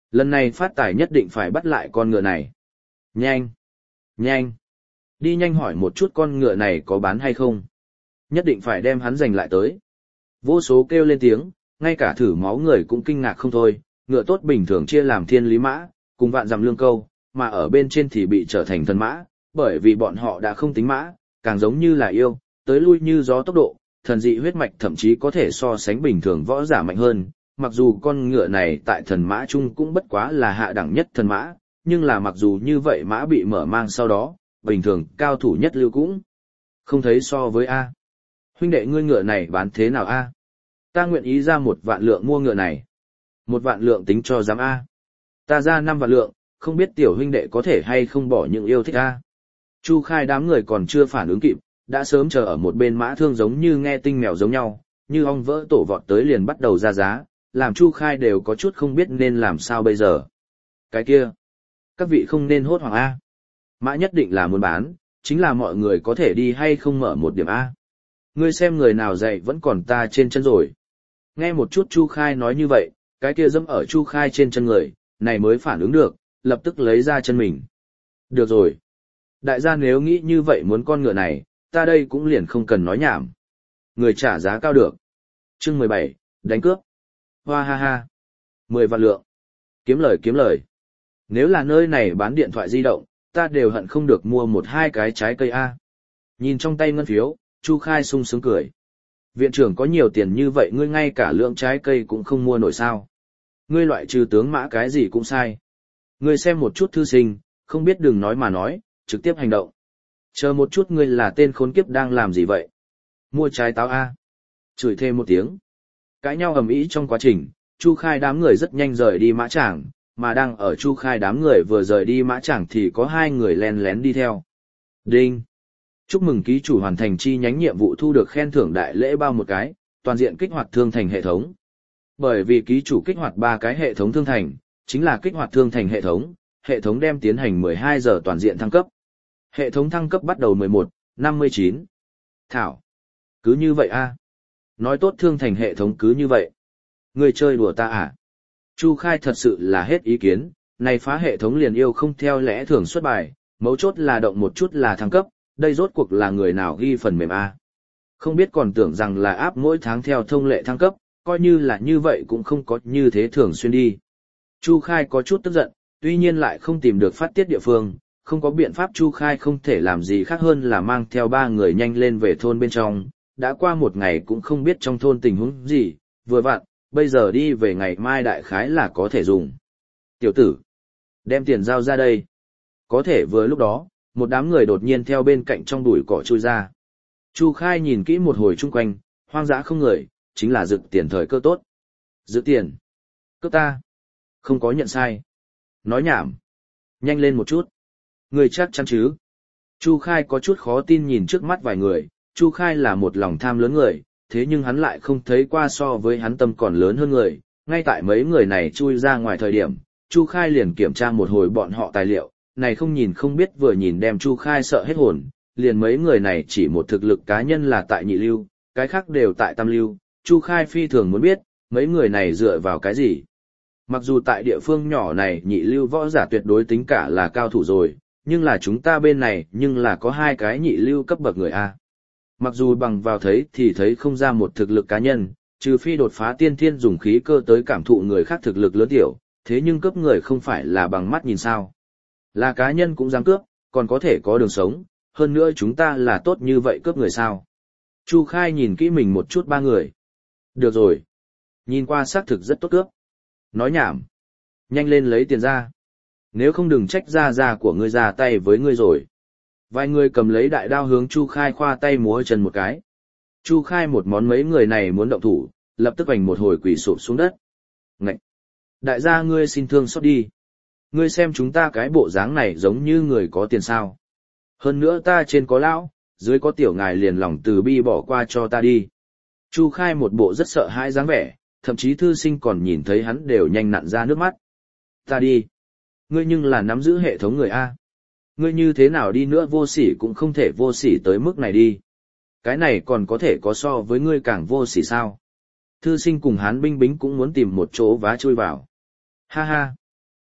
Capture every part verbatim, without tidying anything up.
Lần này phát tài nhất định phải bắt lại con ngựa này. Nhanh! Nhanh! Đi nhanh hỏi một chút con ngựa này có bán hay không. Nhất định phải đem hắn giành lại tới. Vô số kêu lên tiếng, ngay cả thử máu người cũng kinh ngạc không thôi, ngựa tốt bình thường chia làm thiên lý mã, cùng vạn dặm lương câu, mà ở bên trên thì bị trở thành thần mã, bởi vì bọn họ đã không tính mã, càng giống như là yêu, tới lui như gió tốc độ, thần dị huyết mạch thậm chí có thể so sánh bình thường võ giả mạnh hơn, mặc dù con ngựa này tại thần mã chung cũng bất quá là hạ đẳng nhất thần mã, nhưng là mặc dù như vậy mã bị mở mang sau đó, bình thường cao thủ nhất lưu cũng không thấy so với A. Huynh đệ ngươi ngựa này bán thế nào A? Ta nguyện ý ra một vạn lượng mua ngựa này. Một vạn lượng tính cho dám A. Ta ra năm vạn lượng, không biết tiểu huynh đệ có thể hay không bỏ những yêu thích A. Chu Khai đám người còn chưa phản ứng kịp, đã sớm chờ ở một bên mã thương giống như nghe tinh mèo giống nhau, như ong vỡ tổ vọt tới liền bắt đầu ra giá, làm Chu Khai đều có chút không biết nên làm sao bây giờ. Cái kia, các vị không nên hốt hoảng A. Mã nhất định là muốn bán, chính là mọi người có thể đi hay không mở một điểm A. Ngươi xem người nào dạy vẫn còn ta trên chân rồi. Nghe một chút Chu Khai nói như vậy, cái kia dẫm ở Chu Khai trên chân người, này mới phản ứng được, lập tức lấy ra chân mình. Được rồi. Đại gia nếu nghĩ như vậy muốn con ngựa này, ta đây cũng liền không cần nói nhảm. Người trả giá cao được. Chương mười bảy, đánh cướp. Hoa ha ha. Mười vạn lượng. Kiếm lời kiếm lời. Nếu là nơi này bán điện thoại di động, ta đều hận không được mua một hai cái trái cây A. Nhìn trong tay ngân phiếu, Chu Khai sung sướng cười. Viện trưởng có nhiều tiền như vậy ngươi ngay cả lượng trái cây cũng không mua nổi sao. Ngươi loại trừ tướng mã cái gì cũng sai. Ngươi xem một chút thư sinh, không biết đừng nói mà nói, trực tiếp hành động. Chờ một chút ngươi là tên khốn kiếp đang làm gì vậy? Mua trái táo A. Chửi thêm một tiếng. Cãi nhau ầm ĩ trong quá trình, Chu Khai đám người rất nhanh rời đi mã tràng, mà đang ở Chu Khai đám người vừa rời đi mã tràng thì có hai người lén lén đi theo. Đinh! Chúc mừng ký chủ hoàn thành chi nhánh nhiệm vụ thu được khen thưởng đại lễ bao một cái, toàn diện kích hoạt thương thành hệ thống. Bởi vì ký chủ kích hoạt ba cái hệ thống thương thành, chính là kích hoạt thương thành hệ thống, hệ thống đem tiến hành mười hai giờ toàn diện thăng cấp. Hệ thống thăng cấp bắt đầu mười một, năm mươi chín. Thảo. Cứ như vậy a? Nói tốt thương thành hệ thống cứ như vậy. Người chơi đùa ta à? Chu Khai thật sự là hết ý kiến, này phá hệ thống liền yêu không theo lẽ thường xuất bài, mấu chốt là động một chút là thăng cấp, đây rốt cuộc là người nào ghi phần mềm a? Không biết còn tưởng rằng là áp mỗi tháng theo thông lệ thăng cấp, coi như là như vậy cũng không có như thế thường xuyên đi. Chu Khai có chút tức giận, tuy nhiên lại không tìm được phát tiết địa phương, không có biện pháp Chu Khai không thể làm gì khác hơn là mang theo ba người nhanh lên về thôn bên trong, đã qua một ngày cũng không biết trong thôn tình huống gì, vừa vặn, bây giờ đi về ngày mai đại khái là có thể dùng. Tiểu tử, đem tiền giao ra đây. Có thể vừa lúc đó, một đám người đột nhiên theo bên cạnh trong bụi cỏ chui ra. Chu Khai nhìn kỹ một hồi chung quanh, hoang dã không người, chính là rực tiền thời cơ tốt. Rực tiền. Cướp ta. Không có nhận sai. Nói nhảm. Nhanh lên một chút. Người chắc chắn chứ. Chu Khai có chút khó tin nhìn trước mắt vài người, Chu Khai là một lòng tham lớn người, thế nhưng hắn lại không thấy qua so với hắn tâm còn lớn hơn người. Ngay tại mấy người này chui ra ngoài thời điểm, Chu Khai liền kiểm tra một hồi bọn họ tài liệu, này không nhìn không biết vừa nhìn đem Chu Khai sợ hết hồn, liền mấy người này chỉ một thực lực cá nhân là tại nhị lưu, cái khác đều tại tam lưu, Chu Khai phi thường muốn biết, mấy người này dựa vào cái gì. Mặc dù tại địa phương nhỏ này nhị lưu võ giả tuyệt đối tính cả là cao thủ rồi, nhưng là chúng ta bên này nhưng là có hai cái nhị lưu cấp bậc người A. Mặc dù bằng vào thấy thì thấy không ra một thực lực cá nhân, trừ phi đột phá tiên thiên dùng khí cơ tới cảm thụ người khác thực lực lớn tiểu, thế nhưng cấp người không phải là bằng mắt nhìn sao. Là cá nhân cũng dám cướp, còn có thể có đường sống, hơn nữa chúng ta là tốt như vậy cướp người sao. Chu Khai nhìn kỹ mình một chút ba người. Được rồi. Nhìn qua xác thực rất tốt cướp. Nói nhảm. Nhanh lên lấy tiền ra. Nếu không đừng trách ra ra của ngươi ra tay với ngươi rồi. Vài người cầm lấy đại đao hướng Chu Khai khoa tay múa chân một cái. Chu Khai một món mấy người này muốn động thủ, lập tức vành một hồi quỳ sụp xuống đất. Ngậy! Đại gia ngươi xin thương xót đi. Ngươi xem chúng ta cái bộ dáng này giống như người có tiền sao. Hơn nữa ta trên có lão, dưới có tiểu ngài liền lòng từ bi bỏ qua cho ta đi. Chu Khai một bộ rất sợ hãi dáng vẻ, thậm chí thư sinh còn nhìn thấy hắn đều nhanh nặn ra nước mắt. Ta đi. Ngươi nhưng là nắm giữ hệ thống người A. Ngươi như thế nào đi nữa vô sỉ cũng không thể vô sỉ tới mức này đi. Cái này còn có thể có so với ngươi càng vô sỉ sao. Thư sinh cùng Hán binh bính cũng muốn tìm một chỗ vá chui vào. Ha ha.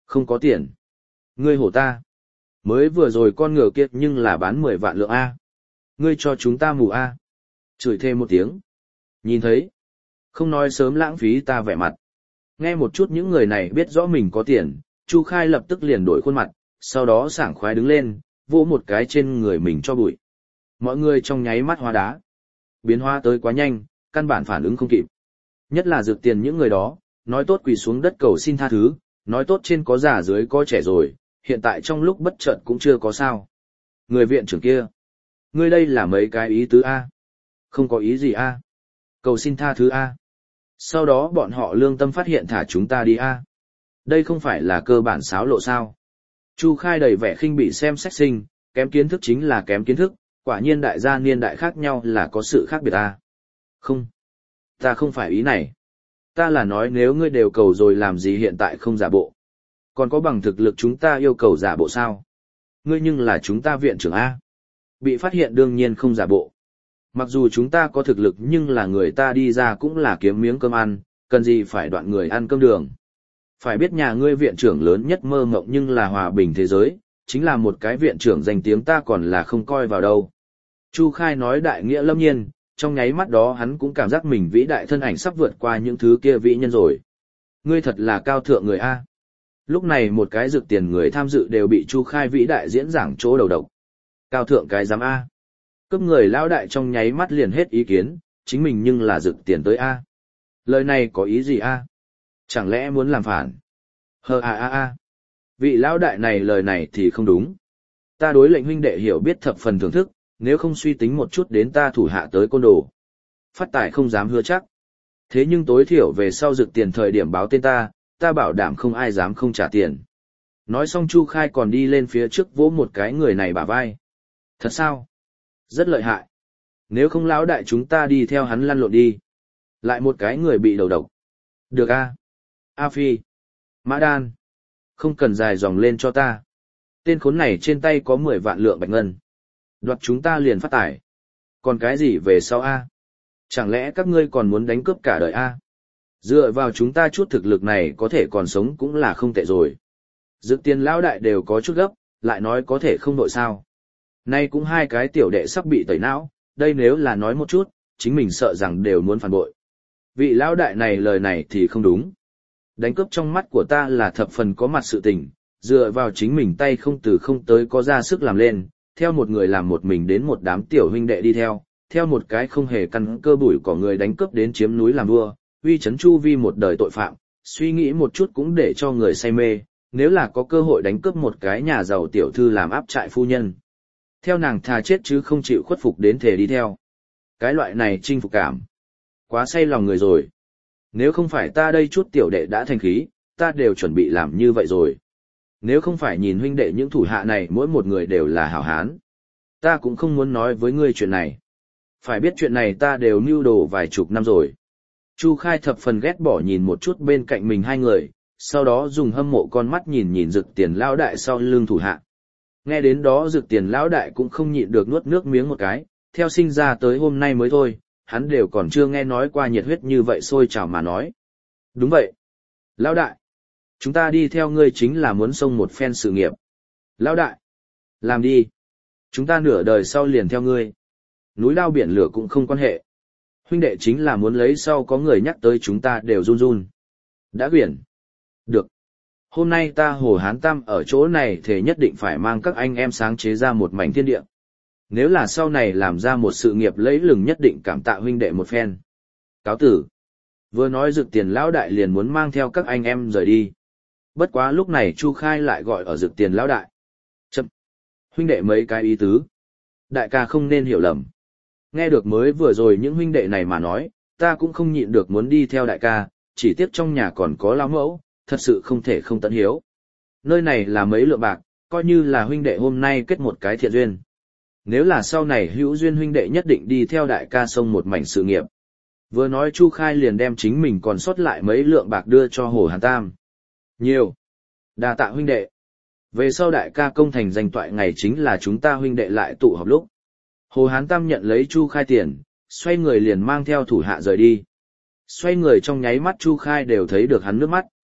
Không có tiền. Ngươi hổ ta. Mới vừa rồi con ngựa kia nhưng là bán mười vạn lượng A. Ngươi cho chúng ta mù A. Chửi thêm một tiếng. Nhìn thấy. Không nói sớm lãng phí ta vẻ mặt. Nghe một chút những người này biết rõ mình có tiền, Chu Khai lập tức liền đổi khuôn mặt, sau đó sảng khoái đứng lên, vỗ một cái trên người mình cho bụi. Mọi người trong nháy mắt hóa đá. Biến hóa tới quá nhanh, căn bản phản ứng không kịp. Nhất là dược tiền những người đó, nói tốt quỳ xuống đất cầu xin tha thứ, nói tốt trên có già dưới có trẻ rồi, hiện tại trong lúc bất chợt cũng chưa có sao. Người viện trưởng kia. Ngươi đây là mấy cái ý tứ A. Không có ý gì A. Cầu xin tha thứ A. Sau đó bọn họ lương tâm phát hiện thả chúng ta đi A. Đây không phải là cơ bản xáo lộ sao. Chu Khai đầy vẻ khinh bị xem sách sinh, kém kiến thức chính là kém kiến thức, quả nhiên đại gia niên đại khác nhau là có sự khác biệt A. Không. Ta không phải ý này. Ta là nói nếu ngươi đều cầu rồi làm gì hiện tại không giả bộ. Còn có bằng thực lực chúng ta yêu cầu giả bộ sao? Ngươi nhưng là chúng ta viện trưởng A. Bị phát hiện đương nhiên không giả bộ. Mặc dù chúng ta có thực lực nhưng là người ta đi ra cũng là kiếm miếng cơm ăn, cần gì phải đoạn người ăn cơm đường. Phải biết nhà ngươi viện trưởng lớn nhất mơ mộng nhưng là hòa bình thế giới, chính là một cái viện trưởng danh tiếng ta còn là không coi vào đâu. Chu Khai nói đại nghĩa lâm nhiên, trong nháy mắt đó hắn cũng cảm giác mình vĩ đại thân ảnh sắp vượt qua những thứ kia vĩ nhân rồi. Ngươi thật là cao thượng người A. Lúc này một cái dược tiền người tham dự đều bị Chu Khai vĩ đại diễn giảng chỗ đầu độc. Cao thượng cái giám A. Cấp người lão đại trong nháy mắt liền hết ý kiến, chính mình nhưng là dược tiền tới A. Lời này có ý gì A? Chẳng lẽ muốn làm phản? Hờ a a a. Vị lão đại này lời này thì không đúng. Ta đối lệnh huynh đệ hiểu biết thập phần thưởng thức, nếu không suy tính một chút đến ta thủ hạ tới côn đồ. Phát tài không dám hứa chắc. Thế nhưng tối thiểu về sau dược tiền thời điểm báo tên ta, ta bảo đảm không ai dám không trả tiền. Nói xong Chu Khai còn đi lên phía trước vỗ một cái người này bả vai. Thật sao? Rất lợi hại. Nếu không lão đại chúng ta đi theo hắn lăn lộn đi. Lại một cái người bị đầu độc. Được a. A Phi. Mã Đan. Không cần dài dòng lên cho ta. Tên khốn này trên tay có mười vạn lượng bạch ngân. Đoạt chúng ta liền phát tài. Còn cái gì về sau a? Chẳng lẽ các ngươi còn muốn đánh cướp cả đời a? Dựa vào chúng ta chút thực lực này có thể còn sống cũng là không tệ rồi. Dược tiền lão đại đều có chút gấp, lại nói có thể không đội sao. Nay cũng hai cái tiểu đệ sắp bị tẩy não, đây nếu là nói một chút, chính mình sợ rằng đều muốn phản bội. Vị lão đại này lời này thì không đúng. Đánh cướp trong mắt của ta là thập phần có mặt sự tình, dựa vào chính mình tay không từ không tới có ra sức làm lên, theo một người làm một mình đến một đám tiểu huynh đệ đi theo, theo một cái không hề căn cơ bụi của người đánh cướp đến chiếm núi làm vua, uy chấn chu vi một đời tội phạm, suy nghĩ một chút cũng để cho người say mê, nếu là có cơ hội đánh cướp một cái nhà giàu tiểu thư làm áp trại phu nhân. Theo nàng thà chết chứ không chịu khuất phục đến thể đi theo. Cái loại này chinh phục cảm. Quá say lòng người rồi. Nếu không phải ta đây chút tiểu đệ đã thành khí, ta đều chuẩn bị làm như vậy rồi. Nếu không phải nhìn huynh đệ những thủ hạ này mỗi một người đều là hảo hán. Ta cũng không muốn nói với ngươi chuyện này. Phải biết chuyện này ta đều mưu đồ vài chục năm rồi. Chu Khai thập phần ghét bỏ nhìn một chút bên cạnh mình hai người, sau đó dùng hâm mộ con mắt nhìn nhìn Dực Tiền lão đại sau lưng thủ hạ. Nghe đến đó Dực Tiền lão đại cũng không nhịn được nuốt nước miếng một cái, theo sinh ra tới hôm nay mới thôi, hắn đều còn chưa nghe nói qua nhiệt huyết như vậy sôi trào mà nói. Đúng vậy. Lão đại, chúng ta đi theo ngươi chính là muốn xông một phen sự nghiệp. Lão đại, làm đi. Chúng ta nửa đời sau liền theo ngươi. Núi lao biển lửa cũng không quan hệ. Huynh đệ chính là muốn lấy sau có người nhắc tới chúng ta đều run run. Đã quyển. Được. Hôm nay ta Hồ Hán Tam ở chỗ này thì nhất định phải mang các anh em sáng chế ra một mảnh thiên địa. Nếu là sau này làm ra một sự nghiệp lấy lừng nhất định cảm tạ huynh đệ một phen. Cáo tử. Vừa nói Dực Tiền lão đại liền muốn mang theo các anh em rời đi. Bất quá lúc này Chu Khai lại gọi ở Dực Tiền lão đại. Chậm. Huynh đệ mấy cái ý tứ. Đại ca không nên hiểu lầm. Nghe được mới vừa rồi những huynh đệ này mà nói, ta cũng không nhịn được muốn đi theo đại ca, chỉ tiếc trong nhà còn có lão mẫu, thật sự không thể không tận hiếu. Nơi này là mấy lượng bạc, coi như là huynh đệ hôm nay kết một cái thiện duyên. Nếu là sau này hữu duyên huynh đệ nhất định đi theo đại ca sông một mảnh sự nghiệp. Vừa nói Chu Khai liền đem chính mình còn sót lại mấy lượng bạc đưa cho Hồ Hán Tam. Nhiều. Đa tạ huynh đệ. Về sau đại ca công thành danh toại ngày chính là chúng ta huynh đệ lại tụ họp lúc. Hồ Hán Tam nhận lấy Chu Khai tiền, xoay người liền mang theo thủ hạ rời đi. Xoay người trong nháy mắt Chu Khai đều thấy được hắn nước mắt.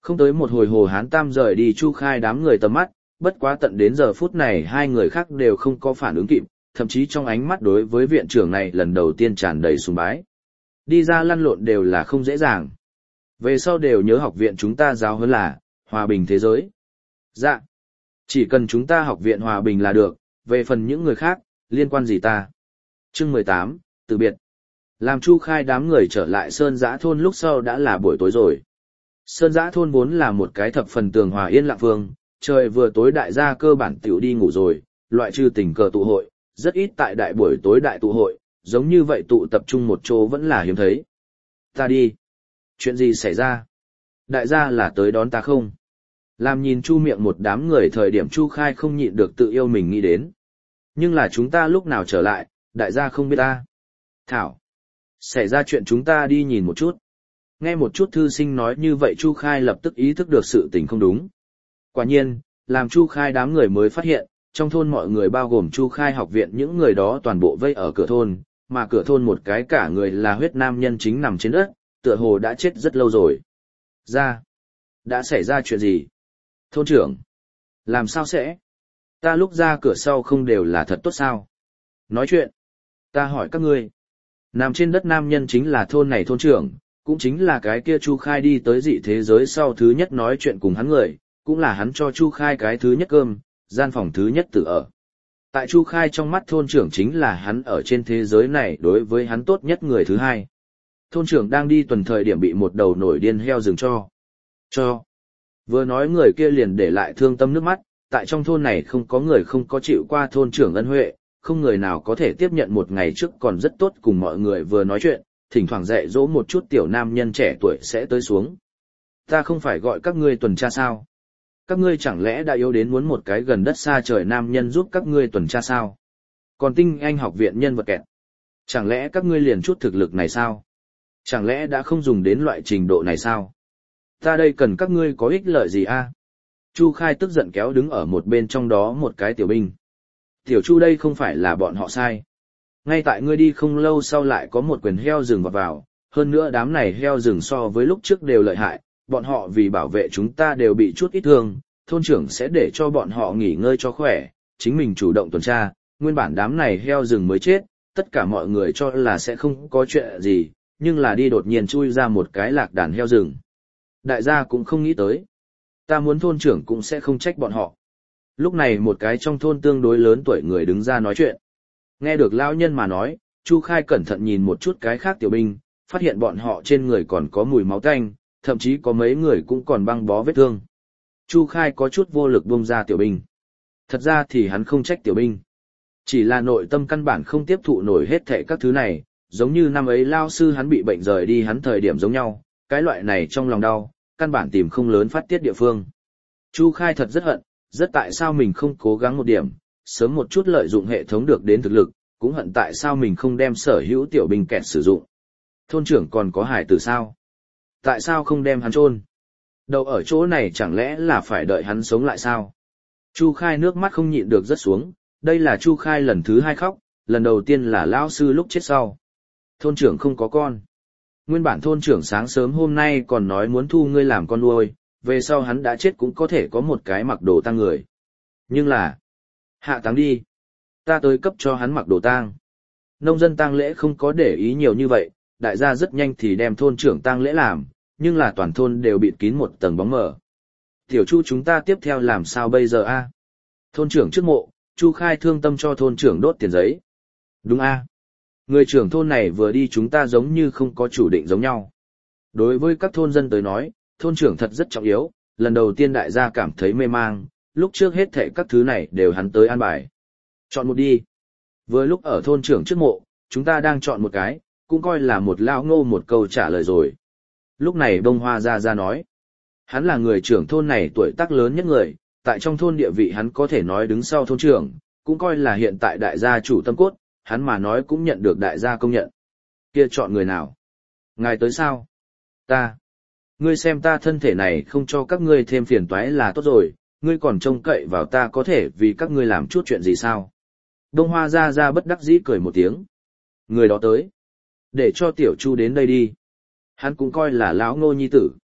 Không tới một hồi Hồ Hán Tam rời đi Chu Khai đám người tầm mắt, bất quá tận đến giờ phút này hai người khác đều không có phản ứng kịp, thậm chí trong ánh mắt đối với viện trưởng này lần đầu tiên tràn đầy sùng bái. Đi ra lăn lộn đều là không dễ dàng. Về sau đều nhớ học viện chúng ta giáo huấn là hòa bình thế giới. Dạ. Chỉ cần chúng ta học viện hòa bình là được, về phần những người khác, liên quan gì ta. Chương mười tám, từ biệt. Làm Chu Khai đám người trở lại Sơn Giã Thôn lúc sau đã là buổi tối rồi. Sơn Giã Thôn vốn là một cái thập phần tường hòa yên lặng phương, trời vừa tối đại gia cơ bản tiểu đi ngủ rồi, loại trừ tình cờ tụ hội, rất ít tại đại buổi tối đại tụ hội, giống như vậy tụ tập trung một chỗ vẫn là hiếm thấy. Ta đi. Chuyện gì xảy ra? Đại gia là tới đón ta không? Làm nhìn Chu miệng một đám người thời điểm Chu Khai không nhịn được tự yêu mình nghĩ đến. Nhưng là chúng ta lúc nào trở lại, đại gia không biết ta. Thảo. Xảy ra chuyện chúng ta đi nhìn một chút. Nghe một chút thư sinh nói như vậy Chu Khai lập tức ý thức được sự tình không đúng. Quả nhiên, làm Chu Khai đám người mới phát hiện, trong thôn mọi người bao gồm Chu Khai học viện những người đó toàn bộ vây ở cửa thôn, mà cửa thôn một cái cả người là huyết nam nhân chính nằm trên đất, tựa hồ đã chết rất lâu rồi. Ra. Đã xảy ra chuyện gì? Thôn trưởng. Làm sao sẽ? Ta lúc ra cửa sau không đều là thật tốt sao? Nói chuyện. Ta hỏi các ngươi. Nằm trên đất nam nhân chính là thôn này thôn trưởng, cũng chính là cái kia Chu Khai đi tới dị thế giới sau thứ nhất nói chuyện cùng hắn người, cũng là hắn cho Chu Khai cái thứ nhất cơm, gian phòng thứ nhất tự ở. Tại Chu Khai trong mắt thôn trưởng chính là hắn ở trên thế giới này đối với hắn tốt nhất người thứ hai. Thôn trưởng đang đi tuần thời điểm bị một đầu nổi điên heo rừng cho. Cho. Vừa nói người kia liền để lại thương tâm nước mắt, tại trong thôn này không có người không có chịu qua thôn trưởng ân huệ, không người nào có thể tiếp nhận một ngày trước còn rất tốt cùng mọi người vừa nói chuyện, thỉnh thoảng dạy dỗ một chút tiểu nam nhân trẻ tuổi sẽ tới xuống. Ta không phải gọi các ngươi tuần tra sao? Các ngươi chẳng lẽ đã yếu đến muốn một cái gần đất xa trời nam nhân giúp các ngươi tuần tra sao? Còn tinh anh học viện nhân vật kẹt. Chẳng lẽ các ngươi liền chút thực lực này sao? Chẳng lẽ đã không dùng đến loại trình độ này sao? Ta đây cần các ngươi có ích lợi gì a? Chu Khai tức giận kéo đứng ở một bên trong đó một cái tiểu binh. Tiểu Chu đây không phải là bọn họ sai. Ngay tại ngươi đi không lâu sau lại có một quyền heo rừng vào vào, hơn nữa đám này heo rừng so với lúc trước đều lợi hại, bọn họ vì bảo vệ chúng ta đều bị chút ít thương, thôn trưởng sẽ để cho bọn họ nghỉ ngơi cho khỏe, chính mình chủ động tuần tra, nguyên bản đám này heo rừng mới chết, tất cả mọi người cho là sẽ không có chuyện gì, nhưng là đi đột nhiên chui ra một cái lạc đàn heo rừng. Đại gia cũng không nghĩ tới. Ta muốn thôn trưởng cũng sẽ không trách bọn họ. Lúc này một cái trong thôn tương đối lớn tuổi người đứng ra nói chuyện. Nghe được lão nhân mà nói, Chu Khai cẩn thận nhìn một chút cái khác tiểu binh, phát hiện bọn họ trên người còn có mùi máu tanh, thậm chí có mấy người cũng còn băng bó vết thương. Chu Khai có chút vô lực buông ra tiểu binh. Thật ra thì hắn không trách tiểu binh. Chỉ là nội tâm căn bản không tiếp thụ nổi hết thảy các thứ này, giống như năm ấy lao sư hắn bị bệnh rời đi hắn thời điểm giống nhau, cái loại này trong lòng đau, căn bản tìm không lớn phát tiết địa phương. Chu Khai thật rất hận, rất tại sao mình không cố gắng một điểm, sớm một chút lợi dụng hệ thống được đến thực lực, cũng hận tại sao mình không đem sở hữu tiểu binh kẹt sử dụng. Thôn trưởng còn có hải tử sao? Tại sao không đem hắn chôn? Đầu ở chỗ này chẳng lẽ là phải đợi hắn sống lại sao? Chu Khai nước mắt không nhịn được rớt xuống, đây là Chu Khai lần thứ hai khóc, lần đầu tiên là lão sư lúc chết sau. Thôn trưởng không có con. Nguyên bản thôn trưởng sáng sớm hôm nay còn nói muốn thu ngươi làm con nuôi, về sau hắn đã chết cũng có thể có một cái mặc đồ tang người. Nhưng là, hạ táng đi. Ta tới cấp cho hắn mặc đồ tang. Nông dân tang lễ không có để ý nhiều như vậy, đại gia rất nhanh thì đem thôn trưởng tang lễ làm, nhưng là toàn thôn đều bịt kín một tầng bóng mờ. Tiểu Chu chúng ta tiếp theo làm sao bây giờ a? Thôn trưởng trước mộ, Chu Khai thương tâm cho thôn trưởng đốt tiền giấy. Đúng a. Người trưởng thôn này vừa đi chúng ta giống như không có chủ định giống nhau. Đối với các thôn dân tới nói, thôn trưởng thật rất trọng yếu, lần đầu tiên đại gia cảm thấy mê mang, lúc trước hết thảy các thứ này đều hắn tới an bài. Chọn một đi. Vừa lúc ở thôn trưởng trước mộ, chúng ta đang chọn một cái, cũng coi là một lão ngô một câu trả lời rồi. Lúc này Bông Hoa ra ra nói, hắn là người trưởng thôn này tuổi tác lớn nhất người, tại trong thôn địa vị hắn có thể nói đứng sau thôn trưởng, cũng coi là hiện tại đại gia chủ tâm cốt, hắn mà nói cũng nhận được đại gia công nhận. Kia chọn người nào? Ngài tới sao? Ta. Ngươi xem ta thân thể này không cho các ngươi thêm phiền toái là tốt rồi, ngươi còn trông cậy vào ta có thể vì các ngươi làm chút chuyện gì sao? Đông Hoa ra ra bất đắc dĩ cười một tiếng. Người đó tới. Để cho Tiểu Chu đến đây đi. Hắn cũng coi là lão ngô nhi tử.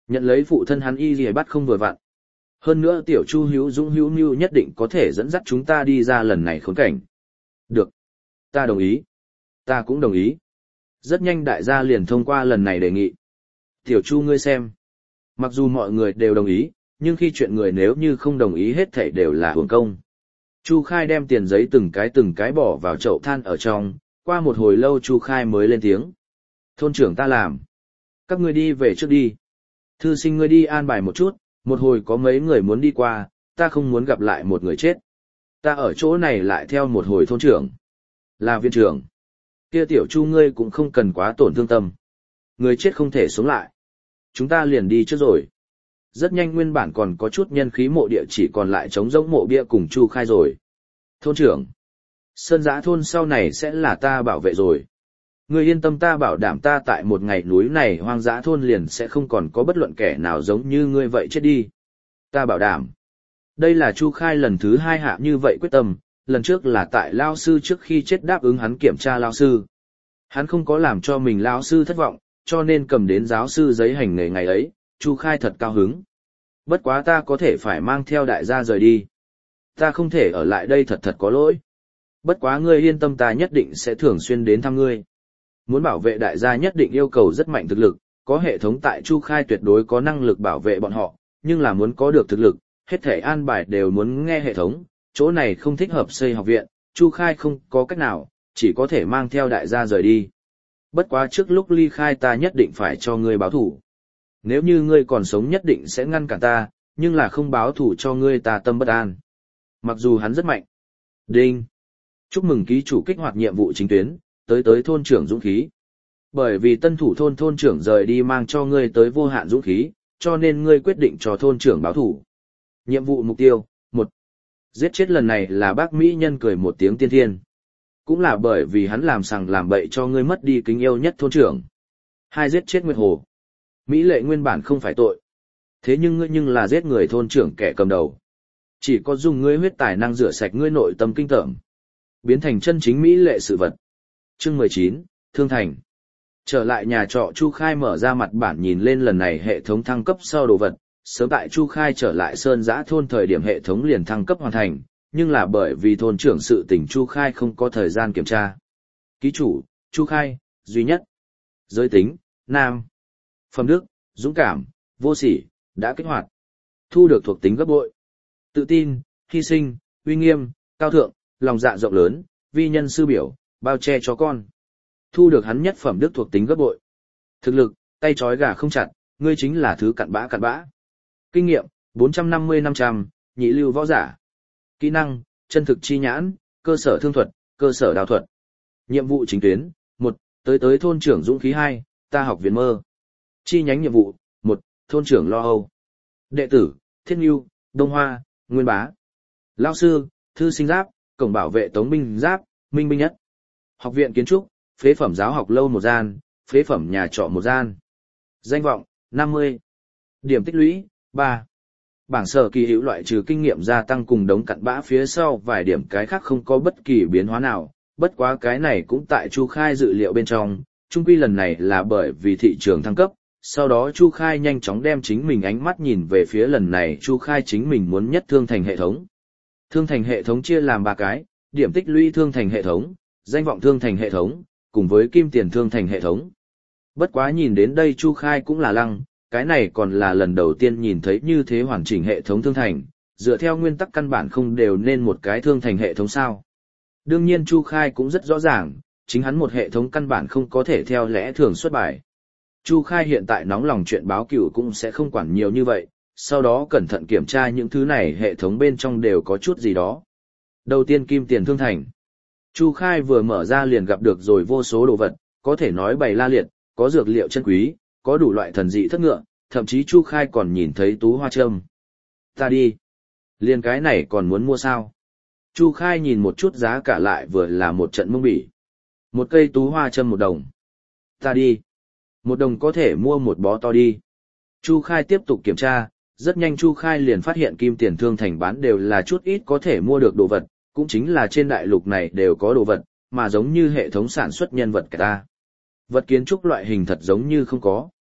Nhận lấy phụ thân hắn y gì bắt không vừa vặn. Hơn nữa tiểu Chu Hữu Dũng Hữu Nưu nhất định có thể dẫn dắt chúng ta đi ra lần này khốn cảnh. Được. Ta đồng ý. Ta cũng đồng ý. Rất nhanh đại gia liền thông qua lần này đề nghị. Tiểu Chu ngươi xem. Mặc dù mọi người đều đồng ý, nhưng khi chuyện người nếu như không đồng ý hết thảy đều là hưởng công. Chu Khai đem tiền giấy từng cái từng cái bỏ vào chậu than ở trong, qua một hồi lâu Chu Khai mới lên tiếng. Thôn trưởng ta làm. Các ngươi đi về trước đi. Thư sinh ngươi đi an bài một chút, một hồi có mấy người muốn đi qua, ta không muốn gặp lại một người chết. Ta ở chỗ này lại theo một hồi thôn trưởng. Là viên trưởng. Kia tiểu Chu ngươi cũng không cần quá tổn thương tâm. Người chết không thể sống lại. Chúng ta liền đi trước rồi. Rất nhanh nguyên bản còn có chút nhân khí mộ địa chỉ còn lại trống rỗng mộ bia cùng Chu Khai rồi. Thôn trưởng. Sơn Giã thôn sau này sẽ là ta bảo vệ rồi. Ngươi yên tâm ta bảo đảm ta tại một ngày núi này hoang dã thôn liền sẽ không còn có bất luận kẻ nào giống như ngươi vậy chết đi. Ta bảo đảm. Đây là Chu Khai lần thứ hai hạ như vậy quyết tâm, lần trước là tại Lao Sư trước khi chết đáp ứng hắn kiểm tra Lao Sư. Hắn không có làm cho mình Lao Sư thất vọng, cho nên cầm đến giáo sư giấy hành nghề ngày ấy, Chu Khai thật cao hứng. Bất quá ta có thể phải mang theo đại gia rời đi. Ta không thể ở lại đây thật thật có lỗi. Bất quá ngươi yên tâm ta nhất định sẽ thường xuyên đến thăm ngươi. Muốn bảo vệ đại gia nhất định yêu cầu rất mạnh thực lực, có hệ thống tại Chu Khai tuyệt đối có năng lực bảo vệ bọn họ, nhưng là muốn có được thực lực, hết thể an bài đều muốn nghe hệ thống, chỗ này không thích hợp xây học viện, Chu Khai không có cách nào, chỉ có thể mang theo đại gia rời đi. Bất quá trước lúc ly khai ta nhất định phải cho ngươi báo thủ. Nếu như ngươi còn sống nhất định sẽ ngăn cản ta, nhưng là không báo thủ cho ngươi ta tâm bất an. Mặc dù hắn rất mạnh. Đinh. Chúc mừng ký chủ kích hoạt nhiệm vụ chính tuyến, tới tới thôn trưởng dũng khí. Bởi vì tân thủ thôn thôn trưởng rời đi mang cho ngươi tới vô hạn dũng khí, cho nên ngươi quyết định cho thôn trưởng báo thủ. Nhiệm vụ mục tiêu, một. Giết chết lần này là bác Mỹ nhân cười một tiếng tiên thiên. Cũng là bởi vì hắn làm sằng làm bậy cho ngươi mất đi kính yêu nhất thôn trưởng. Hai. Giết chết Nguyệt Hồ. Mỹ lệ nguyên bản không phải tội. Thế nhưng ngươi nhưng là giết người thôn trưởng kẻ cầm đầu. Chỉ có dùng ngươi huyết tài năng rửa sạch ngươi nội tâm kinh tởm. Biến thành chân chính Mỹ lệ sự vật. Chương mười chín, Thương Thành. Trở lại nhà trọ Chu Khai mở ra mặt bản nhìn lên lần này hệ thống thăng cấp sau đồ vật. Sớm tại Chu Khai trở lại Sơn Giã thôn thời điểm hệ thống liền thăng cấp hoàn thành, nhưng là bởi vì thôn trưởng sự tình Chu Khai không có thời gian kiểm tra. Ký chủ, Chu Khai, duy nhất. Giới tính, nam. Phẩm đức, dũng cảm, vô sỉ, đã kích hoạt. Thu được thuộc tính gấp bội. Tự tin, hy sinh, uy nghiêm, cao thượng, lòng dạ rộng lớn, vi nhân sư biểu, bao che cho con. Thu được hắn nhất phẩm đức thuộc tính gấp bội. Thực lực, tay trói gà không chặt, ngươi chính là thứ cặn bã cặn bã. Kinh nghiệm, bốn trăm năm mươi năm trăm, nhị lưu võ giả. Kỹ năng, chân thực chi nhãn, cơ sở thương thuật, cơ sở đao thuật. Nhiệm vụ chính tuyến, một, tới tới thôn trưởng dũng khí hai, ta học viện mơ. Chi nhánh nhiệm vụ, một, thôn trưởng lo âu. Đệ tử, Thiết Nhu, Đông Hoa, Nguyên Bá. Lao sư, thư sinh giáp, cổng bảo vệ tống binh giáp, minh binh nhất. Học viện kiến trúc, phế phẩm giáo học lâu một gian, phế phẩm nhà trọ một gian. Danh vọng, năm mươi. Điểm tích lũy, ba. Bảng sở kỳ hữu loại trừ kinh nghiệm gia tăng cùng đống cặn bã phía sau vài điểm cái khác không có bất kỳ biến hóa nào, bất quá cái này cũng tại Chu Khai dự liệu bên trong, chung quy lần này là bởi vì thị trường thăng cấp, sau đó Chu Khai nhanh chóng đem chính mình ánh mắt nhìn về phía lần này Chu Khai chính mình muốn nhất thương thành hệ thống. Thương thành hệ thống chia làm ba cái, điểm tích lũy thương thành hệ thống, danh vọng thương thành hệ thống, cùng với kim tiền thương thành hệ thống. Bất quá nhìn đến đây Chu Khai cũng là lăng, cái này còn là lần đầu tiên nhìn thấy như thế hoàn chỉnh hệ thống thương thành, dựa theo nguyên tắc căn bản không đều nên một cái thương thành hệ thống sao. Đương nhiên Chu Khai cũng rất rõ ràng, chính hắn một hệ thống căn bản không có thể theo lẽ thường xuất bài. Chu Khai hiện tại nóng lòng chuyện báo cửu cũng sẽ không quản nhiều như vậy, sau đó cẩn thận kiểm tra những thứ này hệ thống bên trong đều có chút gì đó. Đầu tiên kim tiền thương thành. Chu Khai vừa mở ra liền gặp được rồi vô số đồ vật, có thể nói bày la liệt, có dược liệu chân quý, có đủ loại thần dị thất ngựa, thậm chí Chu Khai còn nhìn thấy tú hoa châm. Ta đi. Liền cái này còn muốn mua sao? Chu Khai nhìn một chút giá cả lại vừa là một trận mông bỉ. Một cây tú hoa châm một đồng. Ta đi. Một đồng có thể mua một bó to đi. Chu Khai tiếp tục kiểm tra, rất nhanh Chu Khai liền phát hiện kim tiền thương thành bán đều là chút ít có thể mua được đồ vật, cũng chính là trên đại lục này đều có đồ vật, mà giống như hệ thống sản xuất nhân vật cả ta. Vật kiến trúc loại hình thật giống như không có.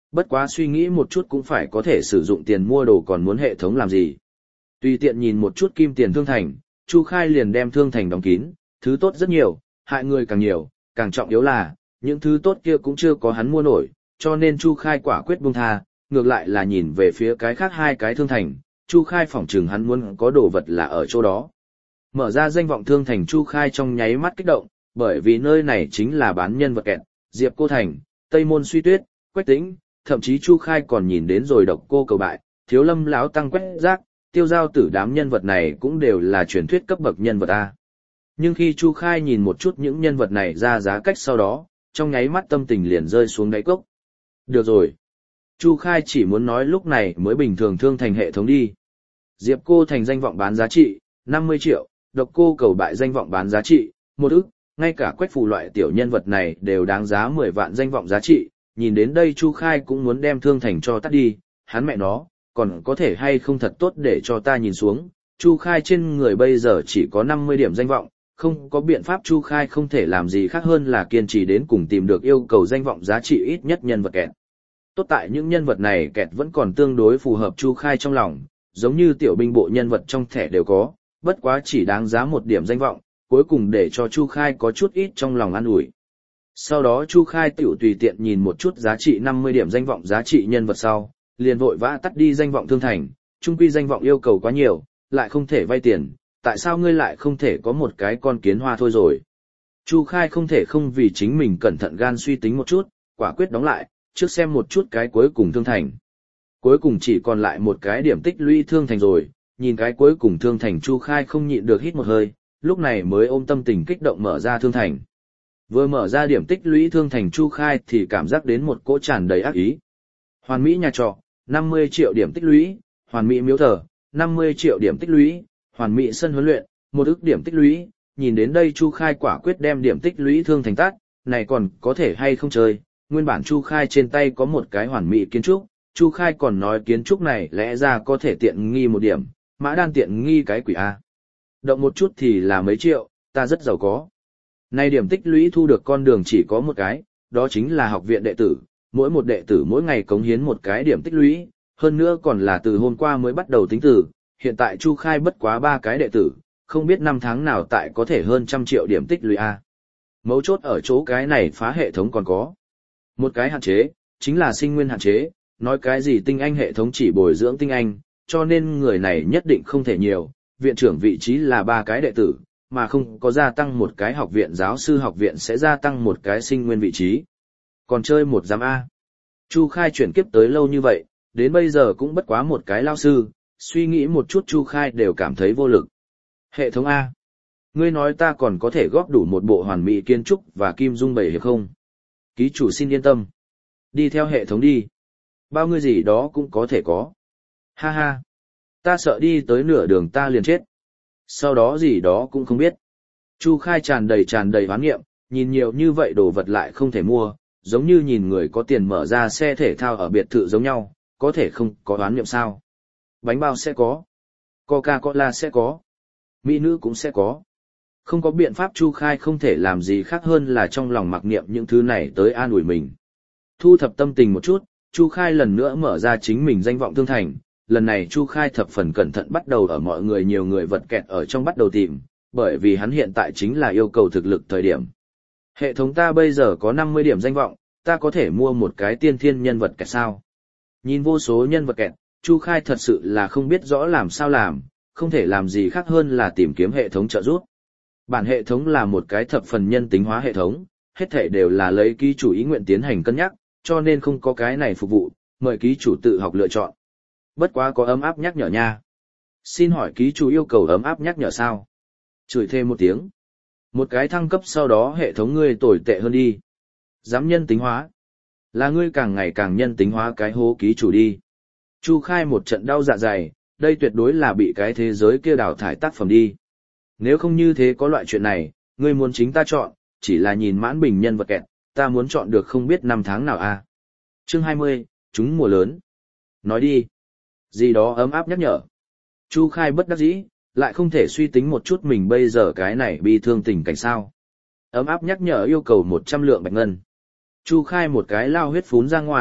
Bất quá suy nghĩ một chút cũng phải có thể sử dụng tiền mua đồ còn muốn hệ thống làm gì. Tùy tiện nhìn một chút kim tiền thương thành, Chu Khai liền đem thương thành đóng kín, thứ tốt rất nhiều, hại người càng nhiều, càng trọng yếu là, những thứ tốt kia cũng chưa có hắn mua nổi, cho nên Chu Khai quả quyết buông tha, ngược lại là nhìn về phía cái khác hai cái thương thành, Chu Khai phỏng chừng hắn muốn có đồ vật là ở chỗ đó. Mở ra danh vọng thương thành Chu Khai trong nháy mắt kích động, bởi vì nơi này chính là bán nhân vật kẹt, Diệp Cô Thành, Tây Môn Suy Tuyết, Quách Tĩnh, thậm chí Chu Khai còn nhìn đến rồi Độc Cô Cầu Bại, Thiếu Lâm lão tăng Quách Giác, Tiêu Giao Tử, đám nhân vật này cũng đều là truyền thuyết cấp bậc nhân vật a. Nhưng khi Chu Khai nhìn một chút những nhân vật này ra giá cách sau đó, trong nháy mắt tâm tình liền rơi xuống đáy cốc. Được rồi. Chu Khai chỉ muốn nói lúc này mới bình thường thương thành hệ thống đi. Diệp Cô Thành danh vọng bán giá trị, năm mươi triệu, Độc Cô Cầu Bại danh vọng bán giá trị, một ức, ngay cả Quách Phù loại tiểu nhân vật này đều đáng giá mười vạn danh vọng giá trị, nhìn đến đây Chu Khai cũng muốn đem thương thành cho tắt đi, hắn mẹ nó, còn có thể hay không thật tốt để cho ta nhìn xuống, Chu Khai trên người bây giờ chỉ có năm mươi điểm danh vọng, không có biện pháp Chu Khai không thể làm gì khác hơn là kiên trì đến cùng tìm được yêu cầu danh vọng giá trị ít nhất nhân vật kẹt. Tốt tại những nhân vật này kẹt vẫn còn tương đối phù hợp Chu Khai trong lòng, giống như tiểu binh bộ nhân vật trong thẻ đều có, bất quá chỉ đáng giá một điểm danh vọng, cuối cùng để cho Chu Khai có chút ít trong lòng an ủi. Sau đó Chu Khai tiểu tùy tiện nhìn một chút giá trị năm mươi điểm danh vọng giá trị nhân vật sau, liền vội vã tắt đi danh vọng thương thành, chung quy danh vọng yêu cầu quá nhiều, lại không thể vay tiền, tại sao ngươi lại không thể có một cái con kiến hoa thôi rồi. Chu Khai không thể không vì chính mình cẩn thận gan suy tính một chút, quả quyết đóng lại, trước xem một chút cái cuối cùng thương thành. Cuối cùng chỉ còn lại một cái điểm tích lũy thương thành rồi, nhìn cái cuối cùng thương thành Chu Khai không nhịn được hít một hơi, lúc này mới ôm tâm tình kích động mở ra thương thành. Vừa mở ra điểm tích lũy thương thành Chu Khai thì cảm giác đến một cỗ tràn đầy ác ý. Hoàn Mỹ nhà trọ, năm mươi triệu điểm tích lũy, Hoàn Mỹ miếu thờ, năm mươi triệu điểm tích lũy, Hoàn Mỹ sân huấn luyện, một ức điểm tích lũy, nhìn đến đây Chu Khai quả quyết đem điểm tích lũy thương thành tát, này còn có thể hay không chơi, nguyên bản Chu Khai trên tay có một cái hoàn mỹ kiến trúc, Chu Khai còn nói kiến trúc này lẽ ra có thể tiện nghi một điểm, mã đan tiện nghi cái quỷ A. Động một chút thì là mấy triệu, ta rất giàu có. Nay điểm tích lũy thu được con đường chỉ có một cái, đó chính là học viện đệ tử, mỗi một đệ tử mỗi ngày cống hiến một cái điểm tích lũy, hơn nữa còn là từ hôm qua mới bắt đầu tính từ, hiện tại Chu Khai bất quá ba cái đệ tử, không biết năm tháng nào tại có thể hơn trăm triệu điểm tích lũy A. Mấu chốt ở chỗ cái này phá hệ thống còn có. Một cái hạn chế, chính là sinh nguyên hạn chế, nói cái gì tinh anh hệ thống chỉ bồi dưỡng tinh anh, cho nên người này nhất định không thể nhiều, viện trưởng vị trí là ba cái đệ tử, mà không có gia tăng một cái học viện giáo sư học viện sẽ gia tăng một cái sinh nguyên vị trí. Còn chơi một giám A. Chu Khai chuyển kiếp tới lâu như vậy, đến bây giờ cũng bất quá một cái lao sư, suy nghĩ một chút Chu Khai đều cảm thấy vô lực. Hệ thống A. Ngươi nói ta còn có thể góp đủ một bộ hoàn mỹ kiến trúc và kim dung bảy hiệp không? Ký chủ xin yên tâm. Đi theo hệ thống đi. Bao ngươi gì đó cũng có thể có. Ha ha. Ta sợ đi tới nửa đường ta liền chết. Sau đó gì đó cũng không biết. Chu Khai tràn đầy tràn đầy hoán nghiệm, nhìn nhiều như vậy đồ vật lại không thể mua, giống như nhìn người có tiền mở ra xe thể thao ở biệt thự giống nhau, có thể không có hoán nghiệm sao. Bánh bao sẽ có. Coca-Cola sẽ có. Mỹ nữ cũng sẽ có. Không có biện pháp Chu Khai không thể làm gì khác hơn là trong lòng mặc niệm những thứ này tới an ủi mình. Thu thập tâm tình một chút, Chu Khai lần nữa mở ra chính mình danh vọng thương thành, lần này Chu Khai thập phần cẩn thận bắt đầu ở mọi người nhiều người vật kẹt ở trong bắt đầu tìm, bởi vì hắn hiện tại chính là yêu cầu thực lực thời điểm. Hệ thống ta bây giờ có năm mươi điểm danh vọng, ta có thể mua một cái tiên thiên nhân vật kẹt sao? Nhìn vô số nhân vật kẹt, Chu Khai thật sự là không biết rõ làm sao làm, không thể làm gì khác hơn là tìm kiếm hệ thống trợ giúp. Bản hệ thống là một cái thập phần nhân tính hóa hệ thống, hết thể đều là lấy ký chủ ý nguyện tiến hành cân nhắc, cho nên không có cái này phục vụ, mời ký chủ tự học lựa chọn. Bất quá có ấm áp nhắc nhở nha. Xin hỏi ký chủ yêu cầu ấm áp nhắc nhở sao? Chửi thêm một tiếng. Một cái thăng cấp sau đó hệ thống ngươi tồi tệ hơn đi. Dám nhân tính hóa. Là ngươi càng ngày càng nhân tính hóa cái hố ký chủ đi. Chu Khai một trận đau dạ dày, đây tuyệt đối là bị cái thế giới kia đào thải tác phẩm đi. Nếu không như thế có loại chuyện này, ngươi muốn chính ta chọn, chỉ là nhìn mãn bình nhân vật kẹt, ta muốn chọn được không biết năm tháng nào a. À? Chương hai mươi, chúng mùa lớn. Nói đi. Gì đó ấm áp nhắc nhở. Chu Khai bất đắc dĩ, lại không thể suy tính một chút mình bây giờ cái này bi thương tình cảnh sao. Ấm áp nhắc nhở yêu cầu một trăm lượng bạch ngân. Chu Khai một cái lao huyết phún ra ngoài,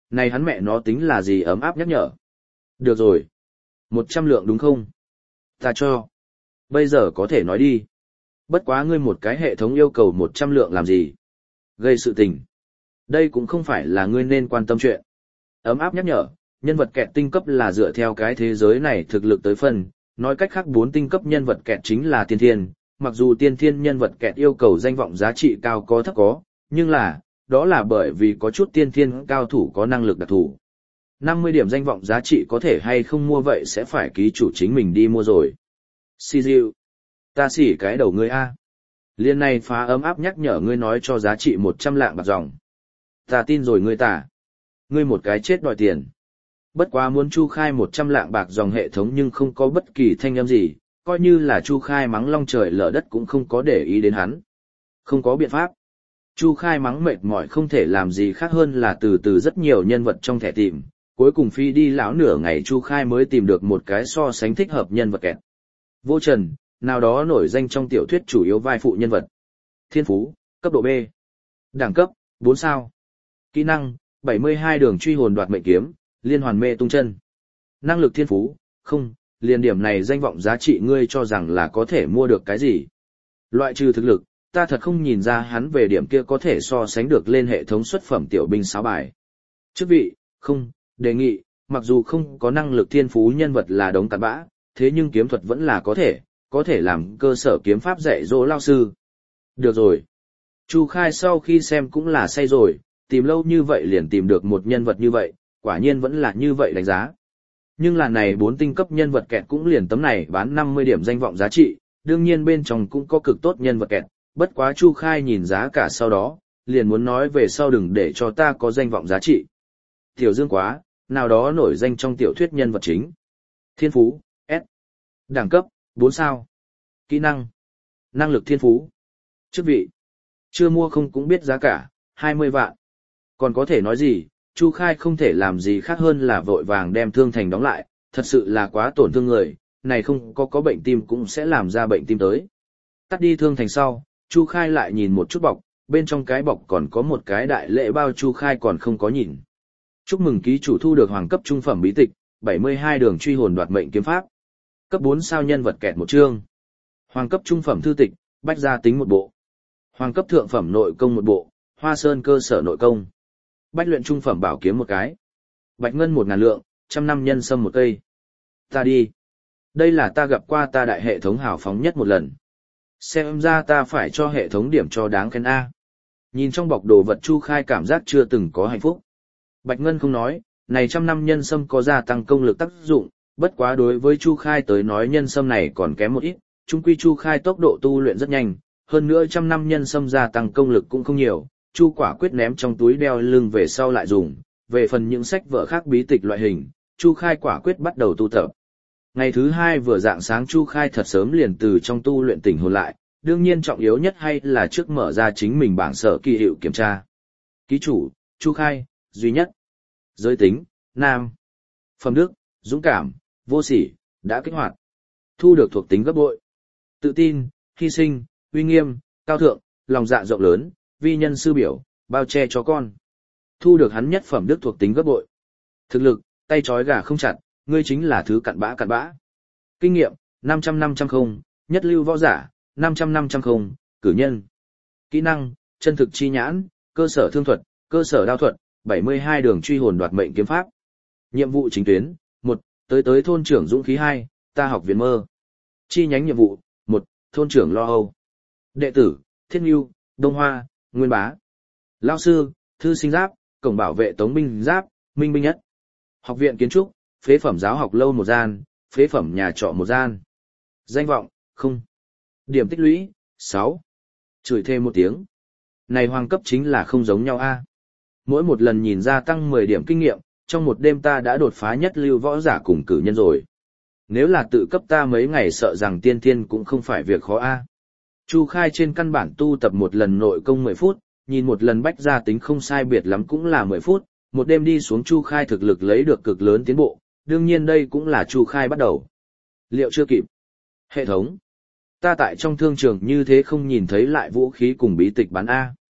Này hắn mẹ nó tính là gì ấm áp nhắc nhở. Được rồi. Một trăm lượng đúng không? Ta cho. Bây giờ có thể nói đi. Bất quá ngươi một cái hệ thống yêu cầu một trăm lượng làm gì? Gây sự tình. Đây cũng không phải là ngươi nên quan tâm chuyện. Ấm áp nhắc nhở, nhân vật kẹt tinh cấp là dựa theo cái thế giới này thực lực tới phân, nói cách khác bốn tinh cấp nhân vật kẹt chính là tiên thiên, mặc dù tiên thiên nhân vật kẹt yêu cầu danh vọng giá trị cao có thấp có, nhưng là, đó là bởi vì có chút tiên thiên cao thủ có năng lực đặc thù. năm mươi điểm danh vọng giá trị có thể hay không mua vậy sẽ phải ký chủ chính mình đi mua rồi. Xì dịu. Ta xỉ cái đầu ngươi a. Liên này phá ấm áp nhắc nhở ngươi nói cho giá trị một trăm lạng bạc dòng. Ta tin rồi ngươi tả. Ngươi một cái chết đòi tiền. Bất quá muốn Chu Khai một trăm lạng bạc dòng hệ thống nhưng không có bất kỳ thanh âm gì, coi như là Chu Khai mắng long trời lở đất cũng không có để ý đến hắn. Không có biện pháp. Chu Khai mắng mệt mỏi không thể làm gì khác hơn là từ từ rất nhiều nhân vật trong thẻ tìm, cuối cùng phi đi lão nửa ngày Chu Khai mới tìm được một cái so sánh thích hợp nhân vật kẹt. Vô Trần, nào đó nổi danh trong tiểu thuyết chủ yếu vai phụ nhân vật. Thiên phú, cấp độ B. Đẳng cấp, bốn sao. Kỹ năng, bảy mươi hai đường truy hồn đoạt mệnh kiếm, liên hoàn mê tung chân. Năng lực thiên phú, không, liền điểm này danh vọng giá trị ngươi cho rằng là có thể mua được cái gì. Loại trừ thực lực, ta thật không nhìn ra hắn về điểm kia có thể so sánh được lên hệ thống xuất phẩm tiểu binh sáo bài. Chức vị, không, đề nghị, mặc dù không có năng lực thiên phú nhân vật là đống cặn bã, thế nhưng kiếm thuật vẫn là có thể, có thể làm cơ sở kiếm pháp dạy dỗ lao sư. Được rồi. Chu Khai sau khi xem cũng là say rồi, tìm lâu như vậy liền tìm được một nhân vật như vậy, quả nhiên vẫn là như vậy đánh giá. Nhưng là này bốn tinh cấp nhân vật kẹt cũng liền tấm này bán năm mươi điểm danh vọng giá trị, đương nhiên bên trong cũng có cực tốt nhân vật kẹt, bất quá Chu Khai nhìn giá cả sau đó, liền muốn nói về sau đừng để cho ta có danh vọng giá trị. Tiểu Dương quá, nào đó nổi danh trong tiểu thuyết nhân vật chính. Thiên phú, S. Đẳng cấp, bốn sao. Kỹ năng, năng lực thiên phú. Chức vị, chưa mua không cũng biết giá cả, hai mươi vạn. Còn có thể nói gì, Chu Khai không thể làm gì khác hơn là vội vàng đem thương thành đóng lại, thật sự là quá tổn thương người, này không có có bệnh tim cũng sẽ làm ra bệnh tim tới. Tắt đi thương thành sau, Chu Khai lại nhìn một chút bọc, bên trong cái bọc còn có một cái đại lễ bao Chu Khai còn không có nhìn. Chúc mừng ký chủ thu được hoàng cấp trung phẩm bí tịch, bảy mươi hai đường truy hồn đoạt mệnh kiếm pháp. Cấp bốn sao nhân vật kẹt một chương. Hoàng cấp trung phẩm thư tịch, bách gia tính một bộ. Hoàng cấp thượng phẩm nội công một bộ, Hoa Sơn cơ sở nội công. Bách luyện trung phẩm bảo kiếm một cái. Bạch ngân một ngàn lượng, trăm năm nhân sâm một cây. Ta đi. Đây là ta gặp qua ta đại hệ thống hào phóng nhất một lần. Xem ra ta phải cho hệ thống điểm cho đáng khen A. Nhìn trong bọc đồ vật Chu Khai cảm giác chưa từng có hạnh phúc. Bạch ngân không nói, này trăm năm nhân sâm có gia tăng công lực tác dụng, bất quá đối với Chu Khai tới nói nhân sâm này còn kém một ít, chung quy Chu Khai tốc độ tu luyện rất nhanh, hơn nữa trăm năm nhân sâm gia tăng công lực cũng không nhiều, Chu quả quyết ném trong túi đeo lưng về sau lại dùng, về phần những sách vở khác bí tịch loại hình, Chu Khai quả quyết bắt đầu tu tập. Ngày thứ hai vừa dạng sáng Chu Khai thật sớm liền từ trong tu luyện tỉnh hồn lại, đương nhiên trọng yếu nhất hay là trước mở ra chính mình bảng sở kỳ hiệu kiểm tra. Ký chủ, Chu Khai, duy nhất. Giới tính, nam. Phẩm đức, dũng cảm, vô sỉ, đã kích hoạt. Thu được thuộc tính gấp bội. Tự tin, hy sinh, uy nghiêm, cao thượng, lòng dạ rộng lớn, vi nhân sư biểu, bao che cho con. Thu được hắn nhất phẩm đức thuộc tính gấp bội. Thực lực, tay trói gà không chặt, ngươi chính là thứ cặn bã cặn bã. Kinh nghiệm, năm trăm năm trăm không, nhất lưu võ giả, năm trăm năm trăm không, cử nhân. Kỹ năng, chân thực chi nhãn, cơ sở thương thuật, cơ sở đao thuật, bảy mươi hai đường truy hồn đoạt mệnh kiếm pháp. Nhiệm vụ chính tuyến, một, tới tới thôn trưởng dũng khí hai, ta học viện mơ. Chi nhánh nhiệm vụ, một, thôn trưởng lo âu. Đệ tử, Thiết Nhu, Đông Hoa, Nguyên Bá. Lao sư, thư sinh giáp, cổng bảo vệ tống binh giáp, minh binh nhất. Học viện kiến trúc, phế phẩm giáo học lâu một gian, phế phẩm nhà trọ một gian. Danh vọng, không. Điểm tích lũy, sáu. Chửi thêm một tiếng. Này hoàng cấp chính là không giống nhau a. Mỗi một lần nhìn ra tăng mười điểm kinh nghiệm, trong một đêm ta đã đột phá nhất lưu võ giả cùng cử nhân rồi. Nếu là tự cấp ta mấy ngày sợ rằng tiên thiên cũng không phải việc khó a. Chu Khai trên căn bản tu tập một lần nội công mười phút, nhìn một lần bách gia tính không sai biệt lắm cũng là mười phút, một đêm đi xuống Chu Khai thực lực lấy được cực lớn tiến bộ, đương nhiên đây cũng là Chu Khai bắt đầu. Liệu chưa kịp? Hệ thống. Ta tại trong thương trường như thế không nhìn thấy lại vũ khí cùng bí tịch bán A.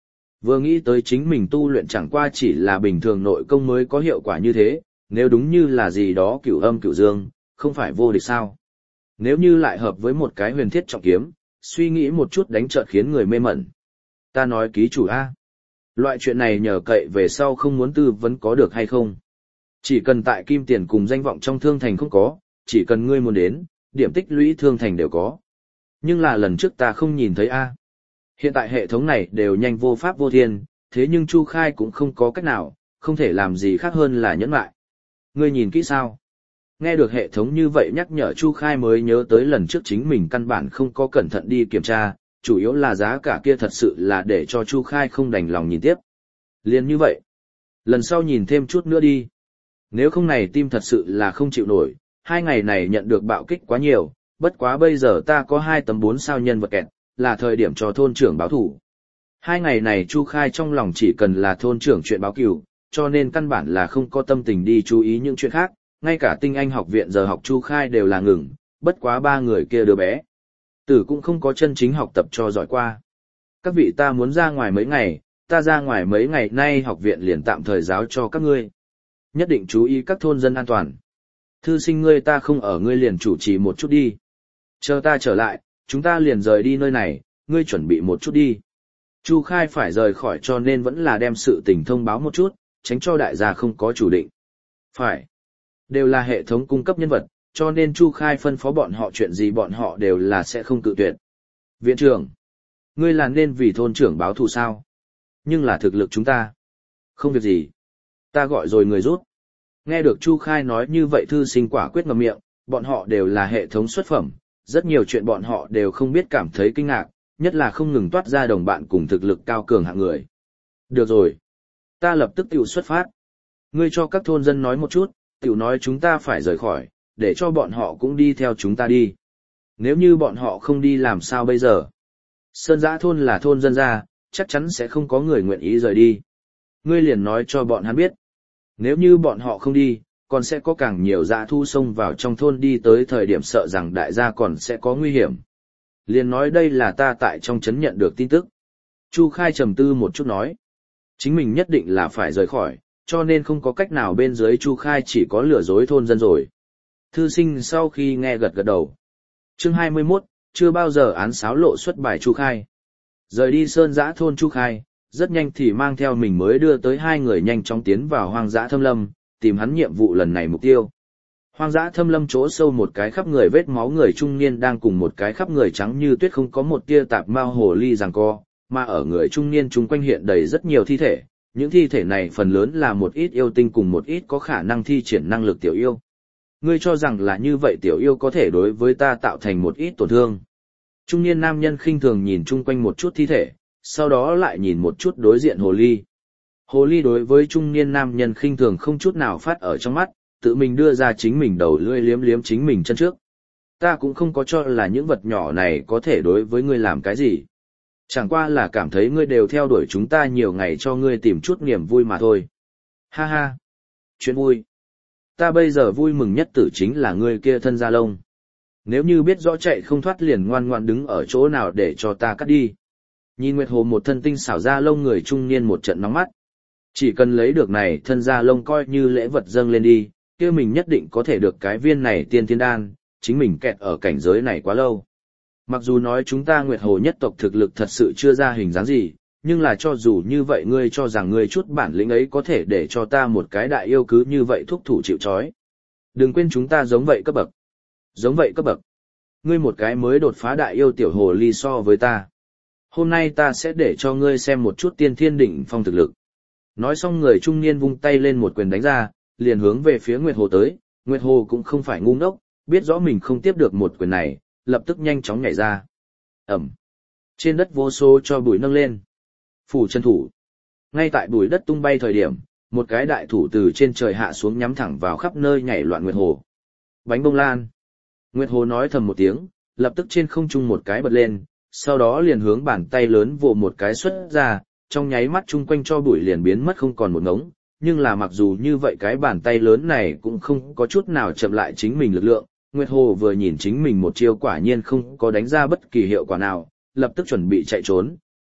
Vừa nghĩ tới chính mình tu luyện chẳng qua chỉ là bình thường nội công mới có hiệu quả như thế, nếu đúng như là gì đó cửu âm cửu dương, không phải vô địch sao. Nếu như lại hợp với một cái huyền thiết trọng kiếm, suy nghĩ một chút đánh chợt khiến người mê mẩn. Ta nói ký chủ A. Loại chuyện này nhờ cậy về sau không muốn tư vấn có được hay không. Chỉ cần tại kim tiền cùng danh vọng trong thương thành không có, chỉ cần ngươi muốn đến, điểm tích lũy thương thành đều có. Nhưng là lần trước ta không nhìn thấy A. Hiện tại hệ thống này đều nhanh vô pháp vô thiên, thế nhưng Chu Khai cũng không có cách nào, không thể làm gì khác hơn là nhẫn lại. Ngươi nhìn kỹ sao? Nghe được hệ thống như vậy nhắc nhở Chu Khai mới nhớ tới lần trước chính mình căn bản không có cẩn thận đi kiểm tra, chủ yếu là giá cả kia thật sự là để cho Chu Khai không đành lòng nhìn tiếp. Liên như vậy, lần sau nhìn thêm chút nữa đi. Nếu không này tim thật sự là không chịu nổi, hai ngày này nhận được bạo kích quá nhiều, bất quá bây giờ ta có hai tấm bốn sao nhân vật kẹt, là thời điểm cho thôn trưởng báo thủ. Hai ngày này Chu Khai trong lòng chỉ cần là thôn trưởng chuyện báo cửu, cho nên căn bản là không có tâm tình đi chú ý những chuyện khác, ngay cả tinh anh học viện giờ học Chu Khai đều là ngừng, bất quá ba người kia đứa bé. Tử cũng không có chân chính học tập cho giỏi qua. Các vị ta muốn ra ngoài mấy ngày, ta ra ngoài mấy ngày nay học viện liền tạm thời giáo cho các ngươi. Nhất định chú ý các thôn dân an toàn. Thư sinh ngươi ta không ở ngươi liền chủ trì một chút đi. Chờ ta trở lại, chúng ta liền rời đi nơi này, ngươi chuẩn bị một chút đi. Chu Khai phải rời khỏi cho nên vẫn là đem sự tình thông báo một chút, tránh cho đại gia không có chủ định. Phải. Đều là hệ thống cung cấp nhân vật, cho nên Chu Khai phân phó bọn họ chuyện gì bọn họ đều là sẽ không cự tuyệt. Viện trưởng, ngươi là nên vì thôn trưởng báo thù sao? Nhưng là thực lực chúng ta. Không việc gì. Ta gọi rồi người rút. Nghe được Chu Khai nói như vậy thư sinh quả quyết ngậm miệng, bọn họ đều là hệ thống xuất phẩm, rất nhiều chuyện bọn họ đều không biết cảm thấy kinh ngạc, nhất là không ngừng toát ra đồng bạn cùng thực lực cao cường hạng người. Được rồi. Ta lập tức tiểu xuất phát. Ngươi cho các thôn dân nói một chút, tiểu nói chúng ta phải rời khỏi, để cho bọn họ cũng đi theo chúng ta đi. Nếu như bọn họ không đi làm sao bây giờ? Sơn Giã thôn là thôn dân gia, chắc chắn sẽ không có người nguyện ý rời đi. Ngươi liền nói cho bọn hắn biết. Nếu như bọn họ không đi, còn sẽ có càng nhiều dã thu xông vào trong thôn đi tới thời điểm sợ rằng đại gia còn sẽ có nguy hiểm. Liền nói đây là ta tại trong trấn nhận được tin tức. Chu Khai trầm tư một chút nói. Chính mình nhất định là phải rời khỏi, cho nên không có cách nào bên dưới Chu Khai chỉ có lừa dối thôn dân rồi. Thư sinh sau khi nghe gật gật đầu. Chương hai mươi mốt, chưa bao giờ án sáo lộ xuất bài Chu Khai. Rời đi Sơn Giã thôn Chu Khai, rất nhanh thì mang theo mình mới đưa tới hai người nhanh chóng tiến vào hoang dã thâm lâm, tìm hắn nhiệm vụ lần này mục tiêu. Hoang dã thâm lâm chỗ sâu một cái khắp người vết máu người trung niên đang cùng một cái khắp người trắng như tuyết không có một tia tạp mao hồ ly giằng co, mà ở người trung niên chung quanh hiện đầy rất nhiều thi thể. Những thi thể này phần lớn là một ít yêu tinh cùng một ít có khả năng thi triển năng lực tiểu yêu. Ngươi cho rằng là như vậy tiểu yêu có thể đối với ta tạo thành một ít tổn thương. Trung niên nam nhân khinh thường nhìn chung quanh một chút thi thể, sau đó lại nhìn một chút đối diện hồ ly. Hồ ly đối với trung niên nam nhân khinh thường không chút nào phát ở trong mắt, tự mình đưa ra chính mình đầu lưỡi liếm liếm chính mình chân trước. Ta cũng không có cho là những vật nhỏ này có thể đối với ngươi làm cái gì. Chẳng qua là cảm thấy ngươi đều theo đuổi chúng ta nhiều ngày cho ngươi tìm chút niềm vui mà thôi. Ha ha. Chuyện vui. Ta bây giờ vui mừng nhất tử chính là ngươi kia thân da lông. Nếu như biết rõ chạy không thoát liền ngoan ngoan đứng ở chỗ nào để cho ta cắt đi. Nhìn Nguyệt Hồ một thân tinh xảo da lông người trung niên một trận nóng mắt. Chỉ cần lấy được này thân da lông coi như lễ vật dâng lên đi, kia mình nhất định có thể được cái viên này tiên thiên đan, chính mình kẹt ở cảnh giới này quá lâu. Mặc dù nói chúng ta Nguyệt Hồ nhất tộc thực lực thật sự chưa ra hình dáng gì, nhưng là cho dù như vậy ngươi cho rằng ngươi chút bản lĩnh ấy có thể để cho ta một cái đại yêu cứ như vậy thúc thủ chịu trói. Đừng quên chúng ta giống vậy cấp bậc. Giống vậy cấp bậc. Ngươi một cái mới đột phá đại yêu tiểu hồ ly so với ta. Hôm nay ta sẽ để cho ngươi xem một chút tiên thiên đỉnh phong thực lực. Nói xong người trung niên vung tay lên một quyền đánh ra, liền hướng về phía Nguyệt Hồ tới. Nguyệt Hồ cũng không phải ngu ngốc, biết rõ mình không tiếp được một quyền này, lập tức nhanh chóng nhảy ra. Ẩm. Trên đất vô số cho bụi nâng lên. Phủ chân thủ. Ngay tại bụi đất tung bay thời điểm, một cái đại thủ từ trên trời hạ xuống nhắm thẳng vào khắp nơi nhảy loạn Nguyệt Hồ. Bánh bông lan. Nguyệt Hồ nói thầm một tiếng, lập tức trên không trung một cái bật lên, sau đó liền hướng bàn tay lớn vồ một cái xuất ra, trong nháy mắt chung quanh cho bụi liền biến mất không còn một ngống, nhưng là mặc dù như vậy cái bàn tay lớn này cũng không có chút nào chậm lại chính mình lực lượng, Nguyệt Hồ vừa nhìn chính mình một chiêu quả nhiên không có đánh ra bất kỳ hiệu quả nào, lập tức chuẩn bị chạy trốn,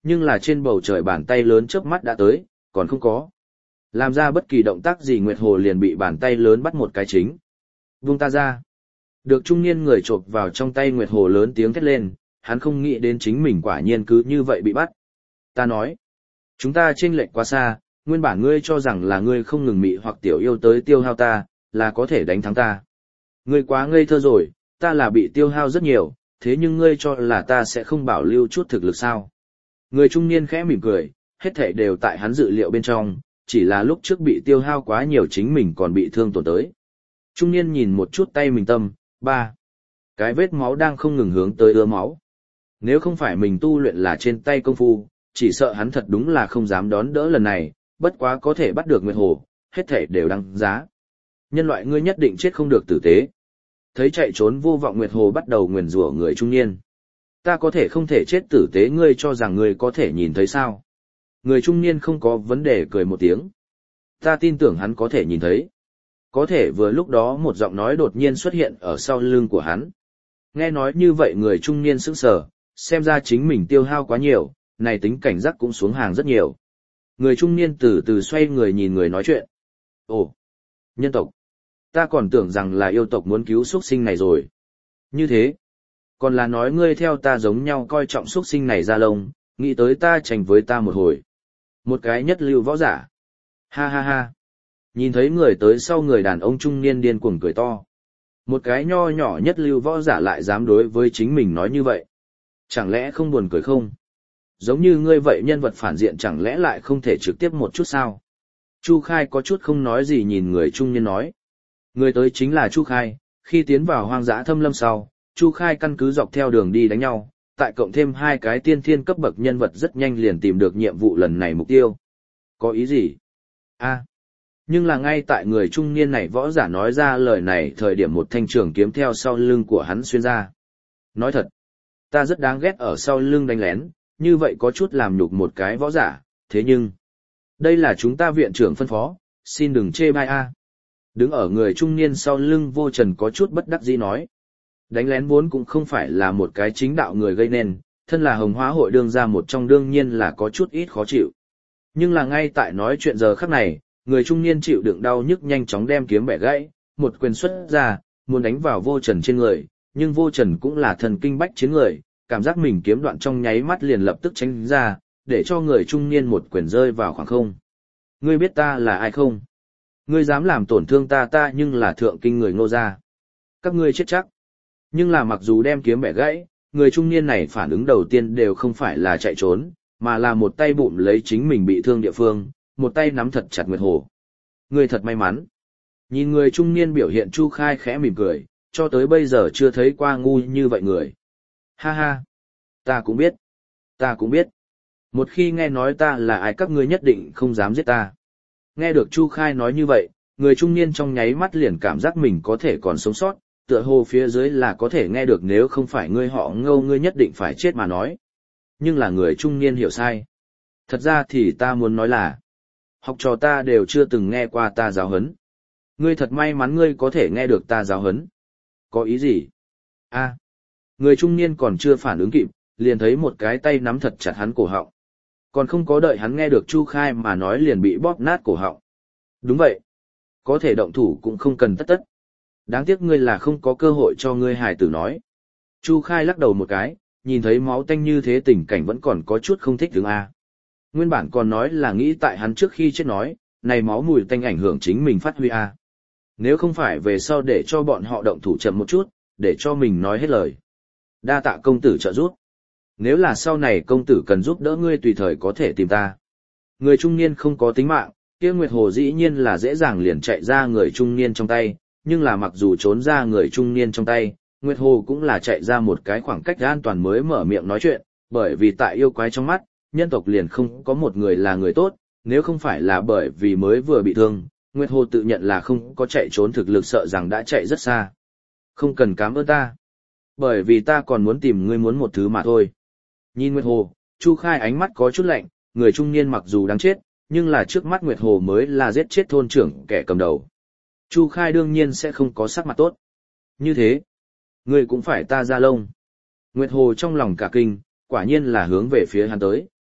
nhưng là trên bầu trời bàn tay lớn chớp mắt đã tới, còn không có. Làm ra bất kỳ động tác gì Nguyệt Hồ liền bị bàn tay lớn bắt một cái chính. Vung ta ra. Được trung niên người chộp vào trong tay Nguyệt Hồ lớn tiếng thét lên, hắn không nghĩ đến chính mình quả nhiên cứ như vậy bị bắt. Ta nói, chúng ta chênh lệch quá xa, nguyên bản ngươi cho rằng là ngươi không ngừng mị hoặc tiểu yêu tới tiêu hao ta, là có thể đánh thắng ta. Ngươi quá ngây thơ rồi, ta là bị tiêu hao rất nhiều, thế nhưng ngươi cho là ta sẽ không bảo lưu chút thực lực sao. Người trung niên khẽ mỉm cười, hết thảy đều tại hắn dự liệu bên trong, chỉ là lúc trước bị tiêu hao quá nhiều chính mình còn bị thương tổn tới. Trung niên nhìn một chút tay mình tâm, ba. Cái vết máu đang không ngừng hướng tới ứa máu. Nếu không phải mình tu luyện là trên tay công phu, chỉ sợ hắn thật đúng là không dám đón đỡ lần này, bất quá có thể bắt được Nguyệt Hồ, hết thảy đều đăng giá. Nhân loại ngươi nhất định chết không được tử tế. Thấy chạy trốn vô vọng Nguyệt Hồ bắt đầu nguyền rủa người trung niên. Ta có thể không thể chết tử tế, ngươi cho rằng ngươi có thể nhìn thấy sao? Người trung niên không có vấn đề cười một tiếng. Ta tin tưởng hắn có thể nhìn thấy. Có thể vừa lúc đó một giọng nói đột nhiên xuất hiện ở sau lưng của hắn. Nghe nói như vậy người trung niên sững sờ, xem ra chính mình tiêu hao quá nhiều, này tính cảnh giác cũng xuống hàng rất nhiều. Người trung niên từ từ xoay người nhìn người nói chuyện. Ồ, nhân tộc. Ta còn tưởng rằng là yêu tộc muốn cứu xuất sinh này rồi. Như thế, còn là nói ngươi theo ta giống nhau coi trọng xuất sinh này ra lông, nghĩ tới ta tranh với ta một hồi. Một cái nhất lưu võ giả. Ha ha ha. Nhìn thấy người tới sau người đàn ông trung niên điên cuồng cười to. Một cái nho nhỏ nhất lưu võ giả lại dám đối với chính mình nói như vậy. Chẳng lẽ không buồn cười không? Giống như ngươi vậy nhân vật phản diện chẳng lẽ lại không thể trực tiếp một chút sao? Chu Khai có chút không nói gì nhìn người trung niên nói. Người tới chính là Chu Khai, khi tiến vào hoang dã thâm lâm sau, Chu Khai căn cứ dọc theo đường đi đánh nhau, tại cộng thêm hai cái tiên thiên cấp bậc nhân vật rất nhanh liền tìm được nhiệm vụ lần này mục tiêu. Có ý gì? A. Nhưng là ngay tại người trung niên này võ giả nói ra lời này thời điểm một thanh trường kiếm theo sau lưng của hắn xuyên ra. Nói thật, ta rất đáng ghét ở sau lưng đánh lén, như vậy có chút làm nhục một cái võ giả, thế nhưng, đây là chúng ta viện trưởng phân phó, xin đừng chê bai a. Đứng ở người trung niên sau lưng Vô Trần có chút bất đắc dĩ nói. Đánh lén vốn cũng không phải là một cái chính đạo người gây nên, thân là Hồng Hóa hội đương ra một trong đương nhiên là có chút ít khó chịu. Nhưng là ngay tại nói chuyện giờ khắc này, người trung niên chịu đựng đau nhức nhanh chóng đem kiếm bẻ gãy, một quyền xuất ra, muốn đánh vào Vô Trần trên người, nhưng Vô Trần cũng là thần kinh bách chiến người, cảm giác mình kiếm đoạn trong nháy mắt liền lập tức tránh ra, để cho người trung niên một quyền rơi vào khoảng không. Ngươi biết ta là ai không? Ngươi dám làm tổn thương ta ta nhưng là thượng kinh người Ngô gia. Các ngươi chết chắc. Nhưng là mặc dù đem kiếm bẻ gãy, người trung niên này phản ứng đầu tiên đều không phải là chạy trốn, mà là một tay bụm lấy chính mình bị thương địa phương, một tay nắm thật chặt Nguyệt Hồ. Ngươi thật may mắn. Nhìn người trung niên biểu hiện Chu Khai khẽ mỉm cười, cho tới bây giờ chưa thấy qua ngu như vậy người. Ha ha. Ta cũng biết. Ta cũng biết. Một khi nghe nói ta là ai các ngươi nhất định không dám giết ta. Nghe được Chu Khai nói như vậy, người trung niên trong nháy mắt liền cảm giác mình có thể còn sống sót, tựa hồ phía dưới là có thể nghe được nếu không phải ngươi họ Ngô ngươi nhất định phải chết mà nói. Nhưng là người trung niên hiểu sai. Thật ra thì ta muốn nói là, học trò ta đều chưa từng nghe qua ta giáo huấn. Ngươi thật may mắn ngươi có thể nghe được ta giáo huấn. Có ý gì? A. Người trung niên còn chưa phản ứng kịp, liền thấy một cái tay nắm thật chặt hắn cổ họng. Còn không có đợi hắn nghe được Chu Khai mà nói liền bị bóp nát cổ họng. Đúng vậy. Có thể động thủ cũng không cần tất tất. Đáng tiếc ngươi là không có cơ hội cho ngươi hài tử nói. Chu Khai lắc đầu một cái, nhìn thấy máu tanh như thế tình cảnh vẫn còn có chút không thích đứng A. Nguyên bản còn nói là nghĩ tại hắn trước khi chết nói, này máu mùi tanh ảnh hưởng chính mình phát huy A. Nếu không phải về sau để cho bọn họ động thủ chậm một chút, để cho mình nói hết lời. Đa tạ công tử trợ giúp. Nếu là sau này công tử cần giúp đỡ ngươi tùy thời có thể tìm ta. Người trung niên không có tính mạng, kia Nguyệt Hồ dĩ nhiên là dễ dàng liền chạy ra người trung niên trong tay, nhưng là mặc dù trốn ra người trung niên trong tay, Nguyệt Hồ cũng là chạy ra một cái khoảng cách an toàn mới mở miệng nói chuyện, bởi vì tại yêu quái trong mắt, nhân tộc liền không có một người là người tốt, nếu không phải là bởi vì mới vừa bị thương, Nguyệt Hồ tự nhận là không có chạy trốn thực lực sợ rằng đã chạy rất xa. Không cần cảm ơn ta, bởi vì ta còn muốn tìm ngươi muốn một thứ mà thôi. Nhìn Nguyệt Hồ, Chu Khai ánh mắt có chút lạnh, người trung niên mặc dù đáng chết, nhưng là trước mắt Nguyệt Hồ mới là giết chết thôn trưởng kẻ cầm đầu. Chu Khai đương nhiên sẽ không có sắc mặt tốt. Như thế, ngươi cũng phải ta ra lông. Nguyệt Hồ trong lòng cả kinh, quả nhiên là hướng về phía hắn tới.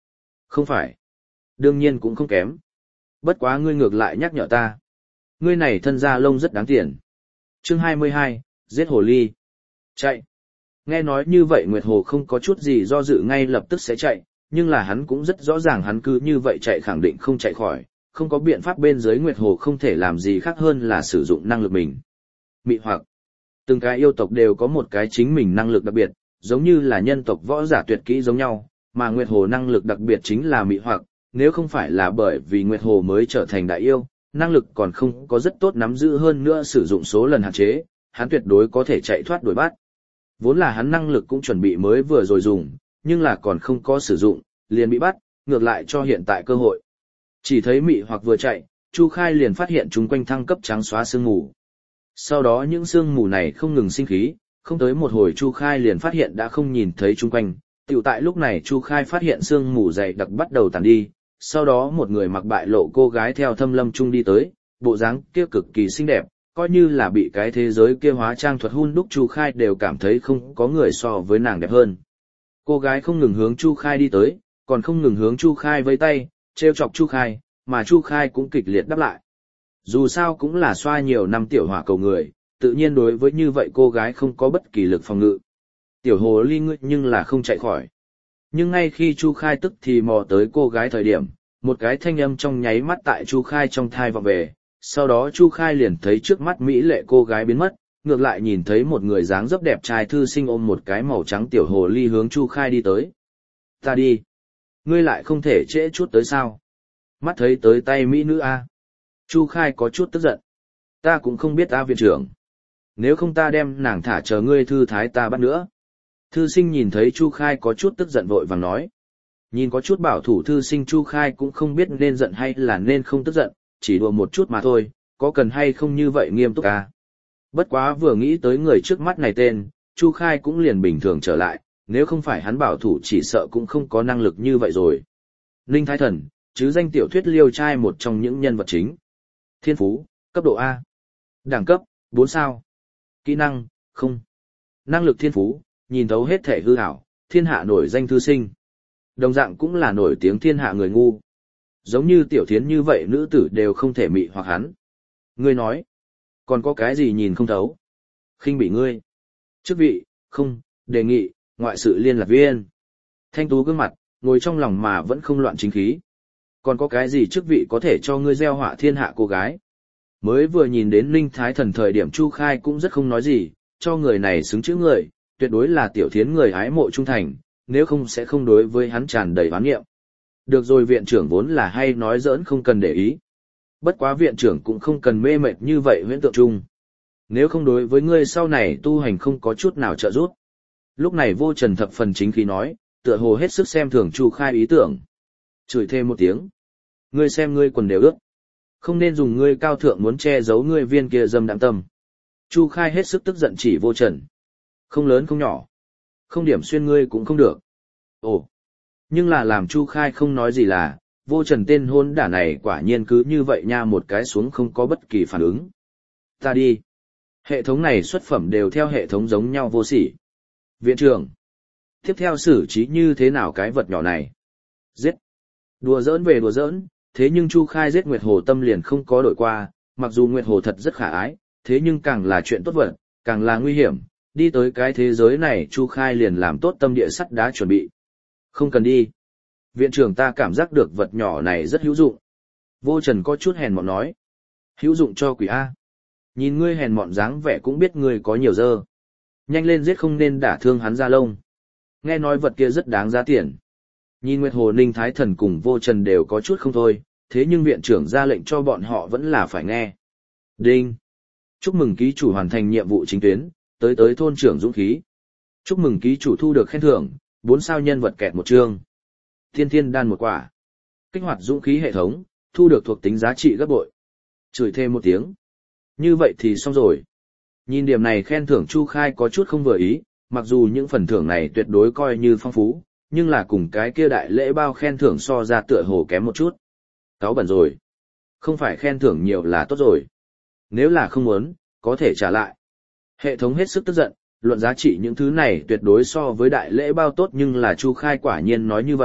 Không phải. Đương nhiên cũng không kém. Bất quá ngươi ngược lại nhắc nhở ta. Ngươi này thân da lông rất đáng tiền. Chương hai mươi hai, giết hồ ly. Chạy. Nghe nói như vậy Nguyệt Hồ không có chút gì do dự ngay lập tức sẽ chạy, nhưng là hắn cũng rất rõ ràng hắn cứ như vậy chạy khẳng định không chạy khỏi, không có biện pháp bên dưới Nguyệt Hồ không thể làm gì khác hơn là sử dụng năng lực mình. Mị hoặc. Từng cái yêu tộc đều có một cái chính mình năng lực đặc biệt, giống như là nhân tộc võ giả tuyệt kỹ giống nhau, mà Nguyệt Hồ năng lực đặc biệt chính là mị hoặc, nếu không phải là bởi vì Nguyệt Hồ mới trở thành đại yêu, năng lực còn không có rất tốt nắm giữ hơn nữa sử dụng số lần hạn chế, hắn tuyệt đối có thể chạy thoát đuổi bắt. Vốn là hắn năng lực cũng chuẩn bị mới vừa rồi dùng, nhưng là còn không có sử dụng, liền bị bắt, ngược lại cho hiện tại cơ hội. Chỉ thấy mị hoặc vừa chạy, Chu Khai liền phát hiện chúng quanh thăng cấp trắng xóa sương mù. Sau đó những sương mù này không ngừng sinh khí, không tới một hồi Chu Khai liền phát hiện đã không nhìn thấy chung quanh. Tiểu tại lúc này Chu Khai phát hiện sương mù dày đặc bắt đầu tàn đi, sau đó một người mặc bại lộ cô gái theo thâm lâm trung đi tới, bộ dáng kia cực kỳ xinh đẹp, coi như là bị cái thế giới kia hóa trang thuật hun đúc Chu Khai đều cảm thấy không có người so với nàng đẹp hơn. Cô gái không ngừng hướng Chu Khai đi tới, còn không ngừng hướng Chu Khai vẫy tay, trêu chọc Chu Khai, mà Chu Khai cũng kịch liệt đáp lại. Dù sao cũng là xoa nhiều năm tiểu hỏa cầu người, tự nhiên đối với như vậy cô gái không có bất kỳ lực phòng ngự. Tiểu hồ ly ngươi nhưng là không chạy khỏi. Nhưng ngay khi Chu Khai tức thì mò tới cô gái thời điểm, một cái thanh âm trong nháy mắt tại Chu Khai trong thai vọng về, sau đó Chu Khai liền thấy trước mắt mỹ lệ cô gái biến mất, ngược lại nhìn thấy một người dáng dấp đẹp trai thư sinh ôm một cái màu trắng tiểu hồ ly hướng Chu Khai đi tới. Ta đi. Ngươi lại không thể trễ chút tới sao? Mắt thấy tới tay mỹ nữ a. Chu Khai có chút tức giận. Ta cũng không biết ta viện trưởng. Nếu không ta đem nàng thả chờ ngươi thư thái ta bắt nữa. Thư sinh nhìn thấy Chu Khai có chút tức giận vội vàng nói. Nhìn có chút bảo thủ thư sinh Chu Khai cũng không biết nên giận hay là nên không tức giận, chỉ đùa một chút mà thôi, có cần hay không như vậy nghiêm túc à. Bất quá vừa nghĩ tới người trước mắt này tên, Chu Khai cũng liền bình thường trở lại, nếu không phải hắn bảo thủ chỉ sợ cũng không có năng lực như vậy rồi. Ninh Thái Thần, chứ danh tiểu thuyết liêu trai một trong những nhân vật chính. Thiên phú, cấp độ A. Đẳng cấp, bốn sao. Kỹ năng, không. Năng lực thiên phú, nhìn thấu hết thể hư ảo, thiên hạ nổi danh thư sinh. Đồng dạng cũng là nổi tiếng thiên hạ người ngu. Giống như tiểu thiến như vậy nữ tử đều không thể mị hoặc hắn. Ngươi nói, còn có cái gì nhìn không thấu? Khinh bị ngươi. Chức vị, không, đề nghị, ngoại sự liên lạc viên. Thanh tú gương mặt, ngồi trong lòng mà vẫn không loạn chính khí. Còn có cái gì chức vị có thể cho ngươi gieo họa thiên hạ cô gái? Mới vừa nhìn đến Ninh Thái Thần thời điểm Chu Khai cũng rất không nói gì, cho người này xứng chữ người, tuyệt đối là tiểu thiến người ái mộ trung thành, nếu không sẽ không đối với hắn tràn đầy oán nghiệm. Được rồi, viện trưởng vốn là hay nói giỡn không cần để ý. Bất quá viện trưởng cũng không cần mê mệt như vậy huyễn tượng chung. Nếu không đối với ngươi sau này tu hành không có chút nào trợ giúp. Lúc này Vô Trần thập phần chính khí nói, tựa hồ hết sức xem thường Chu Khai ý tưởng. Chửi thêm một tiếng. Ngươi xem ngươi quần đều ướt. Không nên dùng ngươi cao thượng muốn che giấu ngươi viên kia dâm đạm tâm. Chu Khai hết sức tức giận chỉ Vô Trần. Không lớn không nhỏ. Không điểm xuyên ngươi cũng không được. Ồ. Nhưng là làm Chu Khai không nói gì là, Vô Trần tên hôn đả này quả nhiên cứ như vậy nha một cái xuống không có bất kỳ phản ứng. Ta đi. Hệ thống này xuất phẩm đều theo hệ thống giống nhau vô sỉ. Viện trưởng. Tiếp theo xử trí như thế nào cái vật nhỏ này? Giết. Đùa giỡn về đùa giỡn, thế nhưng Chu Khai giết Nguyệt Hồ tâm liền không có đổi qua, mặc dù Nguyệt Hồ thật rất khả ái, thế nhưng càng là chuyện tốt vật, càng là nguy hiểm, đi tới cái thế giới này Chu Khai liền làm tốt tâm địa sắt đá chuẩn bị. Không cần đi. Viện trưởng ta cảm giác được vật nhỏ này rất hữu dụng. Vô Trần có chút hèn mọn nói. Hữu dụng cho quỷ A. Nhìn ngươi hèn mọn dáng vẻ cũng biết ngươi có nhiều dơ. Nhanh lên giết không nên đả thương hắn ra lông. Nghe nói vật kia rất đáng giá tiền. Nhìn Nguyệt Hồ Ninh Thái Thần cùng Vô Trần đều có chút không thôi, thế nhưng viện trưởng ra lệnh cho bọn họ vẫn là phải nghe. Đinh. Chúc mừng ký chủ hoàn thành nhiệm vụ chính tuyến, tới tới thôn trưởng dũng khí. Chúc mừng ký chủ thu được khen thưởng, bốn sao nhân vật kẹt một chương. Thiên thiên đan một quả. Kích hoạt dũng khí hệ thống, thu được thuộc tính giá trị gấp bội. Chửi thêm một tiếng. Như vậy thì xong rồi. Nhìn điểm này khen thưởng Chu Khai có chút không vừa ý, mặc dù những phần thưởng này tuyệt đối coi như phong phú, nhưng là cùng cái kia đại lễ bao khen thưởng so ra tựa hồ kém một chút. Cáo bẩn rồi. Không phải khen thưởng nhiều là tốt rồi. Nếu là không muốn, có thể trả lại. Hệ thống hết sức tức giận, luận giá trị những thứ này tuyệt đối so với đại lễ bao tốt nhưng là Chu Khai quả nhiên nói như vậy,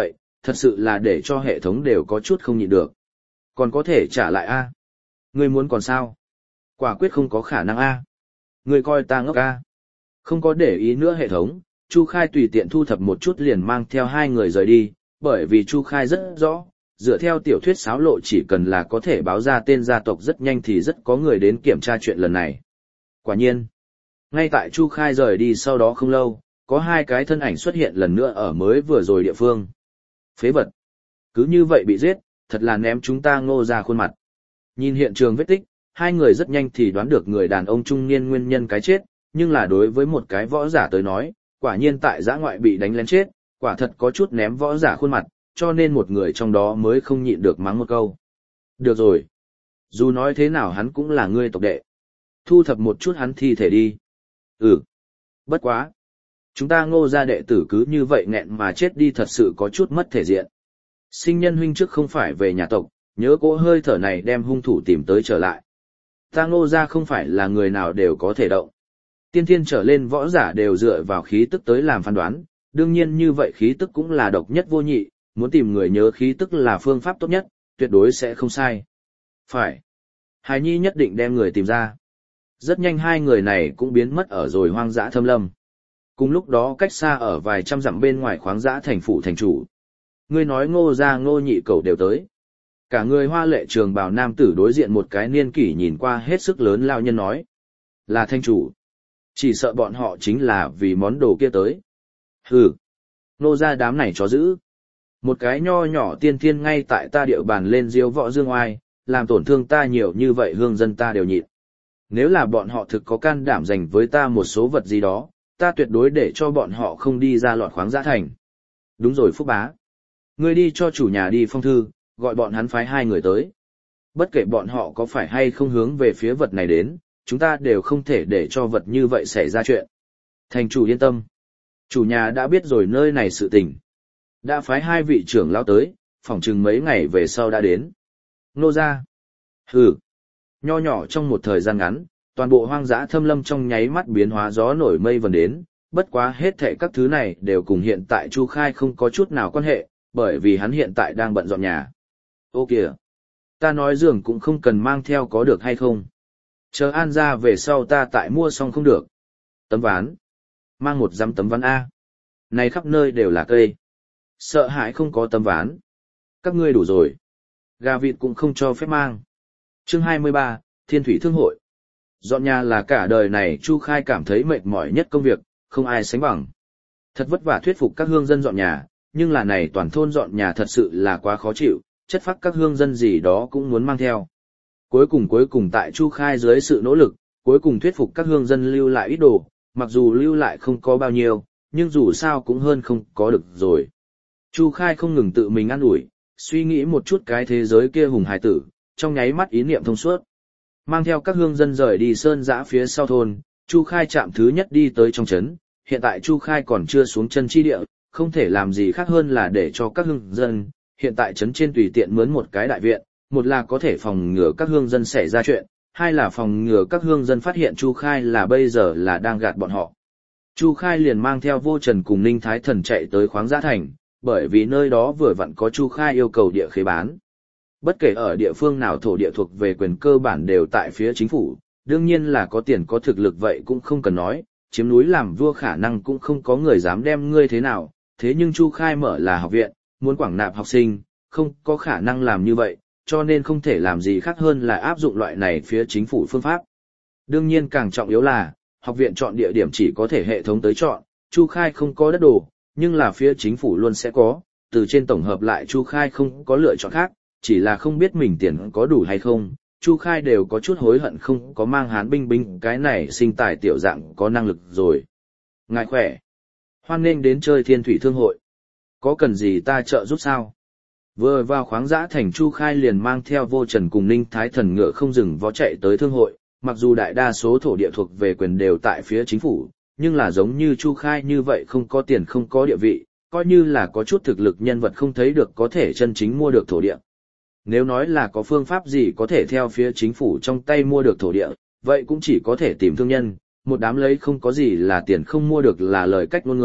thật sự là để cho hệ thống đều có chút không nhịn được. Còn có thể trả lại a? Ngươi muốn còn sao? Quả quyết không có khả năng a. Ngươi coi ta ngốc a. Không có để ý nữa hệ thống, Chu Khai tùy tiện thu thập một chút liền mang theo hai người rời đi, bởi vì Chu Khai rất rõ, dựa theo tiểu thuyết xáo lộ chỉ cần là có thể báo ra tên gia tộc rất nhanh thì rất có người đến kiểm tra chuyện lần này. Quả nhiên, ngay tại Chu Khai rời đi sau đó không lâu, có hai cái thân ảnh xuất hiện lần nữa ở mới vừa rồi địa phương. Phế vật. Cứ như vậy bị giết, thật là ném chúng ta Ngô ra khuôn mặt. Nhìn hiện trường vết tích, hai người rất nhanh thì đoán được người đàn ông trung niên nguyên nhân cái chết, nhưng là đối với một cái võ giả tới nói, quả nhiên tại giã ngoại bị đánh lén chết, quả thật có chút ném võ giả khuôn mặt, cho nên một người trong đó mới không nhịn được mắng một câu. Được rồi. Dù nói thế nào hắn cũng là ngươi tộc đệ. Thu thập một chút hắn thi thể đi. Ừ. Bất quá. Chúng ta Ngô gia đệ tử cứ như vậy nghẹn mà chết đi thật sự có chút mất thể diện. Sinh nhân huynh trước không phải về nhà tộc, nhớ cỗ hơi thở này đem hung thủ tìm tới trở lại. Ta Ngô gia không phải là người nào đều có thể động. Tiên thiên trở lên võ giả đều dựa vào khí tức tới làm phán đoán, đương nhiên như vậy khí tức cũng là độc nhất vô nhị, muốn tìm người nhớ khí tức là phương pháp tốt nhất, tuyệt đối sẽ không sai. Phải. Hải Nhi nhất định đem người tìm ra. Rất nhanh hai người này cũng biến mất ở rồi hoang dã thâm lâm. Cùng lúc đó cách xa ở vài trăm dặm bên ngoài khoáng dã thành phủ thành chủ. Ngươi nói Ngô gia Ngô nhị cầu đều tới. Cả người hoa lệ trường bào nam tử đối diện một cái niên kỷ nhìn qua hết sức lớn lao nhân nói. Là thành chủ. Chỉ sợ bọn họ chính là vì món đồ kia tới. Hừ. Ngô gia đám này chó dữ. Một cái nho nhỏ tiên thiên ngay tại ta địa bàn lên diêu võ dương oai, làm tổn thương ta nhiều như vậy hương dân ta đều nhịn. Nếu là bọn họ thực có can đảm dành với ta một số vật gì đó, ta tuyệt đối để cho bọn họ không đi ra lọt khoáng dã thành. Đúng rồi Phúc Bá. Ngươi đi cho chủ nhà đi phong thư, gọi bọn hắn phái hai người tới. Bất kể bọn họ có phải hay không hướng về phía vật này đến, chúng ta đều không thể để cho vật như vậy xảy ra chuyện. Thành chủ yên tâm. Chủ nhà đã biết rồi nơi này sự tình. Đã phái hai vị trưởng lão tới, phỏng chừng mấy ngày về sau đã đến. Nô ra. Hừ. Nho nhỏ trong một thời gian ngắn, toàn bộ hoang dã thâm lâm trong nháy mắt biến hóa gió nổi mây vần đến, bất quá hết thảy các thứ này đều cùng hiện tại Chu Khai không có chút nào quan hệ, bởi vì hắn hiện tại đang bận dọn nhà. Ô kìa, ta nói giường cũng không cần mang theo có được hay không? Chờ An ra về sau ta tại mua xong không được. Tấm ván. Mang một dăm tấm ván A. Này khắp nơi đều là cây. Sợ hãi không có tấm ván. Các ngươi đủ rồi. Gà vịt cũng không cho phép mang. Chương hai mươi ba, Thiên Thủy Thương Hội. Dọn nhà là cả đời này Chu Khai cảm thấy mệt mỏi nhất công việc, không ai sánh bằng. Thật vất vả thuyết phục các hương dân dọn nhà, nhưng là này toàn thôn dọn nhà thật sự là quá khó chịu, chất phác các hương dân gì đó cũng muốn mang theo. Cuối cùng cuối cùng tại Chu Khai dưới sự nỗ lực, cuối cùng thuyết phục các hương dân lưu lại ít đồ, mặc dù lưu lại không có bao nhiêu, nhưng dù sao cũng hơn không có được rồi. Chu Khai không ngừng tự mình ăn ủi, suy nghĩ một chút cái thế giới kia hùng hải tử, trong nháy mắt ý niệm thông suốt. Mang theo các hương dân rời đi sơn dã phía sau thôn, Chu Khai chạm thứ nhất đi tới trong trấn, hiện tại Chu Khai còn chưa xuống chân chi địa, không thể làm gì khác hơn là để cho các hương dân, hiện tại trấn trên tùy tiện mướn một cái đại viện, một là có thể phòng ngừa các hương dân xảy ra chuyện, hai là phòng ngừa các hương dân phát hiện Chu Khai là bây giờ là đang gạt bọn họ. Chu Khai liền mang theo Vô Trần cùng Ninh Thái Thần chạy tới khoáng dã thành, bởi vì nơi đó vừa vặn có Chu Khai yêu cầu địa khế bán. Bất kể ở địa phương nào thổ địa thuộc về quyền cơ bản đều tại phía chính phủ, đương nhiên là có tiền có thực lực vậy cũng không cần nói, chiếm núi làm vua khả năng cũng không có người dám đem ngươi thế nào, thế nhưng Chu Khai mở là học viện, muốn quảng nạp học sinh, không có khả năng làm như vậy, cho nên không thể làm gì khác hơn là áp dụng loại này phía chính phủ phương pháp. Đương nhiên càng trọng yếu là, học viện chọn địa điểm chỉ có thể hệ thống tới chọn, Chu Khai không có đất đồ, nhưng là phía chính phủ luôn sẽ có, từ trên tổng hợp lại Chu Khai không có lựa chọn khác, chỉ là không biết mình tiền có đủ hay không, Chu Khai đều có chút hối hận không có mang Hán binh binh cái này sinh tài tiểu dạng có năng lực rồi. Ngài khỏe. Hoan nghênh đến chơi Thiên Thủy Thương Hội. Có cần gì ta trợ giúp sao? Vừa vào khoáng dã thành Chu Khai liền mang theo Vô Trần cùng Ninh Thái Thần ngựa không dừng vó chạy tới thương hội, mặc dù đại đa số thổ địa thuộc về quyền đều tại phía chính phủ, nhưng là giống như Chu Khai như vậy không có tiền không có địa vị, coi như là có chút thực lực nhân vật không thấy được có thể chân chính mua được thổ địa. Nếu nói là có phương pháp gì có thể theo phía chính phủ trong tay mua được thổ địa, vậy cũng chỉ có thể tìm thương nhân, một đám lấy không có gì là tiền không mua được là lời cách ngôn người,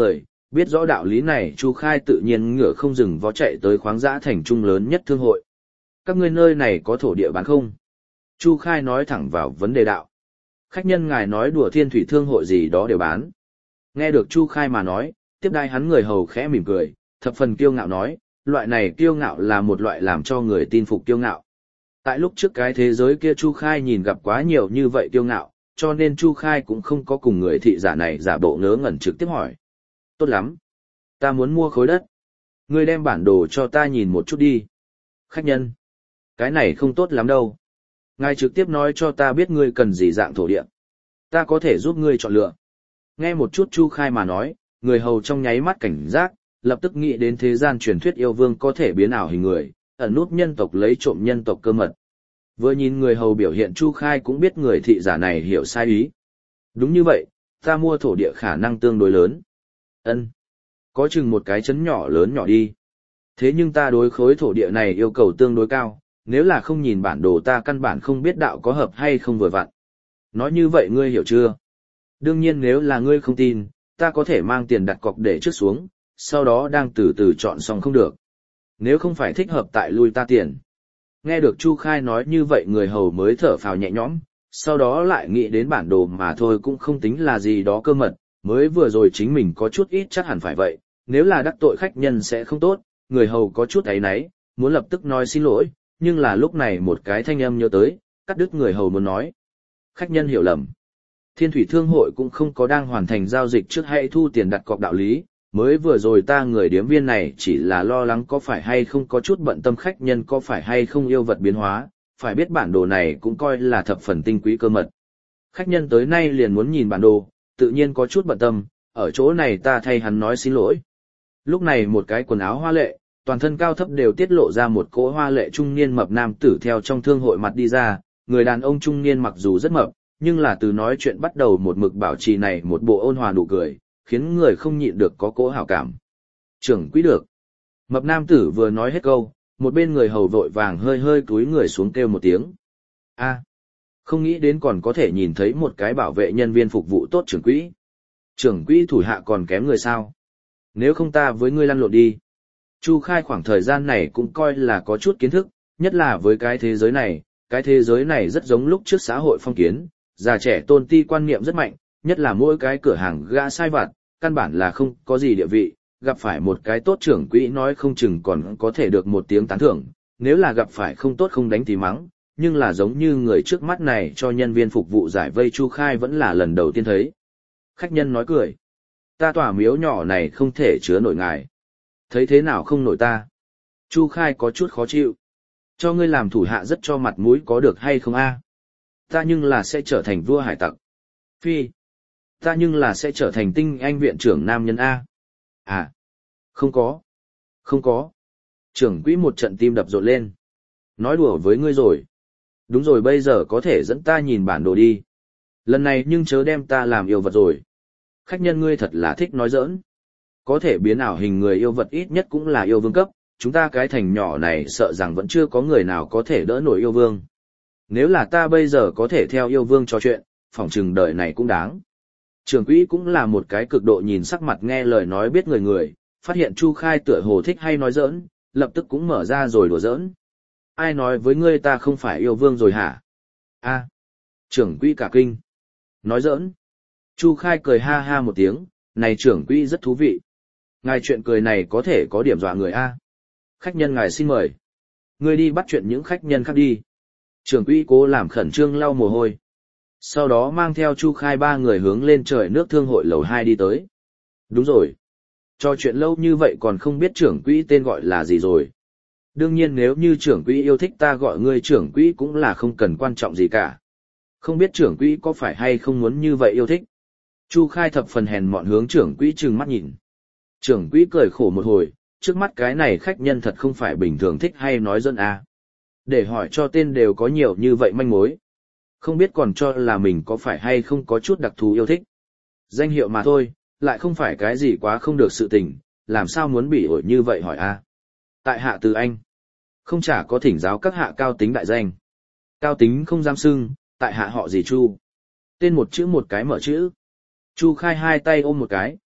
biết rõ đạo lý này Chu Khai tự nhiên ngựa không dừng vó chạy tới khoáng dã thành trung lớn nhất thương hội. Các ngươi nơi này có thổ địa bán không? Chu Khai nói thẳng vào vấn đề đạo. Khách nhân ngài nói đùa thiên thủy thương hội gì đó đều bán. Nghe được Chu Khai mà nói, tiếp đai hắn người hầu khẽ mỉm cười, thập phần kiêu ngạo nói, loại này kiêu ngạo là một loại làm cho người tin phục kiêu ngạo. Tại lúc trước cái thế giới kia Chu Khai nhìn gặp quá nhiều như vậy kiêu ngạo, cho nên Chu Khai cũng không có cùng người thị giả này giả bộ ngớ ngẩn trực tiếp hỏi. Tốt lắm. Ta muốn mua khối đất. Ngươi đem bản đồ cho ta nhìn một chút đi. Khách nhân. Cái này không tốt lắm đâu. Ngài trực tiếp nói cho ta biết ngươi cần gì dạng thổ địa. Ta có thể giúp ngươi chọn lựa. Nghe một chút Chu Khai mà nói, người hầu trong nháy mắt cảnh giác, lập tức nghĩ đến thế gian truyền thuyết yêu vương có thể biến ảo hình người, ẩn nút nhân tộc lấy trộm nhân tộc cơ mật. Vừa nhìn người hầu biểu hiện Chu Khai cũng biết người thị giả này hiểu sai ý. Đúng như vậy, ta mua thổ địa khả năng tương đối lớn. Ân, có chừng một cái chấn nhỏ lớn nhỏ đi. Thế nhưng ta đối khối thổ địa này yêu cầu tương đối cao, nếu là không nhìn bản đồ ta căn bản không biết đạo có hợp hay không vừa vặn. Nói như vậy ngươi hiểu chưa? Đương nhiên nếu là ngươi không tin, ta có thể mang tiền đặt cọc để trước xuống, sau đó đang từ từ chọn xong không được. Nếu không phải thích hợp tại lui ta tiền. Nghe được Chu Khai nói như vậy người hầu mới thở phào nhẹ nhõm, sau đó lại nghĩ đến bản đồ mà thôi cũng không tính là gì đó cơ mật, mới vừa rồi chính mình có chút ít chắc hẳn phải vậy, nếu là đắc tội khách nhân sẽ không tốt, người hầu có chút áy náy, muốn lập tức nói xin lỗi, nhưng là lúc này một cái thanh âm nhớ tới, cắt đứt người hầu muốn nói. Khách nhân hiểu lầm. Thiên thủy thương hội cũng không có đang hoàn thành giao dịch trước hãy thu tiền đặt cọc đạo lý, mới vừa rồi ta người điếm viên này chỉ là lo lắng có phải hay không có chút bận tâm khách nhân có phải hay không yêu vật biến hóa, phải biết bản đồ này cũng coi là thập phần tinh quý cơ mật. Khách nhân tới nay liền muốn nhìn bản đồ, tự nhiên có chút bận tâm, ở chỗ này ta thay hắn nói xin lỗi. Lúc này một cái quần áo hoa lệ, toàn thân cao thấp đều tiết lộ ra một cỗ hoa lệ trung niên mập nam tử theo trong thương hội mặt đi ra, người đàn ông trung niên mặc dù rất mập, nhưng là từ nói chuyện bắt đầu một mực bảo trì này một bộ ôn hòa nụ cười, khiến người không nhịn được có cỗ hảo cảm. Trưởng quỹ được. Mập nam tử vừa nói hết câu, một bên người hầu vội vàng hơi hơi cúi người xuống kêu một tiếng. A, không nghĩ đến còn có thể nhìn thấy một cái bảo vệ nhân viên phục vụ tốt trưởng quỹ. Trưởng quỹ thủ hạ còn kém người sao? Nếu không ta với ngươi lăn lộn đi. Chu Khai khoảng thời gian này cũng coi là có chút kiến thức, nhất là với cái thế giới này, cái thế giới này rất giống lúc trước xã hội phong kiến, già trẻ tôn ti quan niệm rất mạnh, nhất là mỗi cái cửa hàng gã sai vặt, căn bản là không có gì địa vị, gặp phải một cái tốt trưởng quỹ nói không chừng còn có thể được một tiếng tán thưởng, nếu là gặp phải không tốt không đánh thì mắng, nhưng là giống như người trước mắt này cho nhân viên phục vụ giải vây Chu Khai vẫn là lần đầu tiên thấy. Khách nhân nói cười, ta tòa miếu nhỏ này không thể chứa nổi ngài. Thấy thế nào không nổi ta? Chu Khai có chút khó chịu. Cho ngươi làm thủ hạ rất cho mặt mũi có được hay không a? Ta nhưng là sẽ trở thành vua hải tặc. Phi. Ta nhưng là sẽ trở thành tinh anh viện trưởng nam nhân A. À. Không có. Không có. Trưởng quỹ một trận tim đập rộn lên. Nói đùa với ngươi rồi. Đúng rồi bây giờ có thể dẫn ta nhìn bản đồ đi. Lần này nhưng chớ đem ta làm yêu vật rồi. Khách nhân ngươi thật là thích nói giỡn. Có thể biến ảo hình người yêu vật ít nhất cũng là yêu vương cấp. Chúng ta cái thành nhỏ này sợ rằng vẫn chưa có người nào có thể đỡ nổi yêu vương. Nếu là ta bây giờ có thể theo yêu vương trò chuyện, phỏng chừng đời này cũng đáng. Trưởng quỹ cũng là một cái cực độ nhìn sắc mặt nghe lời nói biết người người, phát hiện Chu Khai tựa hồ thích hay nói giỡn, lập tức cũng mở ra rồi đùa giỡn. Ai nói với ngươi ta không phải yêu vương rồi hả? A, trưởng quỹ cả kinh. Nói giỡn. Chu Khai cười ha ha một tiếng, này trưởng quỹ rất thú vị. Ngài chuyện cười này có thể có điểm dọa người A. Khách nhân ngài xin mời. Ngươi đi bắt chuyện những khách nhân khác đi. Trưởng quỹ cố làm khẩn trương lau mồ hôi. Sau đó mang theo Chu Khai ba người hướng lên trời nước thương hội lầu hai đi tới. Đúng rồi. Cho chuyện lâu như vậy còn không biết trưởng quỹ tên gọi là gì rồi. Đương nhiên nếu như trưởng quỹ yêu thích ta gọi ngươi trưởng quỹ cũng là không cần quan trọng gì cả. Không biết trưởng quỹ có phải hay không muốn như vậy yêu thích. Chu Khai thập phần hèn mọn hướng trưởng quỹ trừng mắt nhìn. Trưởng quỹ cười khổ một hồi, trước mắt cái này khách nhân thật không phải bình thường thích hay nói dân à. Để hỏi cho tên đều có nhiều như vậy manh mối. Không biết còn cho là mình có phải hay không có chút đặc thù yêu thích. Danh hiệu mà thôi, lại không phải cái gì quá không được sự tình, làm sao muốn bị ổi như vậy hỏi a? Tại hạ từ anh. Không chả có thỉnh giáo các hạ cao tính đại danh. Cao tính không dám xưng, tại hạ họ gì Chu. Tên một chữ một cái mở chữ. Chu Khai hai tay ôm một cái,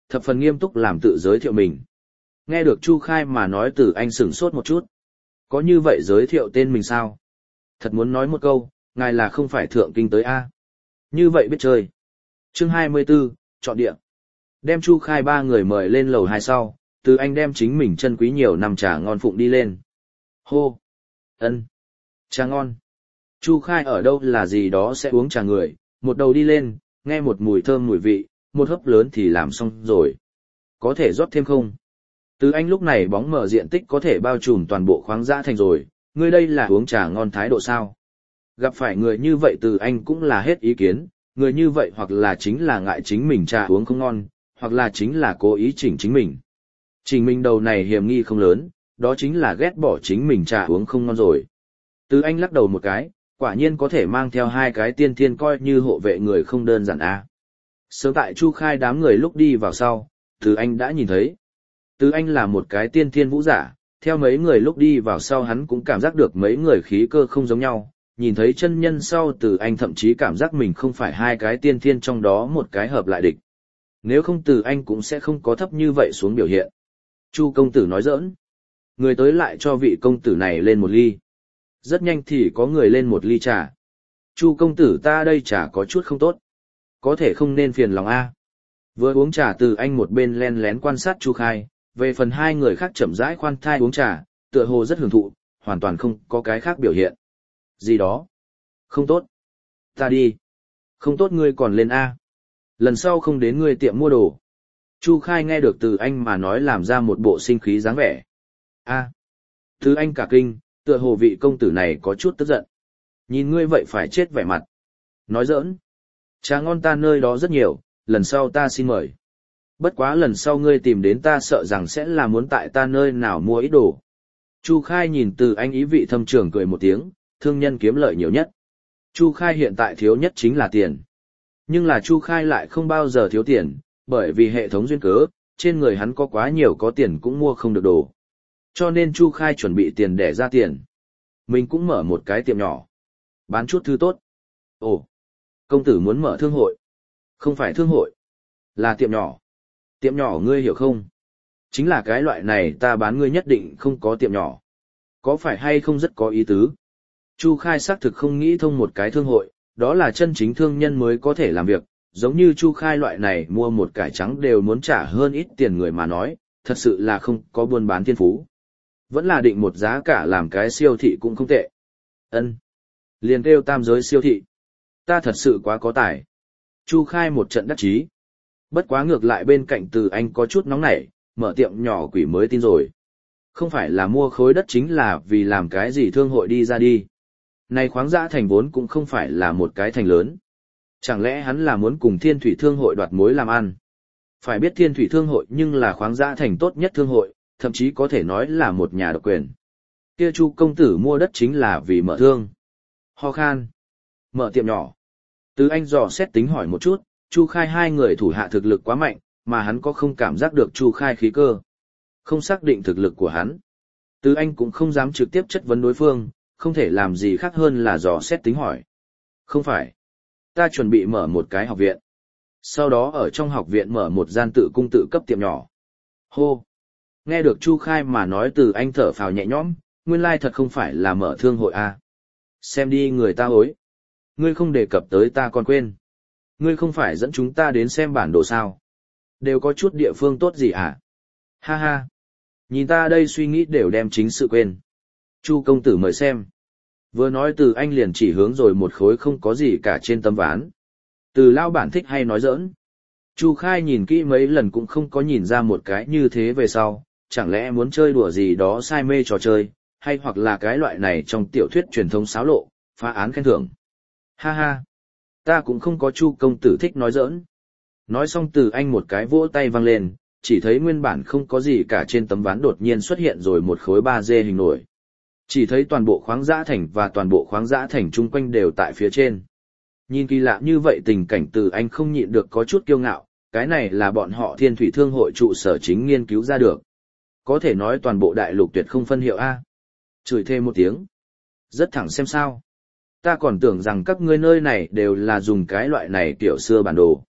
thập phần nghiêm túc làm tự giới thiệu mình. Nghe được Chu Khai mà nói Từ Anh sửng sốt một chút. Có như vậy giới thiệu tên mình sao? Thật muốn nói một câu, ngài là không phải thượng kinh tới A. Như vậy biết chơi. Chương hai mươi 24, chọn địa. Đem Chu Khai ba người mời lên lầu hai sau, Từ Anh đem chính mình chân quý nhiều năm trà ngon phụng đi lên. Hô! Ân! Trà ngon! Chu Khai ở đâu là gì đó sẽ uống trà người, một đầu đi lên, nghe một mùi thơm mùi vị, một hớp lớn thì làm xong rồi. Có thể rót thêm không? Từ Anh lúc này bóng mở diện tích có thể bao trùm toàn bộ khoáng dã thành rồi, ngươi đây là uống trà ngon thái độ sao? Gặp phải người như vậy Từ Anh cũng là hết ý kiến, người như vậy hoặc là chính là ngại chính mình trà uống không ngon, hoặc là chính là cố ý chỉnh chính mình. Chỉnh mình đầu này hiểm nghi không lớn, đó chính là ghét bỏ chính mình trà uống không ngon rồi. Từ Anh lắc đầu một cái, quả nhiên có thể mang theo hai cái tiên thiên coi như hộ vệ người không đơn giản a. Sớm tại Chu Khai đám người lúc đi vào sau, Từ Anh đã nhìn thấy. Từ Anh là một cái tiên thiên vũ giả, theo mấy người lúc đi vào sau hắn cũng cảm giác được mấy người khí cơ không giống nhau, nhìn thấy chân nhân sau Từ Anh thậm chí cảm giác mình không phải hai cái tiên thiên trong đó một cái hợp lại địch. Nếu không Từ Anh cũng sẽ không có thấp như vậy xuống biểu hiện. Chu công tử nói giỡn. Người tới lại cho vị công tử này lên một ly. Rất nhanh thì có người lên một ly trà. Chu công tử ta đây trà có chút không tốt. Có thể không nên phiền lòng a. Vừa uống trà Từ Anh một bên len lén quan sát Chu Khai, về phần hai người khác chậm rãi khoan thai uống trà, tựa hồ rất hưởng thụ, hoàn toàn không có cái khác biểu hiện. Gì đó? Không tốt. Ta đi. Không tốt ngươi còn lên a. Lần sau không đến ngươi tiệm mua đồ. Chu Khai nghe được Từ Anh mà nói làm ra một bộ sinh khí dáng vẻ. A. Từ Anh cả kinh, tựa hồ vị công tử này có chút tức giận. Nhìn ngươi vậy phải chết vẻ mặt. Nói giỡn. Trà ngon ta nơi đó rất nhiều, lần sau ta xin mời. Bất quá lần sau ngươi tìm đến ta sợ rằng sẽ là muốn tại ta nơi nào mua ít đồ. Chu Khai nhìn Từ Anh ý vị thâm trường cười một tiếng, thương nhân kiếm lợi nhiều nhất. Chu Khai hiện tại thiếu nhất chính là tiền. Nhưng là Chu Khai lại không bao giờ thiếu tiền, bởi vì hệ thống duyên cớ, trên người hắn có quá nhiều có tiền cũng mua không được đồ. Cho nên Chu Khai chuẩn bị tiền để ra tiền. Mình cũng mở một cái tiệm nhỏ. Bán chút thứ tốt. Ồ, công tử muốn mở thương hội. Không phải thương hội, là tiệm nhỏ. Tiệm nhỏ ngươi hiểu không? Chính là cái loại này ta bán ngươi nhất định không có tiệm nhỏ. Có phải hay không rất có ý tứ? Chu Khai xác thực không nghĩ thông một cái thương hội, đó là chân chính thương nhân mới có thể làm việc, giống như Chu Khai loại này mua một cải trắng đều muốn trả hơn ít tiền người mà nói, thật sự là không có buôn bán thiên phú. Vẫn là định một giá cả làm cái siêu thị cũng không tệ. Ân, liền kêu tam giới siêu thị. Ta thật sự quá có tài. Chu Khai một trận đắc chí. Bất quá ngược lại bên cạnh Từ Anh có chút nóng nảy, mở tiệm nhỏ quỷ mới tin rồi. Không phải là mua khối đất chính là vì làm cái gì thương hội đi ra đi. Này khoáng dã thành vốn cũng không phải là một cái thành lớn. Chẳng lẽ hắn là muốn cùng Thiên Thủy Thương hội đoạt mối làm ăn? Phải biết Thiên Thủy Thương hội nhưng là khoáng dã thành tốt nhất thương hội, thậm chí có thể nói là một nhà độc quyền. Kia Chu công tử mua đất chính là vì mở thương. Ho khan. Mở tiệm nhỏ. Từ Anh dò xét tính hỏi một chút, Chu Khai hai người thủ hạ thực lực quá mạnh, mà hắn có không cảm giác được Chu Khai khí cơ. Không xác định thực lực của hắn. Từ Anh cũng không dám trực tiếp chất vấn đối phương, không thể làm gì khác hơn là dò xét tính hỏi. Không phải. Ta chuẩn bị mở một cái học viện. Sau đó ở trong học viện mở một gian tự cung tự cấp tiệm nhỏ. Hô. Nghe được Chu Khai mà nói Từ Anh thở phào nhẹ nhõm, nguyên lai thật không phải là mở thương hội à. Xem đi người ta hối. Ngươi không đề cập tới ta còn quên. Ngươi không phải dẫn chúng ta đến xem bản đồ sao. Đều có chút địa phương tốt gì à? Ha ha. Nhìn ta đây suy nghĩ đều đem chính sự quên. Chu công tử mời xem. Vừa nói Từ Anh liền chỉ hướng rồi một khối không có gì cả trên tấm ván. Từ lao bản thích hay nói giỡn. Chu Khai nhìn kỹ mấy lần cũng không có nhìn ra một cái như thế về sau, chẳng lẽ muốn chơi đùa gì đó say mê trò chơi, hay hoặc là cái loại này trong tiểu thuyết truyền thống xáo lộ, phá án khen thưởng. Ha ha, ta cũng không có Chu công tử thích nói giỡn. Nói xong Từ Anh một cái vỗ tay văng lên, chỉ thấy nguyên bản không có gì cả trên tấm ván đột nhiên xuất hiện rồi một khối ba D hình nổi. Chỉ thấy toàn bộ khoáng dã thành và toàn bộ khoáng dã thành chung quanh đều tại phía trên. Nhìn kỳ lạ như vậy tình cảnh Từ Anh không nhịn được có chút kiêu ngạo, cái này là bọn họ Thiên Thủy Thương hội trụ sở chính nghiên cứu ra được. Có thể nói toàn bộ đại lục tuyệt không phân hiệu A. Chửi thêm một tiếng. Rất thẳng xem sao. Ta còn tưởng rằng các ngươi nơi này đều là dùng cái loại này kiểu xưa bản đồ.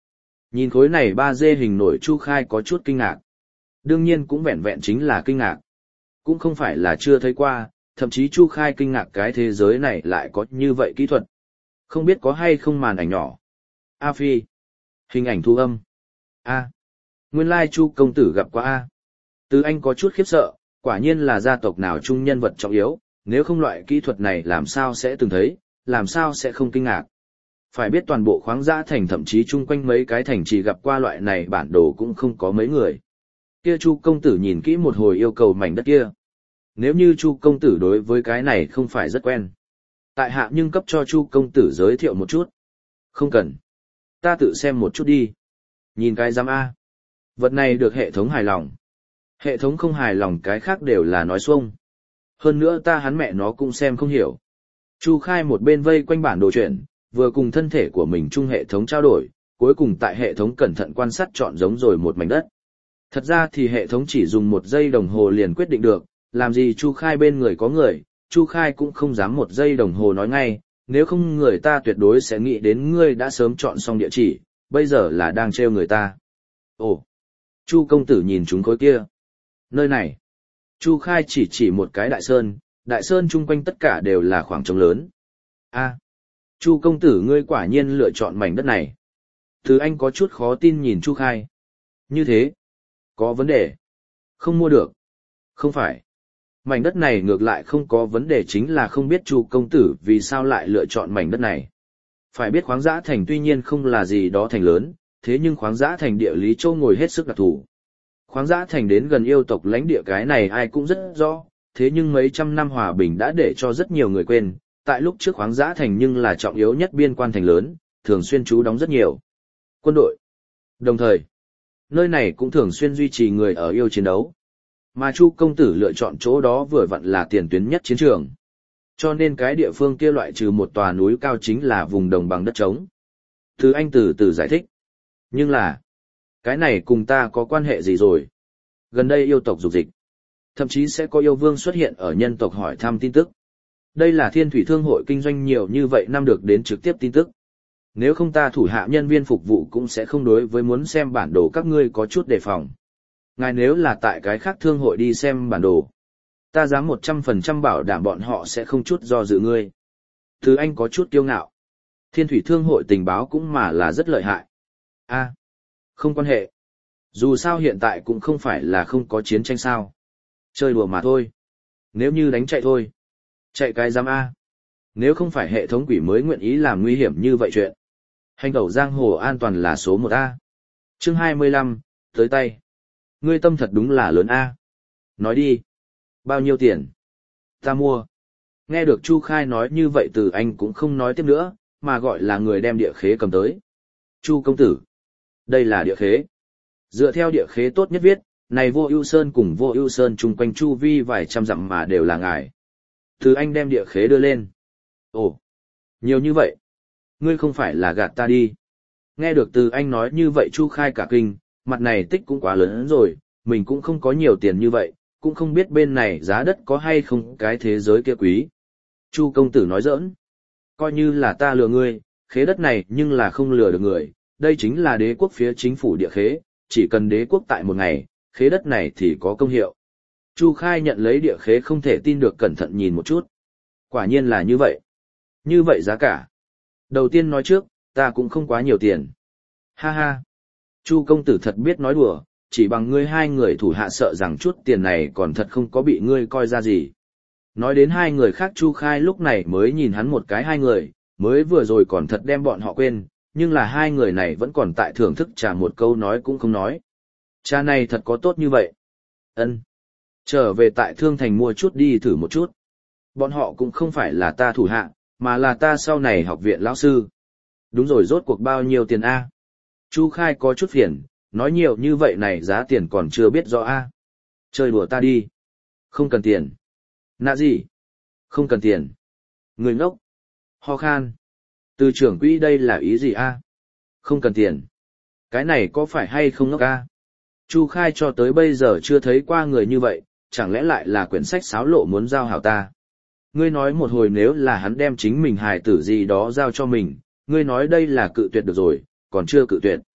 Nhìn khối này ba d hình nổi Chu Khai có chút kinh ngạc. Đương nhiên cũng vẹn vẹn chính là kinh ngạc. Cũng không phải là chưa thấy qua, thậm chí Chu Khai kinh ngạc cái thế giới này lại có như vậy kỹ thuật. Không biết có hay không màn ảnh nhỏ. A Phi. Hình ảnh thu âm. A. Nguyên lai Chu công tử gặp qua A. Từ Anh có chút khiếp sợ, quả nhiên là gia tộc nào trung nhân vật trọng yếu, nếu không loại kỹ thuật này làm sao sẽ từng thấy, làm sao sẽ không kinh ngạc. Phải biết toàn bộ khoáng dã thành thậm chí chung quanh mấy cái thành chỉ gặp qua loại này bản đồ cũng không có mấy người. Kia Chu công tử nhìn kỹ một hồi yêu cầu mảnh đất kia. Nếu như Chu công tử đối với cái này không phải rất quen. Tại hạ nhưng cấp cho Chu công tử giới thiệu một chút. Không cần. Ta tự xem một chút đi. Nhìn cái giám A. Vật này được hệ thống hài lòng. Hệ thống không hài lòng cái khác đều là nói xuông. Hơn nữa ta hắn mẹ nó cũng xem không hiểu. Chu Khai một bên vây quanh bản đồ chuyện, vừa cùng thân thể của mình chung hệ thống trao đổi, cuối cùng tại hệ thống cẩn thận quan sát chọn giống rồi một mảnh đất. Thật ra thì hệ thống chỉ dùng một giây đồng hồ liền quyết định được, làm gì Chu Khai bên người có người, Chu Khai cũng không dám một giây đồng hồ nói ngay, nếu không người ta tuyệt đối sẽ nghĩ đến ngươi đã sớm chọn xong địa chỉ, bây giờ là đang trêu người ta. Ồ, Chu công tử nhìn chúng khối kia. Nơi này, Chu Khai chỉ chỉ một cái đại sơn, đại sơn chung quanh tất cả đều là khoảng trống lớn. A, Chu công tử ngươi quả nhiên lựa chọn mảnh đất này. Từ Anh có chút khó tin nhìn Chu Khai. Như thế, có vấn đề. Không mua được. Không phải. Mảnh đất này ngược lại không có vấn đề, chính là không biết Chu công tử vì sao lại lựa chọn mảnh đất này. Phải biết khoáng dã thành tuy nhiên không là gì đó thành lớn, thế nhưng khoáng dã thành địa lý châu ngồi hết sức đặc thù. Khoáng dã thành đến gần yêu tộc lãnh địa cái này ai cũng rất rõ, thế nhưng mấy trăm năm hòa bình đã để cho rất nhiều người quên, tại lúc trước khoáng dã thành nhưng là trọng yếu nhất biên quan thành lớn, thường xuyên trú đóng rất nhiều quân đội. Đồng thời, nơi này cũng thường xuyên duy trì người ở yêu chiến đấu. Mà Chu công tử lựa chọn chỗ đó vừa vặn là tiền tuyến nhất chiến trường. Cho nên cái địa phương kia loại trừ một tòa núi cao chính là vùng đồng bằng đất trống. Từ Anh từ từ giải thích. Nhưng là, cái này cùng ta có quan hệ gì rồi? Gần đây yêu tộc dục dịch. Thậm chí sẽ có yêu vương xuất hiện ở nhân tộc hỏi thăm tin tức. Đây là Thiên Thủy Thương hội kinh doanh nhiều như vậy năm được đến trực tiếp tin tức. Nếu không ta thủ hạ nhân viên phục vụ cũng sẽ không đối với muốn xem bản đồ các ngươi có chút đề phòng. Ngài nếu là tại cái khác thương hội đi xem bản đồ, ta dám một trăm phần trăm bảo đảm bọn họ sẽ không chút do dự ngươi. Từ Anh có chút kiêu ngạo. Thiên Thủy Thương hội tình báo cũng mà là rất lợi hại. A, không quan hệ. Dù sao hiện tại cũng không phải là không có chiến tranh sao. Chơi đùa mà thôi. Nếu như đánh chạy thôi. Chạy cái giám A. Nếu không phải hệ thống quỷ mới nguyện ý làm nguy hiểm như vậy chuyện. Hành tẩu giang hồ an toàn là số một A. Chương hai mươi lăm, tới tay. Ngươi tâm thật đúng là lớn A. Nói đi. Bao nhiêu tiền? Ta mua. Nghe được Chu Khai nói như vậy Từ Anh cũng không nói tiếp nữa, mà gọi là người đem địa khế cầm tới. Chu công tử. Đây là địa khế. Dựa theo địa khế tốt nhất viết, này Vô Ưu Sơn cùng Vô Ưu Sơn chung quanh chu vi vài trăm dặm mà đều là ngài. Từ Anh đem địa khế đưa lên. Ồ, nhiều như vậy. Ngươi không phải là gạt ta đi. Nghe được Từ Anh nói như vậy Chu Khai cả kinh, mặt này tích cũng quá lớn rồi, mình cũng không có nhiều tiền như vậy, cũng không biết bên này giá đất có hay không cái thế giới kia quý. Chu công tử nói giỡn. Coi như là ta lừa ngươi, khế đất này nhưng là không lừa được người, đây chính là đế quốc phía chính phủ địa khế, chỉ cần đế quốc tại một ngày, khế đất này thì có công hiệu. Chu Khai nhận lấy địa khế không thể tin được cẩn thận nhìn một chút. Quả nhiên là như vậy. Như vậy giá cả. Đầu tiên nói trước, ta cũng không quá nhiều tiền. Ha ha. Chu công tử thật biết nói đùa, chỉ bằng ngươi hai người thủ hạ sợ rằng chút tiền này còn thật không có bị ngươi coi ra gì. Nói đến hai người khác Chu Khai lúc này mới nhìn hắn một cái hai người, mới vừa rồi còn thật đem bọn họ quên, nhưng là hai người này vẫn còn tại thưởng thức trà một câu nói cũng không nói. Trà này thật có tốt như vậy. Ân. Trở về tại Thương Thành mua chút đi thử một chút. Bọn họ cũng không phải là ta thủ hạ, mà là ta sau này học viện lão sư. Đúng rồi, rốt cuộc bao nhiêu tiền A? Chu Khai có chút phiền, nói nhiều như vậy này giá tiền còn chưa biết rõ A. Chơi đùa ta đi. Không cần tiền. Nạ gì? Không cần tiền. Người ngốc. Ho khan. Từ trưởng quỹ đây là ý gì A? Không cần tiền. Cái này có phải hay không ngốc A? Chu Khai cho tới bây giờ chưa thấy qua người như vậy, chẳng lẽ lại là quyển sách xáo lộ muốn giao hảo ta? Ngươi nói một hồi nếu là hắn đem chính mình hài tử gì đó giao cho mình, ngươi nói đây là cự tuyệt được rồi, còn chưa cự tuyệt.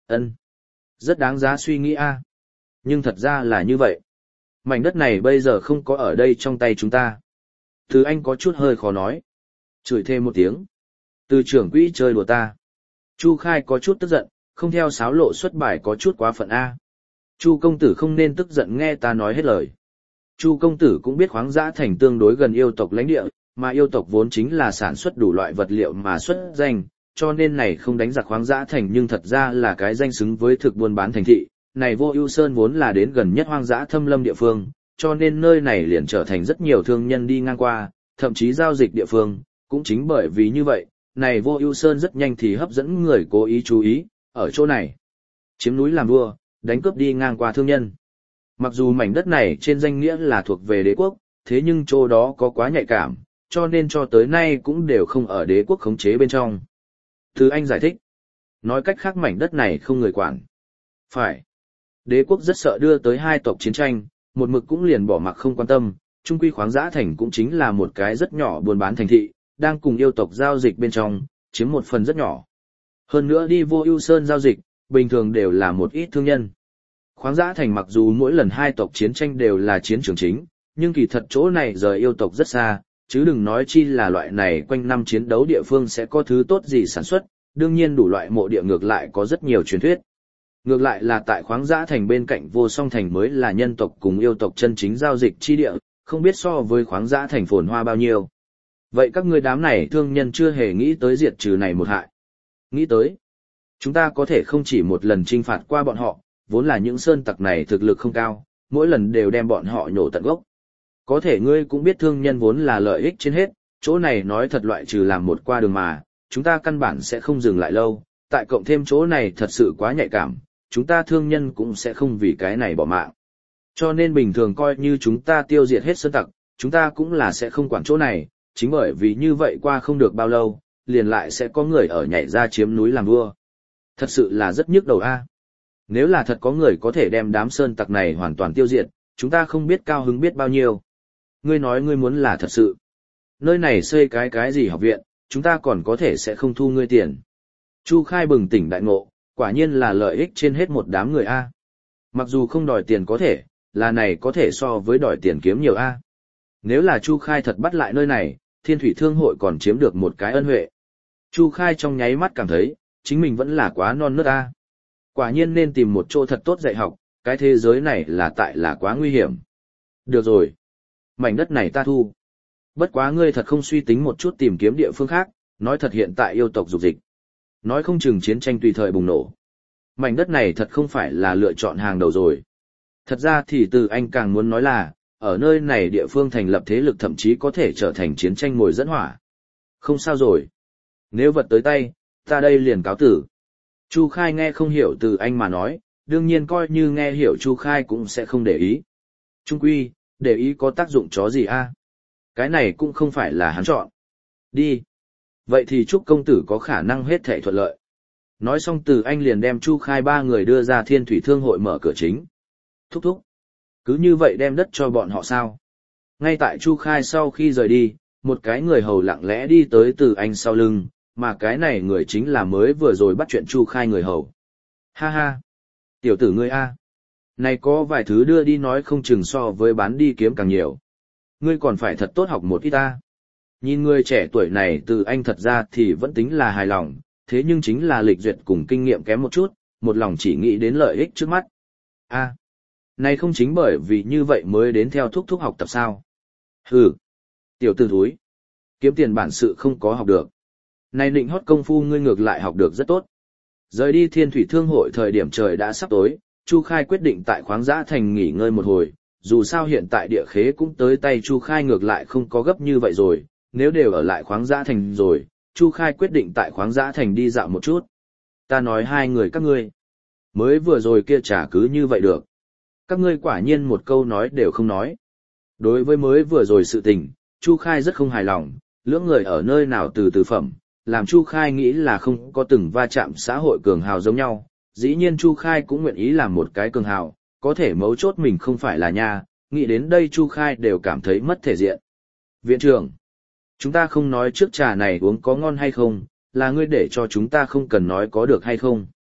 Ân, rất đáng giá suy nghĩ a. Nhưng thật ra là như vậy. Mảnh đất này bây giờ không có ở đây trong tay chúng ta. Từ Anh có chút hơi khó nói. Chửi thêm một tiếng. Từ trưởng quỹ chơi đùa ta. Chu Khai có chút tức giận, không theo sáo lộ xuất bài có chút quá phận a. Chu công tử không nên tức giận nghe ta nói hết lời. Chu công tử cũng biết khoáng dã thành tương đối gần yêu tộc lãnh địa, mà yêu tộc vốn chính là sản xuất đủ loại vật liệu mà xuất danh, cho nên này không đánh giặc khoáng dã thành nhưng thật ra là cái danh xứng với thực buôn bán thành thị. Này Vô Ưu Sơn vốn là đến gần nhất hoang dã thâm lâm địa phương, cho nên nơi này liền trở thành rất nhiều thương nhân đi ngang qua, thậm chí giao dịch địa phương, cũng chính bởi vì như vậy, này Vô Ưu Sơn rất nhanh thì hấp dẫn người cố ý chú ý, ở chỗ này, chiếm núi làm vua, đánh cướp đi ngang qua thương nhân. Mặc dù mảnh đất này trên danh nghĩa là thuộc về đế quốc, thế nhưng chỗ đó có quá nhạy cảm, cho nên cho tới nay cũng đều không ở đế quốc khống chế bên trong. Từ Anh giải thích, nói cách khác mảnh đất này không người quản. Phải. Đế quốc rất sợ đưa tới hai tộc chiến tranh, một mực cũng liền bỏ mặc không quan tâm, trung quy khoáng dã thành cũng chính là một cái rất nhỏ buôn bán thành thị, đang cùng yêu tộc giao dịch bên trong, chiếm một phần rất nhỏ. Hơn nữa đi Vô Ưu Sơn giao dịch, bình thường đều là một ít thương nhân. Khoáng dã thành mặc dù mỗi lần hai tộc chiến tranh đều là chiến trường chính, nhưng kỳ thật chỗ này rời yêu tộc rất xa, chứ đừng nói chi là loại này quanh năm chiến đấu địa phương sẽ có thứ tốt gì sản xuất, đương nhiên đủ loại mộ địa ngược lại có rất nhiều truyền thuyết. Ngược lại là tại khoáng dã thành bên cạnh Vô Song thành mới là nhân tộc cùng yêu tộc chân chính giao dịch chi địa, không biết so với khoáng dã thành phồn hoa bao nhiêu. Vậy các ngươi đám này thương nhân chưa hề nghĩ tới diệt trừ này một hại. Nghĩ tới, chúng ta có thể không chỉ một lần trinh phạt qua bọn họ, vốn là những sơn tặc này thực lực không cao, mỗi lần đều đem bọn họ nhổ tận gốc. Có thể ngươi cũng biết thương nhân vốn là lợi ích trên hết, chỗ này nói thật loại trừ làm một qua đường mà, chúng ta căn bản sẽ không dừng lại lâu, tại cộng thêm chỗ này thật sự quá nhạy cảm, chúng ta thương nhân cũng sẽ không vì cái này bỏ mạng. Cho nên bình thường coi như chúng ta tiêu diệt hết sơn tặc, chúng ta cũng là sẽ không quản chỗ này, chính bởi vì như vậy qua không được bao lâu, liền lại sẽ có người ở nhảy ra chiếm núi làm vua. Thật sự là rất nhức đầu a. Nếu là thật có người có thể đem đám sơn tặc này hoàn toàn tiêu diệt, chúng ta không biết cao hứng biết bao nhiêu. Ngươi nói ngươi muốn là thật sự. Nơi này xây cái cái gì học viện, chúng ta còn có thể sẽ không thu ngươi tiền. Chu Khai bừng tỉnh đại ngộ, quả nhiên là lợi ích trên hết một đám người a. Mặc dù không đòi tiền có thể, là này có thể so với đòi tiền kiếm nhiều a. Nếu là Chu Khai thật bắt lại nơi này, Thiên Thủy Thương hội còn chiếm được một cái ân huệ. Chu Khai trong nháy mắt cảm thấy, chính mình vẫn là quá non nớt a. Quả nhiên nên tìm một chỗ thật tốt dạy học, cái thế giới này là tại là quá nguy hiểm. Được rồi. Mảnh đất này ta thu. Bất quá ngươi thật không suy tính một chút tìm kiếm địa phương khác, nói thật hiện tại yêu tộc dục dịch. Nói không chừng chiến tranh tùy thời bùng nổ. Mảnh đất này thật không phải là lựa chọn hàng đầu rồi. Thật ra thì từ anh càng muốn nói là, ở nơi này địa phương thành lập thế lực thậm chí có thể trở thành chiến tranh mồi dẫn hỏa. Không sao rồi. Nếu vật tới tay, ta đây liền cáo tử. Chu Khai nghe không hiểu từ anh mà nói, đương nhiên coi như nghe hiểu Chu Khai cũng sẽ không để ý. Trung quy, để ý có tác dụng chó gì a? Cái này cũng không phải là hắn chọn. Đi. Vậy thì chúc công tử có khả năng hết thảy thuận lợi. Nói xong từ anh liền đem Chu Khai ba người đưa ra Thiên Thủy Thương hội mở cửa chính. Thúc thúc. Cứ như vậy đem đất cho bọn họ sao? Ngay tại Chu Khai sau khi rời đi, một cái người hầu lặng lẽ đi tới từ anh sau lưng, mà cái này người chính là mới vừa rồi bắt chuyện Chu Khai người hầu. Ha ha. Tiểu tử ngươi a. Này có vài thứ đưa đi nói không chừng so với bán đi kiếm càng nhiều. Ngươi còn phải thật tốt học một ít ta. Nhìn người trẻ tuổi này từ anh thật ra thì vẫn tính là hài lòng, thế nhưng chính là lịch duyệt cùng kinh nghiệm kém một chút, một lòng chỉ nghĩ đến lợi ích trước mắt. A, này không chính bởi vì như vậy mới đến theo thúc thúc học tập sao? Hừ, tiểu tử thúi, kiếm tiền bản sự không có học được. Này định hót công phu ngươi ngược lại học được rất tốt. Rời đi Thiên Thủy Thương hội thời điểm trời đã sắp tối, Chu Khai quyết định tại khoáng dã thành nghỉ ngơi một hồi, dù sao hiện tại địa khế cũng tới tay Chu Khai ngược lại không có gấp như vậy rồi, nếu đều ở lại khoáng dã thành rồi, Chu Khai quyết định tại khoáng dã thành đi dạo một chút. Ta nói hai người các ngươi, mới vừa rồi kia chả cứ như vậy được. Các ngươi quả nhiên một câu nói đều không nói. Đối với mới vừa rồi sự tình, Chu Khai rất không hài lòng, lưỡng người ở nơi nào từ từ phẩm, làm Chu Khai nghĩ là không có từng va chạm xã hội cường hào giống nhau. Dĩ nhiên Chu Khai cũng nguyện ý làm một cái cường hào, có thể mấu chốt mình không phải là nha, nghĩ đến đây Chu Khai đều cảm thấy mất thể diện. Viện trưởng, chúng ta không nói trước trà này uống có ngon hay không, là ngươi để cho chúng ta không cần nói có được hay không.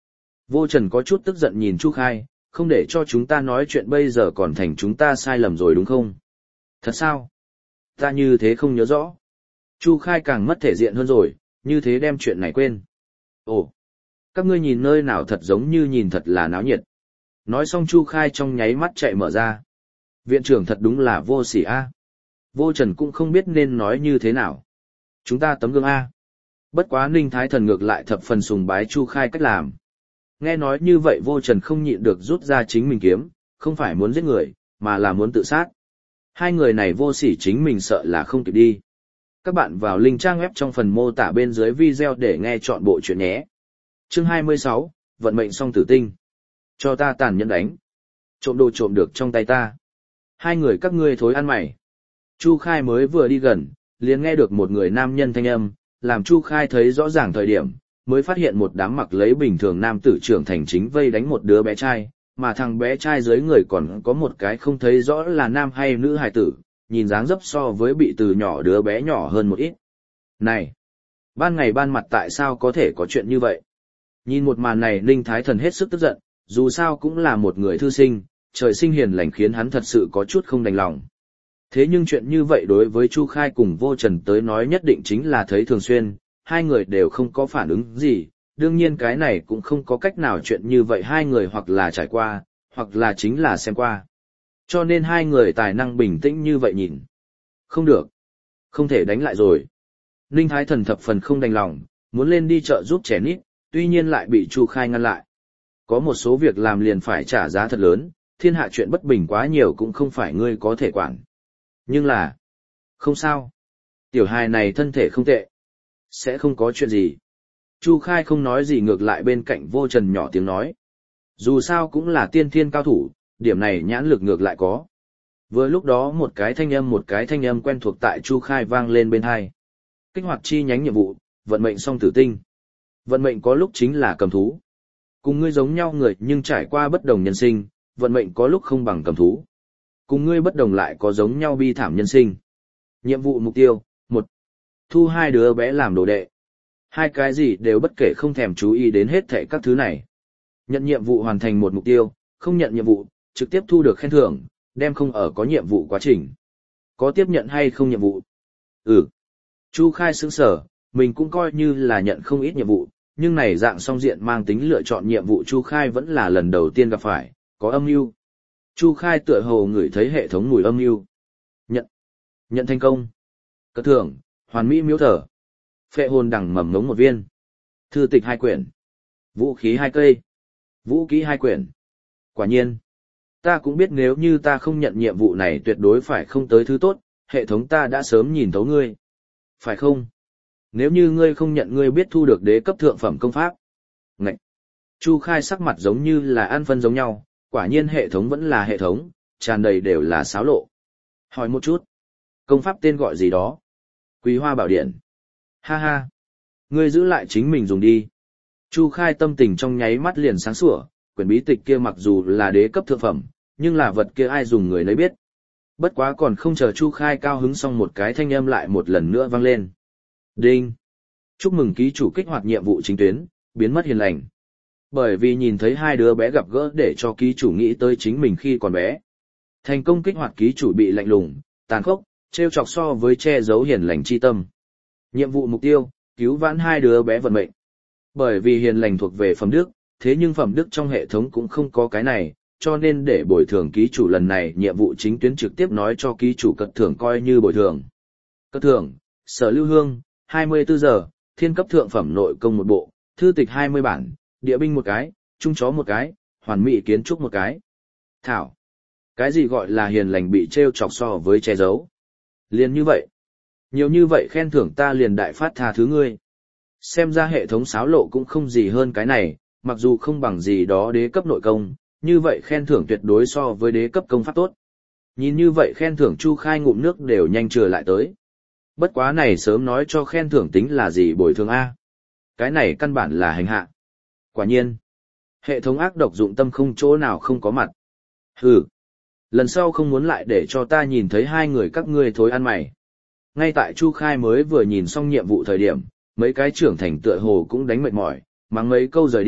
Vô Trần có chút tức giận nhìn Chu Khai, không để cho chúng ta nói chuyện bây giờ còn thành chúng ta sai lầm rồi đúng không? Thật sao? Ta như thế không nhớ rõ. Chu Khai càng mất thể diện hơn rồi, như thế đem chuyện này quên. Ồ, các ngươi nhìn nơi nào thật giống như nhìn thật là náo nhiệt. Nói xong Chu Khai trong nháy mắt chạy mở ra. Viện trưởng thật đúng là vô sỉ a. Vô Trần cũng không biết nên nói như thế nào. Chúng ta tấm gương a. Bất quá Ninh Thái Thần ngược lại thập phần sùng bái Chu Khai cách làm. Nghe nói như vậy Vô Trần không nhịn được rút ra chính mình kiếm, không phải muốn giết người, mà là muốn tự sát. Hai người này vô sỉ chính mình sợ là không kịp đi. Các bạn vào link trang web trong phần mô tả bên dưới video để nghe chọn bộ chuyện nhé. Chương hai mươi sáu, Vận mệnh song tử tinh. Cho ta tàn nhẫn đánh. Trộm đồ trộm được trong tay ta. Hai người các ngươi thối ăn mày. Chu Khai mới vừa đi gần, liền nghe được một người nam nhân thanh âm, làm Chu Khai thấy rõ ràng thời điểm, mới phát hiện một đám mặc lấy bình thường nam tử trưởng thành chính vây đánh một đứa bé trai, mà thằng bé trai dưới người còn có một cái không thấy rõ là nam hay nữ hài tử, nhìn dáng dấp so với bị từ nhỏ đứa bé nhỏ hơn một ít. Này! Ban ngày ban mặt tại sao có thể có chuyện như vậy? Nhìn một màn này Ninh Thái Thần hết sức tức giận, dù sao cũng là một người thư sinh, trời sinh hiền lành khiến hắn thật sự có chút không đành lòng. Thế nhưng chuyện như vậy đối với Chu Khai cùng Vô Trần tới nói nhất định chính là thấy thường xuyên, hai người đều không có phản ứng gì, đương nhiên cái này cũng không có cách nào chuyện như vậy hai người hoặc là trải qua, hoặc là chính là xem qua. Cho nên hai người tài năng bình tĩnh như vậy nhìn. Không được. Không thể đánh lại rồi. Ninh Thái Thần thập phần không đành lòng, muốn lên đi chợ giúp trẻ nít, tuy nhiên lại bị Chu Khai ngăn lại. Có một số việc làm liền phải trả giá thật lớn, thiên hạ chuyện bất bình quá nhiều cũng không phải ngươi có thể quản. Nhưng là... Không sao. Tiểu hài này thân thể không tệ. Sẽ không có chuyện gì. Chu Khai không nói gì ngược lại bên cạnh Vô Trần nhỏ tiếng nói. Dù sao cũng là tiên thiên cao thủ, điểm này nhãn lực ngược lại có. Vừa lúc đó một cái thanh âm một cái thanh âm quen thuộc tại Chu Khai vang lên bên hai. Kích hoạt chi nhánh nhiệm vụ, vận mệnh song tử tinh. Vận mệnh có lúc chính là cầm thú. Cùng ngươi giống nhau người nhưng trải qua bất đồng nhân sinh, vận mệnh có lúc không bằng cầm thú. Cùng ngươi bất đồng lại có giống nhau bi thảm nhân sinh. Nhiệm vụ mục tiêu, một. Thu hai đứa bé làm đồ đệ. Hai cái gì đều bất kể không thèm chú ý đến hết thảy các thứ này. Nhận nhiệm vụ hoàn thành một mục tiêu, không nhận nhiệm vụ, trực tiếp thu được khen thưởng, đem không ở có nhiệm vụ quá trình. Có tiếp nhận hay không nhiệm vụ? Ừ. Chu Khai sững sở, mình cũng coi như là nhận không ít nhiệm vụ, nhưng này dạng song diện mang tính lựa chọn nhiệm vụ Chu Khai vẫn là lần đầu tiên gặp phải, có âm mưu. Chu Khai tựa hồ ngửi thấy hệ thống mùi âm mưu. Nhận. Nhận thành công. Cất thưởng, hoàn mỹ miếu thở. Phệ hồn đằng mầm ngống một viên. Thư tịch hai quyển. Vũ khí hai cây. Vũ kỹ hai quyển. Quả nhiên. Ta cũng biết nếu như ta không nhận nhiệm vụ này tuyệt đối phải không tới thứ tốt, hệ thống ta đã sớm nhìn thấu ngươi. Phải không? Nếu như ngươi không nhận ngươi biết thu được đế cấp thượng phẩm công pháp. Ngậy! Chu Khai sắc mặt giống như là ăn phân giống nhau, quả nhiên hệ thống vẫn là hệ thống, tràn đầy đều là xáo lộ. Hỏi một chút. Công pháp tên gọi gì đó? Quý Hoa Bảo Điện. Ha ha! Ngươi giữ lại chính mình dùng đi. Chu Khai tâm tình trong nháy mắt liền sáng sủa, quyển bí tịch kia mặc dù là đế cấp thượng phẩm, nhưng là vật kia ai dùng người nấy biết. Bất quá còn không chờ Chu Khai cao hứng xong một cái thanh âm lại một lần nữa vang lên. Đinh! Chúc mừng ký chủ kích hoạt nhiệm vụ chính tuyến, biến mất hiền lành. Bởi vì nhìn thấy hai đứa bé gặp gỡ để cho ký chủ nghĩ tới chính mình khi còn bé. Thành công kích hoạt ký chủ bị lạnh lùng, tàn khốc, trêu chọc so với che giấu hiền lành chi tâm. Nhiệm vụ mục tiêu, cứu vãn hai đứa bé vận mệnh. Bởi vì hiền lành thuộc về phẩm đức, thế nhưng phẩm đức trong hệ thống cũng không có cái này, cho nên để bồi thường ký chủ lần này nhiệm vụ chính tuyến trực tiếp nói cho ký chủ cất thưởng coi như bồi thường. Cất thưởng, Sở Lưu Hương, hai mươi tư giờ, thiên cấp thượng phẩm nội công một bộ, thư tịch hai mươi bản, địa binh một cái, trung chó một cái, hoàn mỹ kiến trúc một cái. Thảo. Cái gì gọi là hiền lành bị trêu chọc so với che giấu? Liền như vậy. Nhiều như vậy khen thưởng ta liền đại phát tha thứ ngươi. Xem ra hệ thống xáo lộ cũng không gì hơn cái này, mặc dù không bằng gì đó đế cấp nội công, như vậy khen thưởng tuyệt đối so với đế cấp công pháp tốt. Nhìn như vậy khen thưởng Chu Khai ngụm nước đều nhanh trừ lại tới. Bất quá này sớm nói cho khen thưởng tính là gì bồi thường A. Cái này căn bản là hành hạ. Quả nhiên. Hệ thống ác độc dụng tâm không chỗ nào không có mặt. Hừ. Lần sau không muốn lại để cho ta nhìn thấy hai người các ngươi thối ăn mày. Ngay tại Chu Khai mới vừa nhìn xong nhiệm vụ thời điểm, mấy cái trưởng thành tựa hồ cũng đánh mệt mỏi, mắng mấy câu rời đi,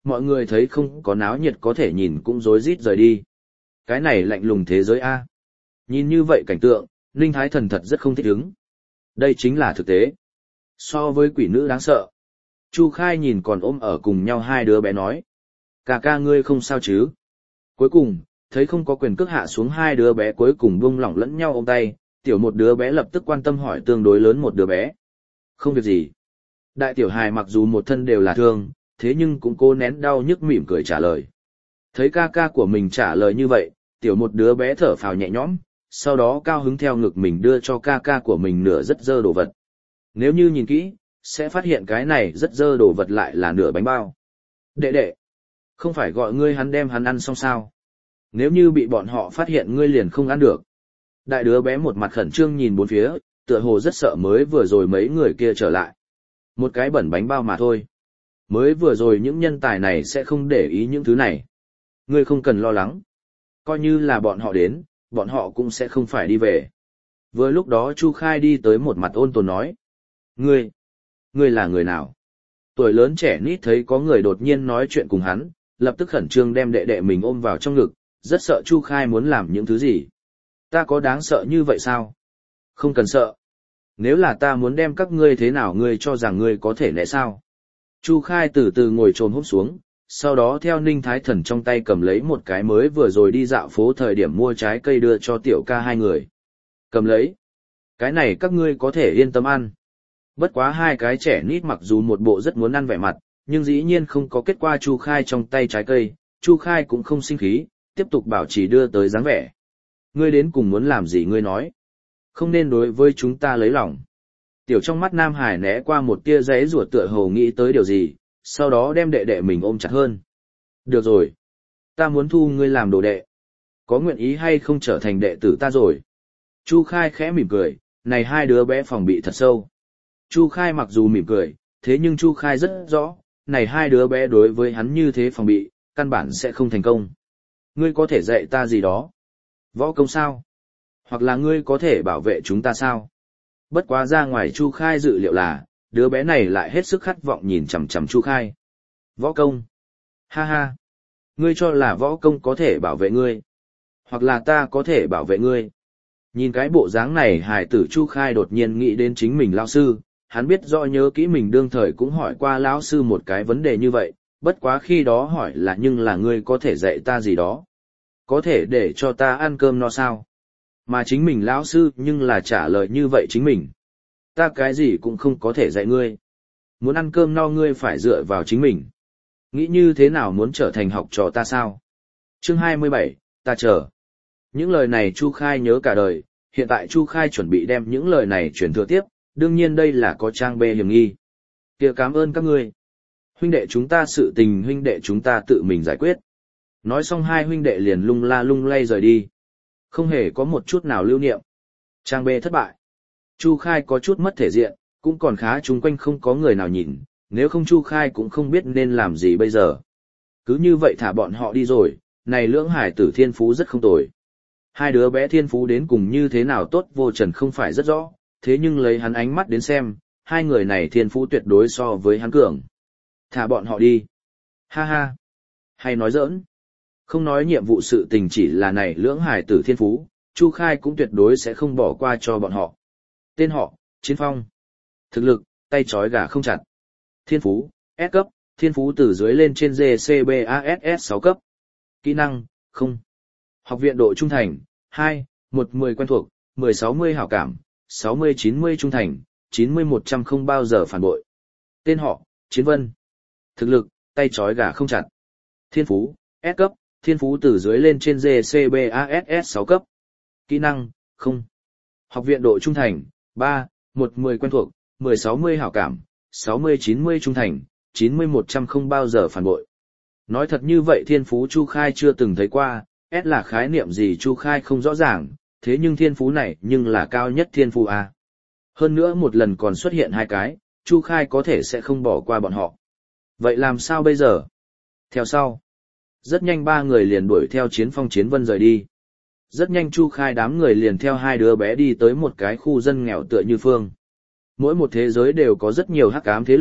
mọi người thấy không có náo nhiệt có thể nhìn cũng rối rít rời đi. Cái này lạnh lùng thế giới A. Nhìn như vậy cảnh tượng, Ninh Thái Thần thật rất không thích ứng. Đây chính là thực tế. So với quỷ nữ đáng sợ. Chu Khai nhìn còn ôm ở cùng nhau hai đứa bé nói. Ca ca ngươi không sao chứ? Cuối cùng, thấy không có quyền cước hạ xuống hai đứa bé cuối cùng buông lỏng lẫn nhau ôm tay, tiểu một đứa bé lập tức quan tâm hỏi tương đối lớn một đứa bé. Không việc gì. Đại tiểu hài mặc dù một thân đều là thương, thế nhưng cũng cố nén đau nhức mỉm cười trả lời. Thấy ca ca của mình trả lời như vậy, tiểu một đứa bé thở phào nhẹ nhõm, sau đó cao hứng theo ngực mình đưa cho ca ca của mình nửa rất dơ đồ vật. Nếu như nhìn kỹ, sẽ phát hiện cái này rất dơ đồ vật lại là nửa bánh bao. Đệ đệ, không phải gọi ngươi hắn đem hắn ăn xong sao? Nếu như bị bọn họ phát hiện ngươi liền không ăn được. Đại đứa bé một mặt khẩn trương nhìn bốn phía, tựa hồ rất sợ mới vừa rồi mấy người kia trở lại. Một cái bẩn bánh bao mà thôi. Mới vừa rồi những nhân tài này sẽ không để ý những thứ này. Ngươi không cần lo lắng. Coi như là bọn họ đến, bọn họ cũng sẽ không phải đi về. Vừa lúc đó Chu Khai đi tới một mặt ôn tồn nói. Ngươi, ngươi là người nào? Tuổi lớn trẻ nít thấy có người đột nhiên nói chuyện cùng hắn, lập tức khẩn trương đem đệ đệ mình ôm vào trong ngực, rất sợ Chu Khai muốn làm những thứ gì. Ta có đáng sợ như vậy sao? Không cần sợ. Nếu là ta muốn đem các ngươi thế nào ngươi cho rằng ngươi có thể né sao? Chu Khai từ từ ngồi trồm húp xuống, sau đó theo Ninh Thái Thần trong tay cầm lấy một cái mới vừa rồi đi dạo phố thời điểm mua trái cây đưa cho tiểu ca hai người. Cầm lấy. Cái này các ngươi có thể yên tâm ăn. Bất quá hai cái trẻ nít mặc dù một bộ rất muốn ăn vẻ mặt, nhưng dĩ nhiên không có kết quả Chu Khai trong tay trái cây, Chu Khai cũng không sinh khí, tiếp tục bảo trì đưa tới dáng vẻ. Ngươi đến cùng muốn làm gì ngươi nói? Không nên đối với chúng ta lấy lòng. Tiểu trong mắt Nam Hải né qua một tia giấy rùa tựa hồ nghĩ tới điều gì, sau đó đem đệ đệ mình ôm chặt hơn. Được rồi. Ta muốn thu ngươi làm đồ đệ. Có nguyện ý hay không trở thành đệ tử ta rồi? Chu Khai khẽ mỉm cười, này hai đứa bé phòng bị thật sâu. Chu Khai mặc dù mỉm cười, thế nhưng Chu Khai rất rõ, này hai đứa bé đối với hắn như thế phòng bị, căn bản sẽ không thành công. Ngươi có thể dạy ta gì đó? Võ công sao? Hoặc là ngươi có thể bảo vệ chúng ta sao? Bất quá ra ngoài Chu Khai dự liệu là, đứa bé này lại hết sức khát vọng nhìn chằm chằm Chu Khai. Võ công? Ha ha! Ngươi cho là võ công có thể bảo vệ ngươi? Hoặc là ta có thể bảo vệ ngươi? Nhìn cái bộ dáng này hài tử Chu Khai đột nhiên nghĩ đến chính mình lão sư, hắn biết rõ nhớ kỹ mình đương thời cũng hỏi qua lão sư một cái vấn đề như vậy, bất quá khi đó hỏi là nhưng là ngươi có thể dạy ta gì đó? Có thể để cho ta ăn cơm no sao? Mà chính mình lão sư nhưng là trả lời như vậy chính mình. Ta cái gì cũng không có thể dạy ngươi. Muốn ăn cơm no ngươi phải dựa vào chính mình. Nghĩ như thế nào muốn trở thành học trò ta sao? Chương hai mươi bảy, ta chờ. Những lời này Chu Khai nhớ cả đời, hiện tại Chu Khai chuẩn bị đem những lời này truyền thừa tiếp, đương nhiên đây là có trang bê hiểm nghi. Kìa cảm ơn các ngươi. Huynh đệ chúng ta sự tình huynh đệ chúng ta tự mình giải quyết. Nói xong hai huynh đệ liền lung la lung lay rời đi. Không hề có một chút nào lưu niệm. Trang bê thất bại. Chu Khai có chút mất thể diện, cũng còn khá chung quanh không có người nào nhìn, nếu không Chu Khai cũng không biết nên làm gì bây giờ. Cứ như vậy thả bọn họ đi rồi, này lưỡng hải tử thiên phú rất không tồi. Hai đứa bé thiên phú đến cùng như thế nào tốt vô trần không phải rất rõ, thế nhưng lấy hắn ánh mắt đến xem, hai người này thiên phú tuyệt đối so với hắn cường. Thả bọn họ đi. Ha ha. Hay nói giỡn. Không nói nhiệm vụ sự tình chỉ là này lưỡng hải tử thiên phú, Chu Khai cũng tuyệt đối sẽ không bỏ qua cho bọn họ. Tên họ, Chiến Phong. Thực lực, tay trói gà không chặt. Thiên phú, S cấp, thiên phú từ dưới lên trên giê xê bê a ét ét sáu cấp. Kỹ năng, không. Học viện độ trung thành, hai, một mười quen thuộc, mười sáu mươi hảo cảm, sáu mươi chín mươi trung thành, chín mươi một trăm không bao giờ phản bội. Tên họ, Chiến Vân. Thực lực, tay trói gà không chặt. Thiên phú, S cấp, thiên phú từ dưới lên trên giê xê bê a ét ét sáu cấp. Kỹ năng, không. Học viện độ trung thành, ba, một mười quen thuộc, mười sáu mươi hảo cảm, sáu mươi chín mươi trung thành, chín mươi một trăm không bao giờ phản bội. Nói thật như vậy thiên phú Chu Khai chưa từng thấy qua, S là khái niệm gì Chu Khai không rõ ràng, thế nhưng thiên phú này nhưng là cao nhất thiên phú A. Hơn nữa một lần còn xuất hiện hai cái, Chu Khai có thể sẽ không bỏ qua bọn họ. Vậy làm sao bây giờ? Theo sau. Rất nhanh ba người liền đuổi theo Chiến Phong Chiến Vân rời đi. Rất nhanh Chu Khai đám người liền theo hai đứa bé đi tới một cái khu dân nghèo tựa như phương. Mỗi một thế giới đều có rất nhiều hắc ám thế lực,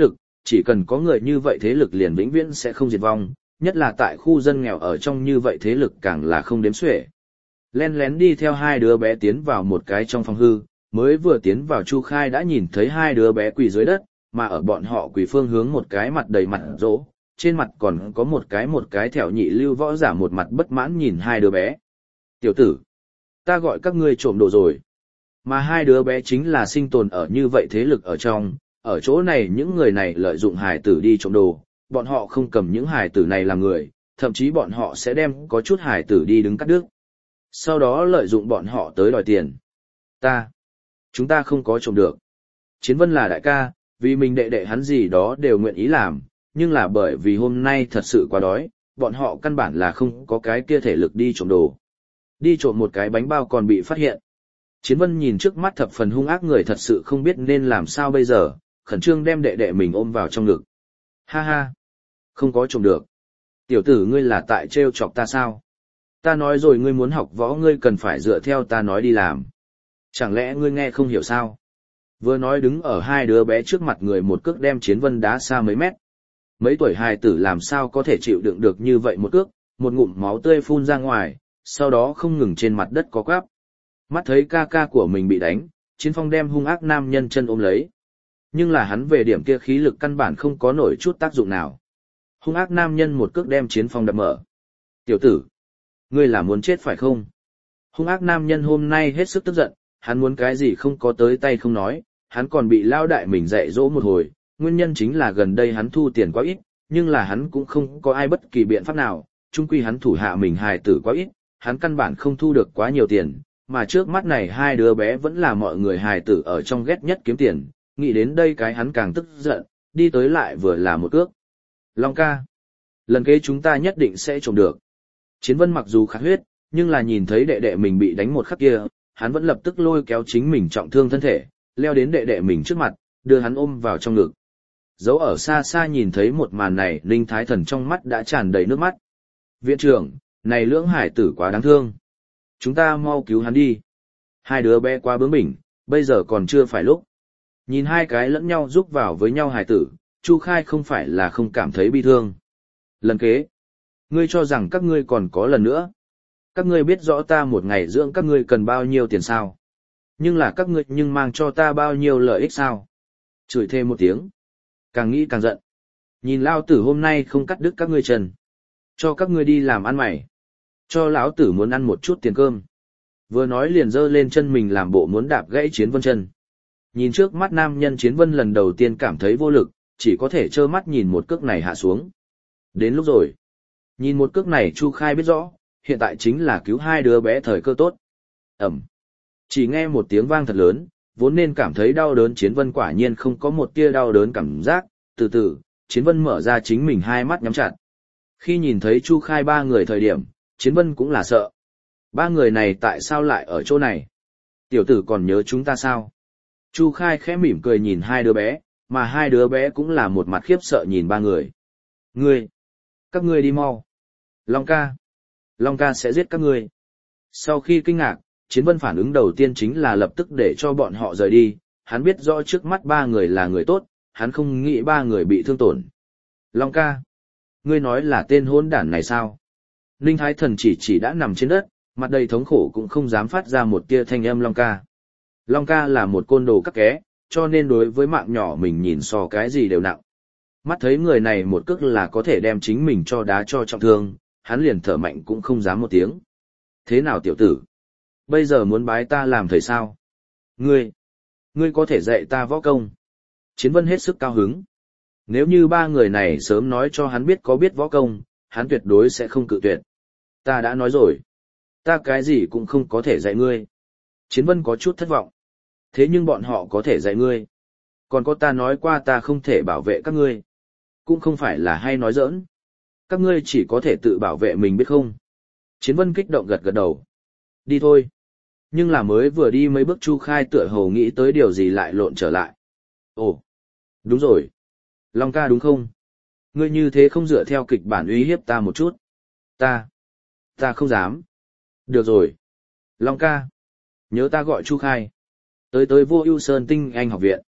chỉ cần có người như vậy thế lực liền vĩnh viễn sẽ không diệt vong, nhất là tại khu dân nghèo ở trong như vậy thế lực càng là không đếm xuể. Len lén đi theo hai đứa bé tiến vào một cái trong phòng hư, mới vừa tiến vào Chu Khai đã nhìn thấy hai đứa bé quỳ dưới đất, mà ở bọn họ quỳ phương hướng một cái mặt đầy mặt rỗ, trên mặt còn có một cái một cái thẻo nhị lưu võ giả một mặt bất mãn nhìn hai đứa bé. Tiểu tử, ta gọi các ngươi trộm đồ rồi. Mà hai đứa bé chính là sinh tồn ở như vậy thế lực ở trong, ở chỗ này những người này lợi dụng hài tử đi trộm đồ, bọn họ không cầm những hài tử này làm người, thậm chí bọn họ sẽ đem có chút hài tử đi đứng cắt đứt. Sau đó lợi dụng bọn họ tới đòi tiền. Ta, chúng ta không có trộm được. Chiến Vân là đại ca, vì mình đệ đệ hắn gì đó đều nguyện ý làm, nhưng là bởi vì hôm nay thật sự quá đói, bọn họ căn bản là không có cái kia thể lực đi trộm đồ. Đi trộm một cái bánh bao còn bị phát hiện. Chiến Vân nhìn trước mắt thập phần hung ác người thật sự không biết nên làm sao bây giờ, khẩn trương đem đệ đệ mình ôm vào trong ngực. Ha ha, không có trộm được. Tiểu tử ngươi là tại trêu chọc ta sao? Ta nói rồi ngươi muốn học võ ngươi cần phải dựa theo ta nói đi làm. Chẳng lẽ ngươi nghe không hiểu sao? Vừa nói đứng ở hai đứa bé trước mặt người một cước đem Chiến Vân đá xa mấy mét. Mấy tuổi hài tử làm sao có thể chịu đựng được như vậy một cước, một ngụm máu tươi phun ra ngoài, sau đó không ngừng trên mặt đất có quắp. Mắt thấy ca ca của mình bị đánh, Chiến Phong đem hung ác nam nhân chân ôm lấy. Nhưng là hắn về điểm kia khí lực căn bản không có nổi chút tác dụng nào. Hung ác nam nhân một cước đem Chiến Phong đập mở. Tiểu tử, ngươi là muốn chết phải không? Hung ác nam nhân hôm nay hết sức tức giận, hắn muốn cái gì không có tới tay không nói, hắn còn bị lao đại mình dạy dỗ một hồi, nguyên nhân chính là gần đây hắn thu tiền quá ít, nhưng là hắn cũng không có ai bất kỳ biện pháp nào, chung quy hắn thủ hạ mình hài tử quá ít, hắn căn bản không thu được quá nhiều tiền, mà trước mắt này hai đứa bé vẫn là mọi người hài tử ở trong ghét nhất kiếm tiền, nghĩ đến đây cái hắn càng tức giận, đi tới lại vừa là một cước. Long ca, lần kế chúng ta nhất định sẽ trộm được. Chiến Vân mặc dù khát huyết, nhưng là nhìn thấy đệ đệ mình bị đánh một khắc kia, hắn vẫn lập tức lôi kéo chính mình trọng thương thân thể, leo đến đệ đệ mình trước mặt, đưa hắn ôm vào trong ngực. Dấu ở xa xa nhìn thấy một màn này, Ninh Thái Thần trong mắt đã tràn đầy nước mắt. Viện trưởng, này lưỡng hải tử quá đáng thương. Chúng ta mau cứu hắn đi. Hai đứa bé quá bướng bỉnh, bây giờ còn chưa phải lúc. Nhìn hai cái lẫn nhau giúp vào với nhau hải tử, Chu Khai không phải là không cảm thấy bi thương. Lần kế, ngươi cho rằng các ngươi còn có lần nữa. Các ngươi biết rõ ta một ngày dưỡng các ngươi cần bao nhiêu tiền sao? Nhưng là các ngươi nhưng mang cho ta bao nhiêu lợi ích sao? Chửi thêm một tiếng. Càng nghĩ càng giận. Nhìn lao tử hôm nay không cắt đứt các ngươi chân. Cho các ngươi đi làm ăn mày. Cho lão tử muốn ăn một chút tiền cơm. Vừa nói liền giơ lên chân mình làm bộ muốn đạp gãy Chiến Vân chân. Nhìn trước mắt nam nhân Chiến Vân lần đầu tiên cảm thấy vô lực, chỉ có thể trơ mắt nhìn một cước này hạ xuống. Đến lúc rồi. Nhìn một cước này Chu Khai biết rõ, hiện tại chính là cứu hai đứa bé thời cơ tốt. Ẩm. Chỉ nghe một tiếng vang thật lớn, vốn nên cảm thấy đau đớn Chiến Vân quả nhiên không có một tia đau đớn cảm giác, từ từ, Chiến Vân mở ra chính mình hai mắt nhắm chặt. Khi nhìn thấy Chu Khai ba người thời điểm, Chiến Vân cũng là sợ. Ba người này tại sao lại ở chỗ này? Tiểu tử còn nhớ chúng ta sao? Chu Khai khẽ mỉm cười nhìn hai đứa bé, mà hai đứa bé cũng là một mặt khiếp sợ nhìn ba người. Ngươi! Các ngươi đi mau! Long ca! Long ca sẽ giết các ngươi! Sau khi kinh ngạc, Chiến Vân phản ứng đầu tiên chính là lập tức để cho bọn họ rời đi, hắn biết rõ trước mắt ba người là người tốt, hắn không nghĩ ba người bị thương tổn. Long ca! Ngươi nói là tên hỗn đản này sao? Ninh Thái Thần chỉ chỉ đã nằm trên đất, mặt đầy thống khổ cũng không dám phát ra một tia thanh âm Long ca. Long ca là một côn đồ cắt ké, cho nên đối với mạng nhỏ mình nhìn so cái gì đều nặng. Mắt thấy người này một cước là có thể đem chính mình cho đá cho trọng thương, hắn liền thở mạnh cũng không dám một tiếng. Thế nào tiểu tử? Bây giờ muốn bái ta làm thầy sao? Ngươi, ngươi có thể dạy ta võ công. Chiến Vân hết sức cao hứng. Nếu như ba người này sớm nói cho hắn biết có biết võ công, hắn tuyệt đối sẽ không cự tuyệt. Ta đã nói rồi. Ta cái gì cũng không có thể dạy ngươi. Chiến Vân có chút thất vọng. Thế nhưng bọn họ có thể dạy ngươi. Còn có ta nói qua ta không thể bảo vệ các ngươi. Cũng không phải là hay nói giỡn. Các ngươi chỉ có thể tự bảo vệ mình biết không? Chiến Vân kích động gật gật đầu. Đi thôi. Nhưng là mới vừa đi mấy bước Chu Khai tựa hồ nghĩ tới điều gì lại lộn trở lại. Ồ, đúng rồi. Long ca đúng không? Ngươi như thế không dựa theo kịch bản uy hiếp ta một chút. Ta, ta không dám. Được rồi. Long ca. Nhớ ta gọi Chu Khai. Tới tới Vô Ưu Sơn Tinh Anh học viện.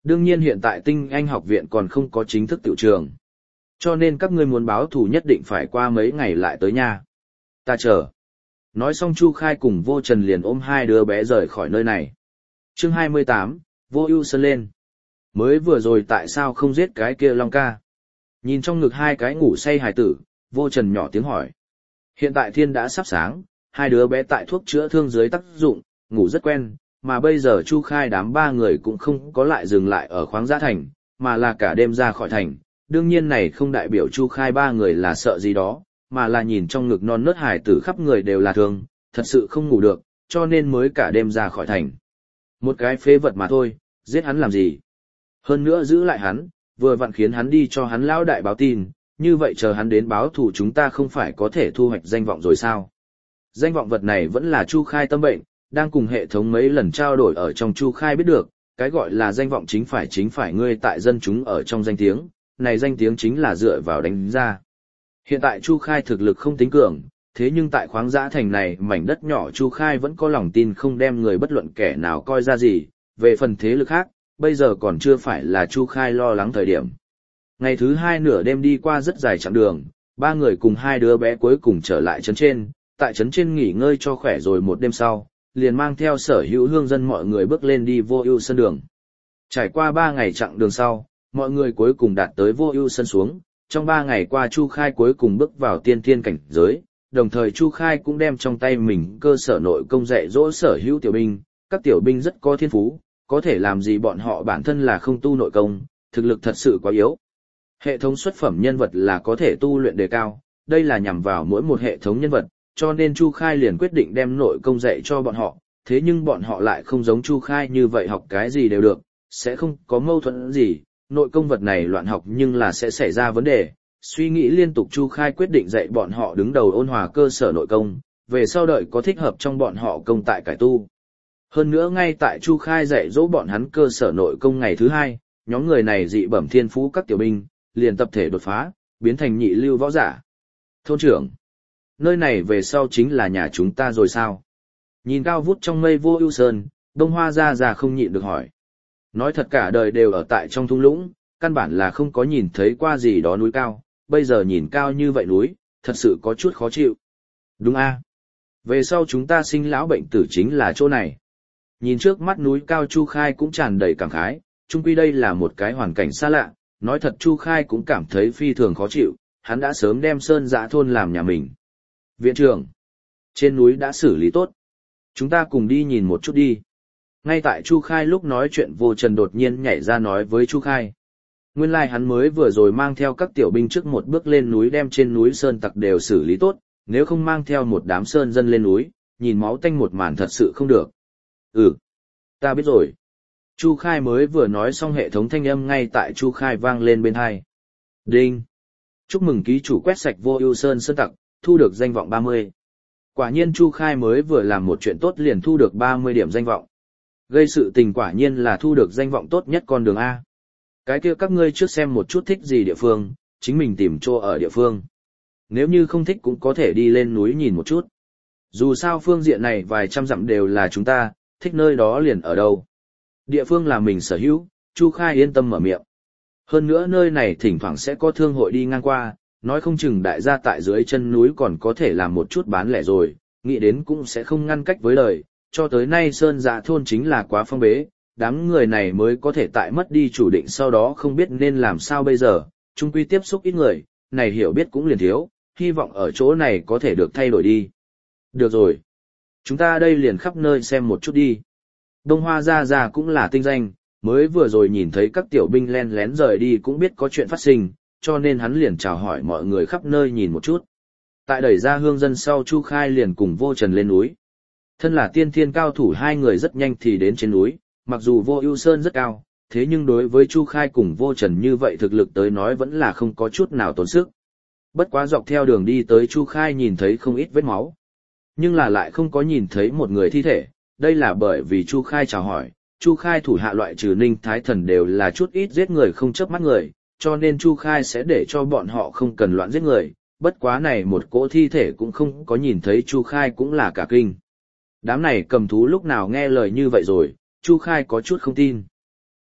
Đương nhiên hiện tại Tinh Anh học viện còn không có chính thức tựu trường. Cho nên các ngươi muốn báo thù nhất định phải qua mấy ngày lại tới nha. Ta chờ. Nói xong Chu Khai cùng Vô Trần liền ôm hai đứa bé rời khỏi nơi này. Chương hai mươi tám, Vô Ưu Sơn lên. Mới vừa rồi tại sao không giết cái kia Long ca? Nhìn trong ngực hai cái ngủ say hài tử, Vô Trần nhỏ tiếng hỏi. Hiện tại thiên đã sắp sáng, hai đứa bé tại thuốc chữa thương dưới tác dụng, ngủ rất quen, mà bây giờ Chu Khai đám ba người cũng không có lại dừng lại ở khoáng giã thành, mà là cả đêm ra khỏi thành. Đương nhiên này không đại biểu Chu Khai ba người là sợ gì đó, mà là nhìn trong ngực non nớt hài tử khắp người đều là thương, thật sự không ngủ được, cho nên mới cả đêm ra khỏi thành. Một cái phế vật mà thôi, giết hắn làm gì? Hơn nữa giữ lại hắn, vừa vặn khiến hắn đi cho hắn lão đại báo tin, như vậy chờ hắn đến báo thù chúng ta không phải có thể thu hoạch danh vọng rồi sao? Danh vọng vật này vẫn là Chu Khai tâm bệnh, đang cùng hệ thống mấy lần trao đổi ở trong Chu Khai biết được, cái gọi là danh vọng chính phải chính phải ngươi tại dân chúng ở trong danh tiếng, này danh tiếng chính là dựa vào đánh ra. Hiện tại Chu Khai thực lực không tính cường, thế nhưng tại khoáng giã thành này mảnh đất nhỏ Chu Khai vẫn có lòng tin không đem người bất luận kẻ nào coi ra gì, về phần thế lực khác, bây giờ còn chưa phải là Chu Khai lo lắng thời điểm. Ngày thứ hai nửa đêm đi qua rất dài chặng đường, ba người cùng hai đứa bé cuối cùng trở lại trấn trên, tại trấn trên nghỉ ngơi cho khỏe rồi một đêm sau, liền mang theo sở hữu hương dân mọi người bước lên đi Vô Ưu Sơn đường. Trải qua ba ngày chặng đường sau, mọi người cuối cùng đạt tới Vô Ưu Sơn xuống, trong ba ngày qua Chu Khai cuối cùng bước vào tiên thiên cảnh giới, đồng thời Chu Khai cũng đem trong tay mình cơ sở nội công dạy dỗ sở hữu tiểu binh, các tiểu binh rất có thiên phú, có thể làm gì bọn họ bản thân là không tu nội công, thực lực thật sự quá yếu. Hệ thống xuất phẩm nhân vật là có thể tu luyện đề cao, đây là nhằm vào mỗi một hệ thống nhân vật, cho nên Chu Khai liền quyết định đem nội công dạy cho bọn họ, thế nhưng bọn họ lại không giống Chu Khai như vậy học cái gì đều được, sẽ không có mâu thuẫn gì, nội công vật này loạn học nhưng là sẽ xảy ra vấn đề. Suy nghĩ liên tục Chu Khai quyết định dạy bọn họ đứng đầu ôn hòa cơ sở nội công, về sau đợi có thích hợp trong bọn họ công tại cải tu. Hơn nữa ngay tại Chu Khai dạy dỗ bọn hắn cơ sở nội công ngày thứ hai, nhóm người này dị bẩm thiên phú các tiểu binh, liền tập thể đột phá, biến thành nhị lưu võ giả. Thôn trưởng, nơi này về sau chính là nhà chúng ta rồi sao? Nhìn cao vút trong mây Vô Ưu Sơn, Đông Hoa Gia Gia không nhịn được hỏi. Nói thật cả đời đều ở tại trong thung lũng, căn bản là không có nhìn thấy qua gì đó núi cao, bây giờ nhìn cao như vậy núi, thật sự có chút khó chịu. Đúng a, về sau chúng ta sinh lão bệnh tử chính là chỗ này. Nhìn trước mắt núi cao Chu Khai cũng tràn đầy cảm khái, chung quy đây là một cái hoàn cảnh xa lạ, nói thật Chu Khai cũng cảm thấy phi thường khó chịu, hắn đã sớm đem Sơn Dã thôn làm nhà mình. Viện trưởng, trên núi đã xử lý tốt. Chúng ta cùng đi nhìn một chút đi. Ngay tại Chu Khai lúc nói chuyện Vô Trần đột nhiên nhảy ra nói với Chu Khai. Nguyên lai like hắn mới vừa rồi mang theo các tiểu binh trước một bước lên núi đem trên núi sơn tặc đều xử lý tốt, nếu không mang theo một đám sơn dân lên núi, nhìn máu tanh một màn thật sự không được. Ừ, ta biết rồi. Chu Khai mới vừa nói xong hệ thống thanh âm ngay tại Chu Khai vang lên bên tai. Đinh! Chúc mừng ký chủ quét sạch Vô Ưu Sơn sơn tặc, thu được danh vọng ba mươi. Quả nhiên Chu Khai mới vừa làm một chuyện tốt liền thu được ba mươi điểm danh vọng. Gây sự tình quả nhiên là thu được danh vọng tốt nhất con đường A. Cái kia các ngươi trước xem một chút thích gì địa phương, chính mình tìm chỗ ở địa phương. Nếu như không thích cũng có thể đi lên núi nhìn một chút. Dù sao phương diện này vài trăm dặm đều là chúng ta, thích nơi đó liền ở đâu. Địa phương là mình sở hữu, Chu Khai yên tâm mở miệng. Hơn nữa nơi này thỉnh thoảng sẽ có thương hội đi ngang qua, nói không chừng đại gia tại dưới chân núi còn có thể làm một chút bán lẻ rồi, nghĩ đến cũng sẽ không ngăn cách với lời. Cho tới nay Sơn Dã thôn chính là quá phong bế, đám người này mới có thể tại mất đi chủ định sau đó không biết nên làm sao bây giờ, chung quy tiếp xúc ít người, này hiểu biết cũng liền thiếu, hy vọng ở chỗ này có thể được thay đổi đi. Được rồi. Chúng ta đây liền khắp nơi xem một chút đi. Đông Hoa Gia Gia cũng là tinh danh, mới vừa rồi nhìn thấy các tiểu binh len lén rời đi cũng biết có chuyện phát sinh, cho nên hắn liền chào hỏi mọi người khắp nơi nhìn một chút. Tại đẩy ra hương dân sau Chu Khai liền cùng Vô Trần lên núi. Thân là tiên thiên cao thủ hai người rất nhanh thì đến trên núi, mặc dù Vô Ưu Sơn rất cao, thế nhưng đối với Chu Khai cùng Vô Trần như vậy thực lực tới nói vẫn là không có chút nào tốn sức. Bất quá dọc theo đường đi tới Chu Khai nhìn thấy không ít vết máu, nhưng là lại không có nhìn thấy một người thi thể, đây là bởi vì Chu Khai chào hỏi, Chu Khai thủ hạ loại trừ Ninh Thái Thần đều là chút ít giết người không chớp mắt người, cho nên Chu Khai sẽ để cho bọn họ không cần loạn giết người, bất quá này một cỗ thi thể cũng không có nhìn thấy Chu Khai cũng là cả kinh. Đám này cầm thú lúc nào nghe lời như vậy rồi, Chu Khai có chút không tin.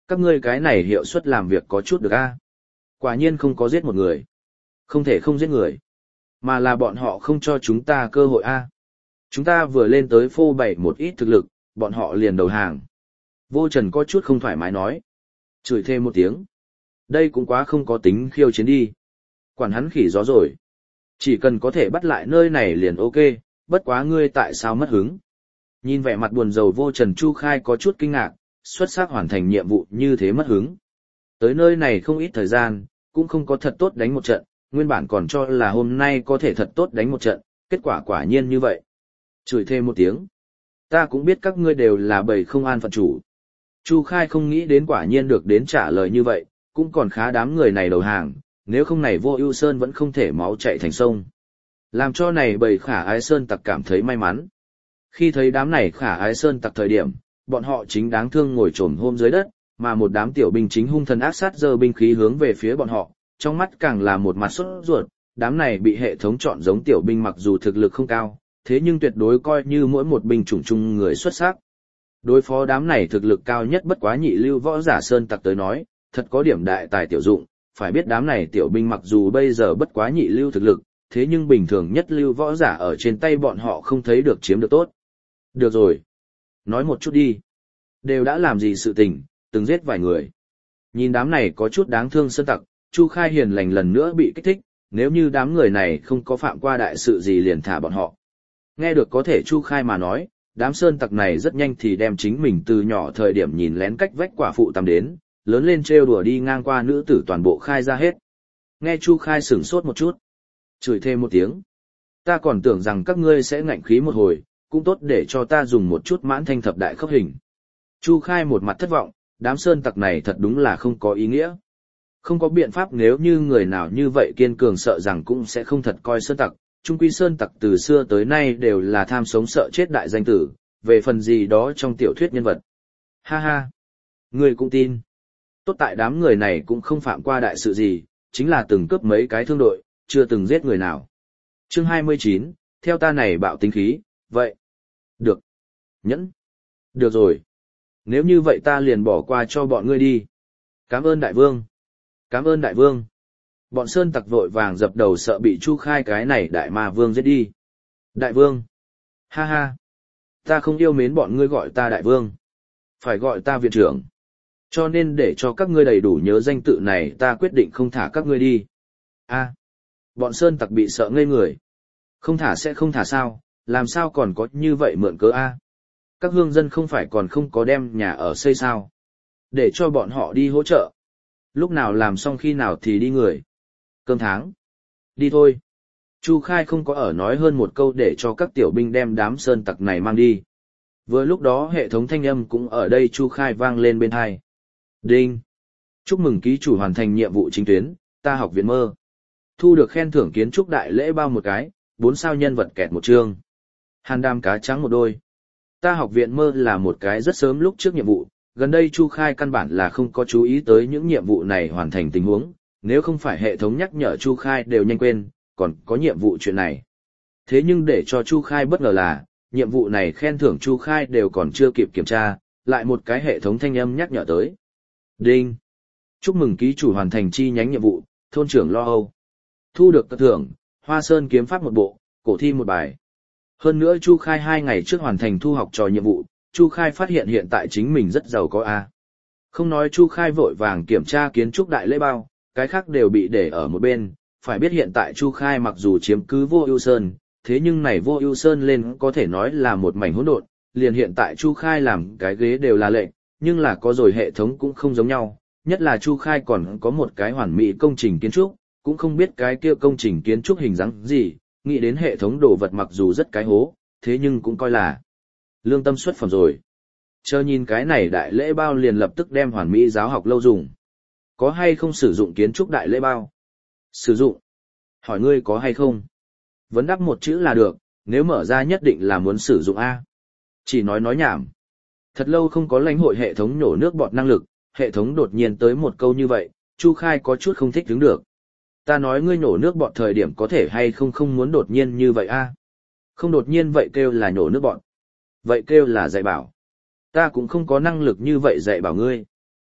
Các ngươi cái này hiệu suất làm việc có chút được a. Quả nhiên không có giết một người. Không thể không giết người. Mà là bọn họ không cho chúng ta cơ hội a. Chúng ta vừa lên tới phô bày một ít thực lực, bọn họ liền đầu hàng. Vô Trần có chút không thoải mái nói. Chửi thêm một tiếng. Đây cũng quá không có tính khiêu chiến đi. Quản hắn khỉ gió rồi. Chỉ cần có thể bắt lại nơi này liền ok, bất quá ngươi tại sao mất hứng. Nhìn vẻ mặt buồn rầu Vô Trần, Chu Khai có chút kinh ngạc, xuất sắc hoàn thành nhiệm vụ như thế mất hứng. Tới nơi này không ít thời gian, cũng không có thật tốt đánh một trận, nguyên bản còn cho là hôm nay có thể thật tốt đánh một trận, kết quả quả nhiên như vậy. Chửi thêm một tiếng. Ta cũng biết các ngươi đều là bầy không an phận chủ. Chu Khai không nghĩ đến quả nhiên được đến trả lời như vậy, cũng còn khá đám người này đầu hàng, nếu không này Vô Ưu Sơn vẫn không thể máu chảy thành sông. Làm cho này bầy khả ái sơn tặc cảm thấy may mắn. Khi thấy đám này khả ái sơn tặc thời điểm, bọn họ chính đáng thương ngồi trồm hôm dưới đất, mà một đám tiểu binh chính hung thần ác sát giơ binh khí hướng về phía bọn họ, trong mắt càng là một mặt sốt ruột, đám này bị hệ thống chọn giống tiểu binh mặc dù thực lực không cao, thế nhưng tuyệt đối coi như mỗi một binh chủng chung người xuất sắc. Đối phó đám này thực lực cao nhất bất quá nhị lưu võ giả sơn tặc tới nói, thật có điểm đại tài tiểu dụng, phải biết đám này tiểu binh mặc dù bây giờ bất quá nhị lưu thực lực, thế nhưng bình thường nhất lưu võ giả ở trên tay bọn họ không thấy được chiếm được tốt. Được rồi. Nói một chút đi. Đều đã làm gì sự tình, từng giết vài người. Nhìn đám này có chút đáng thương sơn tặc, Chu Khai hiền lành lần nữa bị kích thích, nếu như đám người này không có phạm qua đại sự gì liền thả bọn họ. Nghe được có thể Chu Khai mà nói, đám sơn tặc này rất nhanh thì đem chính mình từ nhỏ thời điểm nhìn lén cách vách quả phụ tắm đến, lớn lên trêu đùa đi ngang qua nữ tử toàn bộ khai ra hết. Nghe Chu Khai sửng sốt một chút, chửi thêm một tiếng. Ta còn tưởng rằng các ngươi sẽ ngạnh khí một hồi, cũng tốt để cho ta dùng một chút mãn thanh thập đại khốc hình. Chu Khai một mặt thất vọng, đám sơn tặc này thật đúng là không có ý nghĩa. Không có biện pháp, nếu như người nào như vậy kiên cường sợ rằng cũng sẽ không thật coi sơn tặc. Trung quy sơn tặc từ xưa tới nay đều là tham sống sợ chết đại danh tử, về phần gì đó trong tiểu thuyết nhân vật. Ha ha, ngươi cũng tin. Tốt tại đám người này cũng không phạm qua đại sự gì, chính là từng cướp mấy cái thương đội, chưa từng giết người nào. Chương hai mươi chín, theo ta này bạo tính khí, vậy. Được. Nhẫn. Được rồi. Nếu như vậy ta liền bỏ qua cho bọn ngươi đi. Cảm ơn đại vương. Cảm ơn đại vương. Bọn sơn tặc vội vàng dập đầu sợ bị Chu Khai cái này đại ma vương giết đi. Đại vương. Ha ha. Ta không yêu mến bọn ngươi gọi ta đại vương. Phải gọi ta viện trưởng. Cho nên để cho các ngươi đầy đủ nhớ danh tự này ta quyết định không thả các ngươi đi. A. Bọn sơn tặc bị sợ ngây người. Không thả sẽ không thả sao, làm sao còn có như vậy mượn cớ A. Các hương dân không phải còn không có đem nhà ở xây sao. Để cho bọn họ đi hỗ trợ. Lúc nào làm xong khi nào thì đi người. Cơm tháng. Đi thôi. Chu Khai không có ở nói hơn một câu để cho các tiểu binh đem đám sơn tặc này mang đi. Vừa lúc đó hệ thống thanh âm cũng ở đây Chu Khai vang lên bên tai. Đinh. Chúc mừng ký chủ hoàn thành nhiệm vụ chính tuyến, ta học viện mơ. Thu được khen thưởng kiến trúc đại lễ bao một cái, bốn sao nhân vật kẹt một chương. Hàn đam cá trắng một đôi. Ta học viện mơ là một cái rất sớm lúc trước nhiệm vụ, gần đây Chu Khai căn bản là không có chú ý tới những nhiệm vụ này hoàn thành tình huống, nếu không phải hệ thống nhắc nhở Chu Khai đều nhanh quên, còn có nhiệm vụ chuyện này. Thế nhưng để cho Chu Khai bất ngờ là, nhiệm vụ này khen thưởng Chu Khai đều còn chưa kịp kiểm tra, lại một cái hệ thống thanh âm nhắc nhở tới. Đinh. Chúc mừng ký chủ hoàn thành chi nhánh nhiệm vụ, thôn trưởng Lo Âu. Thu được cất thưởng, Hoa Sơn kiếm pháp một bộ, cổ thi một bài. Hơn nữa Chu Khai hai ngày trước hoàn thành thu học trò nhiệm vụ, Chu Khai phát hiện hiện tại chính mình rất giàu có a. Không nói Chu Khai vội vàng kiểm tra kiến trúc đại lễ bao, cái khác đều bị để ở một bên, phải biết hiện tại Chu Khai mặc dù chiếm cứ Vô Ưu Sơn, thế nhưng này Vô Ưu Sơn lên có thể nói là một mảnh hỗn độn, liền hiện tại Chu Khai làm cái ghế đều là lệnh, nhưng là có rồi hệ thống cũng không giống nhau, nhất là Chu Khai còn có một cái hoàn mỹ công trình kiến trúc, cũng không biết cái kia công trình kiến trúc hình dáng gì, nghĩ đến hệ thống đồ vật mặc dù rất cái hố, thế nhưng cũng coi là lương tâm xuất phẩm rồi. Chờ nhìn cái này đại lễ bao liền lập tức đem hoàn mỹ giáo học lâu dùng. Có hay không sử dụng kiến trúc đại lễ bao? Sử dụng. Hỏi ngươi có hay không? Vấn đáp một chữ là được, nếu mở ra nhất định là muốn sử dụng A. Chỉ nói nói nhảm. Thật lâu không có lãnh hội hệ thống nhổ nước bọt năng lực, hệ thống đột nhiên tới một câu như vậy, Chu Khai có chút không thích đứng được. Ta nói ngươi nhổ nước bọt thời điểm có thể hay không không muốn đột nhiên như vậy a? Không đột nhiên vậy kêu là nhổ nước bọt. Vậy kêu là dạy bảo. Ta cũng không có năng lực như vậy dạy bảo ngươi.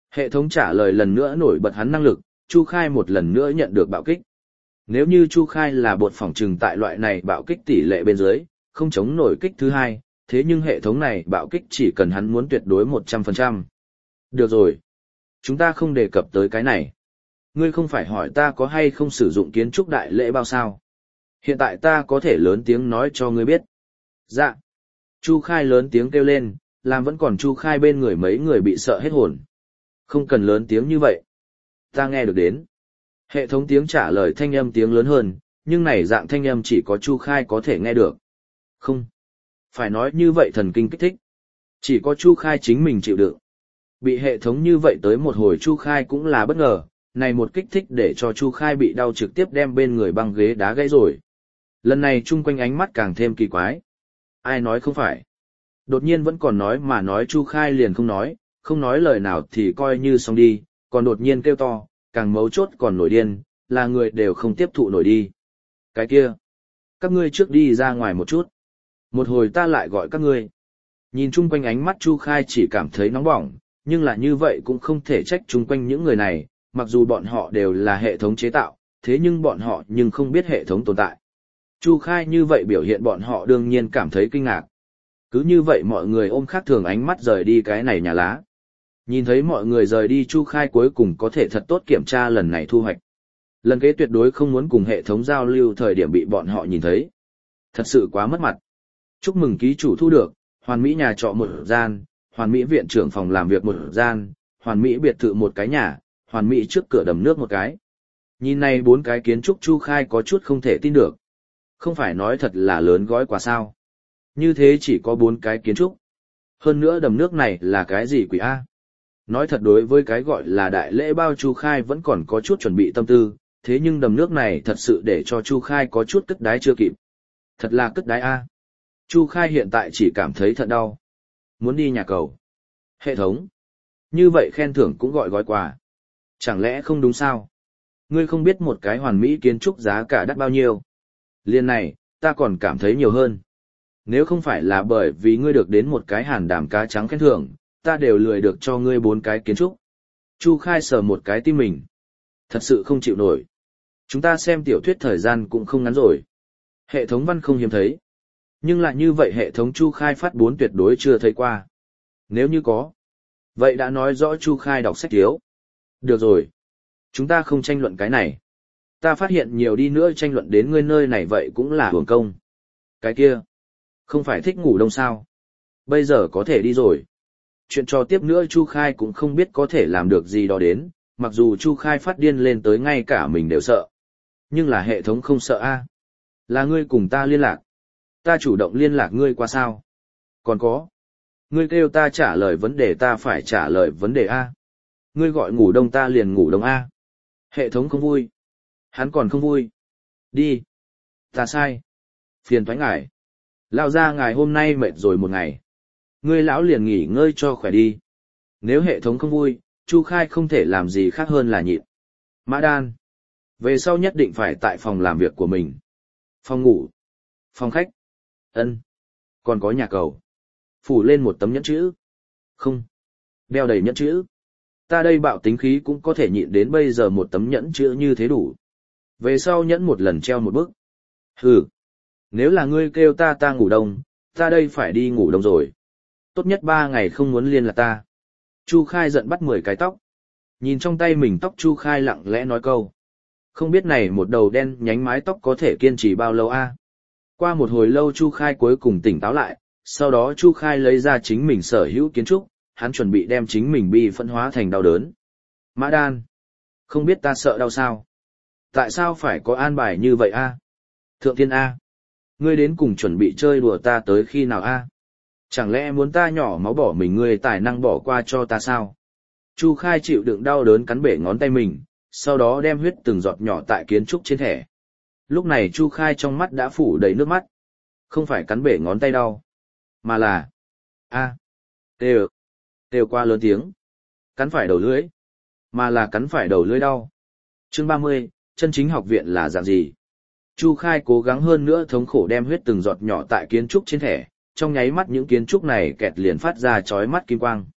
Hệ thống trả lời lần nữa nổi bật hắn năng lực, Chu Khai một lần nữa nhận được bạo kích. Nếu như Chu Khai là bột phỏng trừng tại loại này bạo kích tỷ lệ bên dưới, không chống nổi kích thứ hai, thế nhưng hệ thống này bạo kích chỉ cần hắn muốn tuyệt đối một trăm phần trăm. Được rồi. Chúng ta không đề cập tới cái này. Ngươi không phải hỏi ta có hay không sử dụng kiến trúc đại lễ bao sao? Hiện tại ta có thể lớn tiếng nói cho ngươi biết. Dạ. Chu Khai lớn tiếng kêu lên, làm vẫn còn Chu Khai bên người mấy người bị sợ hết hồn. Không cần lớn tiếng như vậy. Ta nghe được đến. Hệ thống tiếng trả lời thanh âm tiếng lớn hơn, nhưng này dạng thanh âm chỉ có Chu Khai có thể nghe được. Không. Phải nói như vậy thần kinh kích thích. Chỉ có Chu Khai chính mình chịu đựng. Bị hệ thống như vậy tới một hồi Chu Khai cũng là bất ngờ, này một kích thích để cho Chu Khai bị đau trực tiếp đem bên người băng ghế đá gãy rồi. Lần này chung quanh ánh mắt càng thêm kỳ quái. Ai nói không phải? Đột nhiên vẫn còn nói mà nói Chu Khai liền không nói, không nói lời nào thì coi như xong đi, còn đột nhiên kêu to, càng mấu chốt còn nổi điên, là người đều không tiếp thụ nổi đi. Cái kia, các ngươi trước đi ra ngoài một chút. Một hồi ta lại gọi các ngươi. Nhìn chung quanh ánh mắt Chu Khai chỉ cảm thấy nóng bỏng, nhưng là như vậy cũng không thể trách chung quanh những người này, mặc dù bọn họ đều là hệ thống chế tạo, thế nhưng bọn họ nhưng không biết hệ thống tồn tại. Chu Khai như vậy biểu hiện bọn họ đương nhiên cảm thấy kinh ngạc. Cứ như vậy mọi người ôm khác thường ánh mắt rời đi cái này nhà lá. Nhìn thấy mọi người rời đi Chu Khai cuối cùng có thể thật tốt kiểm tra lần này thu hoạch. Lần kế tuyệt đối không muốn cùng hệ thống giao lưu thời điểm bị bọn họ nhìn thấy. Thật sự quá mất mặt. Chúc mừng ký chủ thu được, Hoàn Mỹ nhà trọ một gian, Hoàn Mỹ viện trưởng phòng làm việc một gian, Hoàn Mỹ biệt thự một cái nhà, Hoàn Mỹ trước cửa đầm nước một cái. Nhìn này bốn cái kiến trúc Chu Khai có chút không thể tin được. Không phải nói thật là lớn gói quá sao. Như thế chỉ có bốn cái kiến trúc. Hơn nữa đầm nước này là cái gì quỷ A? Nói thật đối với cái gọi là đại lễ bao Chu Khai vẫn còn có chút chuẩn bị tâm tư, thế nhưng đầm nước này thật sự để cho Chu Khai có chút cất đái chưa kịp. Thật là cất đái A. Chu Khai hiện tại chỉ cảm thấy thật đau. Muốn đi nhà cầu. Hệ thống. Như vậy khen thưởng cũng gọi gói quà. Chẳng lẽ không đúng sao? Ngươi không biết một cái hoàn mỹ kiến trúc giá cả đắt bao nhiêu. Liên này, ta còn cảm thấy nhiều hơn. Nếu không phải là bởi vì ngươi được đến một cái hàn đàm cá trắng khen thưởng, ta đều lười được cho ngươi bốn cái kiến trúc. Chu Khai sờ một cái tim mình. Thật sự không chịu nổi. Chúng ta xem tiểu thuyết thời gian cũng không ngắn rồi. Hệ thống văn không hiếm thấy. Nhưng lại như vậy hệ thống Chu Khai phát bốn tuyệt đối chưa thấy qua. Nếu như có. Vậy đã nói rõ Chu Khai đọc sách thiếu. Được rồi. Chúng ta không tranh luận cái này. Ta phát hiện nhiều đi nữa tranh luận đến ngươi nơi này vậy cũng là hưởng công. Cái kia. Không phải thích ngủ đông sao. Bây giờ có thể đi rồi. Chuyện trò tiếp nữa Chu Khai cũng không biết có thể làm được gì đó đến, mặc dù Chu Khai phát điên lên tới ngay cả mình đều sợ. Nhưng là hệ thống không sợ a. Là ngươi cùng ta liên lạc. Ta chủ động liên lạc ngươi qua sao? Còn có. Ngươi kêu ta trả lời vấn đề ta phải trả lời vấn đề A. Ngươi gọi ngủ đông ta liền ngủ đông A. Hệ thống không vui. Hắn còn không vui. Đi. Ta sai. Phiền thoái ngài. Lao ra ngài hôm nay mệt rồi một ngày. Ngươi lão liền nghỉ ngơi cho khỏe đi. Nếu hệ thống không vui, Chu Khai không thể làm gì khác hơn là nhịn. Mã Đan. Về sau nhất định phải tại phòng làm việc của mình. Phòng ngủ. Phòng khách. Ân. Còn có nhà cầu. Phủ lên một tấm nhẫn chữ. Không. Đeo đầy nhẫn chữ. Ta đây bạo tính khí cũng có thể nhịn đến bây giờ một tấm nhẫn chữ như thế đủ. Về sau nhẫn một lần treo một bức. Hừ. Nếu là ngươi kêu ta ta ngủ đông, ta đây phải đi ngủ đông rồi. Tốt nhất ba ngày không muốn liên lạc ta. Chu Khai giận bắt mười cái tóc. Nhìn trong tay mình tóc Chu Khai lặng lẽ nói câu. Không biết này một đầu đen nhánh mái tóc có thể kiên trì bao lâu a? Qua một hồi lâu Chu Khai cuối cùng tỉnh táo lại, sau đó Chu Khai lấy ra chính mình sở hữu kiến trúc, hắn chuẩn bị đem chính mình bi phân hóa thành đau đớn. Mã Đan. Không biết ta sợ đau sao? Tại sao phải có an bài như vậy a? Thượng Thiên A. Ngươi đến cùng chuẩn bị chơi đùa ta tới khi nào a? Chẳng lẽ muốn ta nhỏ máu bỏ mình ngươi tài năng bỏ qua cho ta sao? Chu Khai chịu đựng đau đớn cắn bể ngón tay mình, sau đó đem huyết từng giọt nhỏ tại kiến trúc trên thẻ. Lúc này Chu Khai trong mắt đã phủ đầy nước mắt. Không phải cắn bể ngón tay đau, mà là a têu têu qua lớn tiếng. Cắn phải đầu lưỡi, mà là cắn phải đầu lưỡi đau. Chương ba mươi, chân chính học viện là dạng gì? Chu Khai cố gắng hơn nữa thống khổ đem huyết từng giọt nhỏ tại kiến trúc trên thẻ, trong nháy mắt những kiến trúc này kẹt liền phát ra chói mắt kim quang.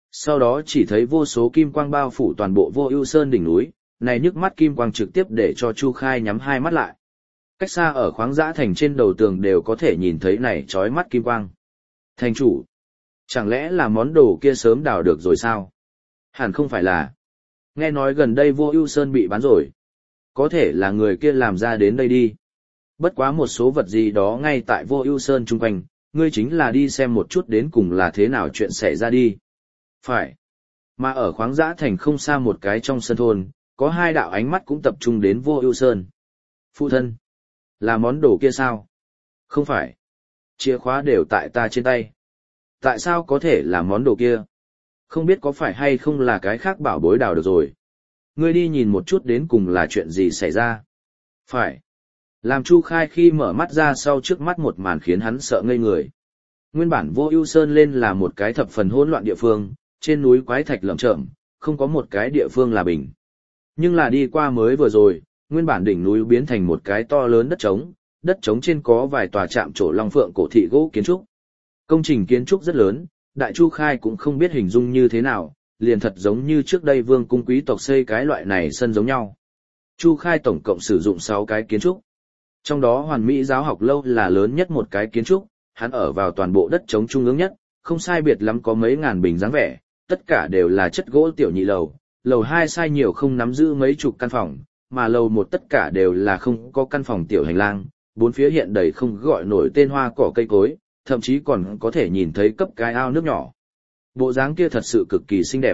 Sau đó chỉ thấy vô số kim quang bao phủ toàn bộ Vô Ưu Sơn đỉnh núi, này nhức mắt kim quang trực tiếp để cho Chu Khai nhắm hai mắt lại. Cách xa ở khoáng dã thành trên đầu tường đều có thể nhìn thấy này chói mắt kim quang. Thành chủ, chẳng lẽ là món đồ kia sớm đào được rồi sao? Hẳn không phải là. Nghe nói gần đây Vô Ưu Sơn bị bán rồi. Có thể là người kia làm ra đến đây đi. Bất quá một số vật gì đó ngay tại Vô Ưu Sơn chung quanh, ngươi chính là đi xem một chút đến cùng là thế nào chuyện xảy ra đi. Phải. Mà ở khoáng dã thành không xa một cái trong sân thôn, có hai đạo ánh mắt cũng tập trung đến Vô Ưu Sơn. Phụ thân, là món đồ kia sao? Không phải. Chìa khóa đều tại ta trên tay. Tại sao có thể là món đồ kia? Không biết có phải hay không là cái khác bảo bối đào được rồi. Ngươi đi nhìn một chút đến cùng là chuyện gì xảy ra. Phải. Làm Chu Khai khi mở mắt ra sau trước mắt một màn khiến hắn sợ ngây người. Nguyên bản Vô Ưu Sơn lên là một cái thập phần hỗn loạn địa phương, trên núi quái thạch lởm chởm, không có một cái địa phương là bình. Nhưng là đi qua mới vừa rồi, nguyên bản đỉnh núi biến thành một cái to lớn đất trống, đất trống trên có vài tòa trạm trổ long phượng cổ thị gỗ kiến trúc. Công trình kiến trúc rất lớn, Đại Chu Khai cũng không biết hình dung như thế nào, liền thật giống như trước đây vương cung quý tộc xây cái loại này sân giống nhau. Chu Khai tổng cộng sử dụng sáu cái kiến trúc. Trong đó Hoàn Mỹ giáo học lâu là lớn nhất một cái kiến trúc, hắn ở vào toàn bộ đất trống trung ương nhất, không sai biệt lắm có mấy ngàn bình dáng vẻ, tất cả đều là chất gỗ tiểu nhị lầu, lầu hai sai nhiều không nắm giữ mấy chục căn phòng, mà lầu một tất cả đều là không có căn phòng tiểu hành lang, bốn phía hiện đầy không gọi nổi tên hoa cỏ cây cối, thậm chí còn có thể nhìn thấy cấp cái ao nước nhỏ. Bộ dáng kia thật sự cực kỳ xinh đẹp.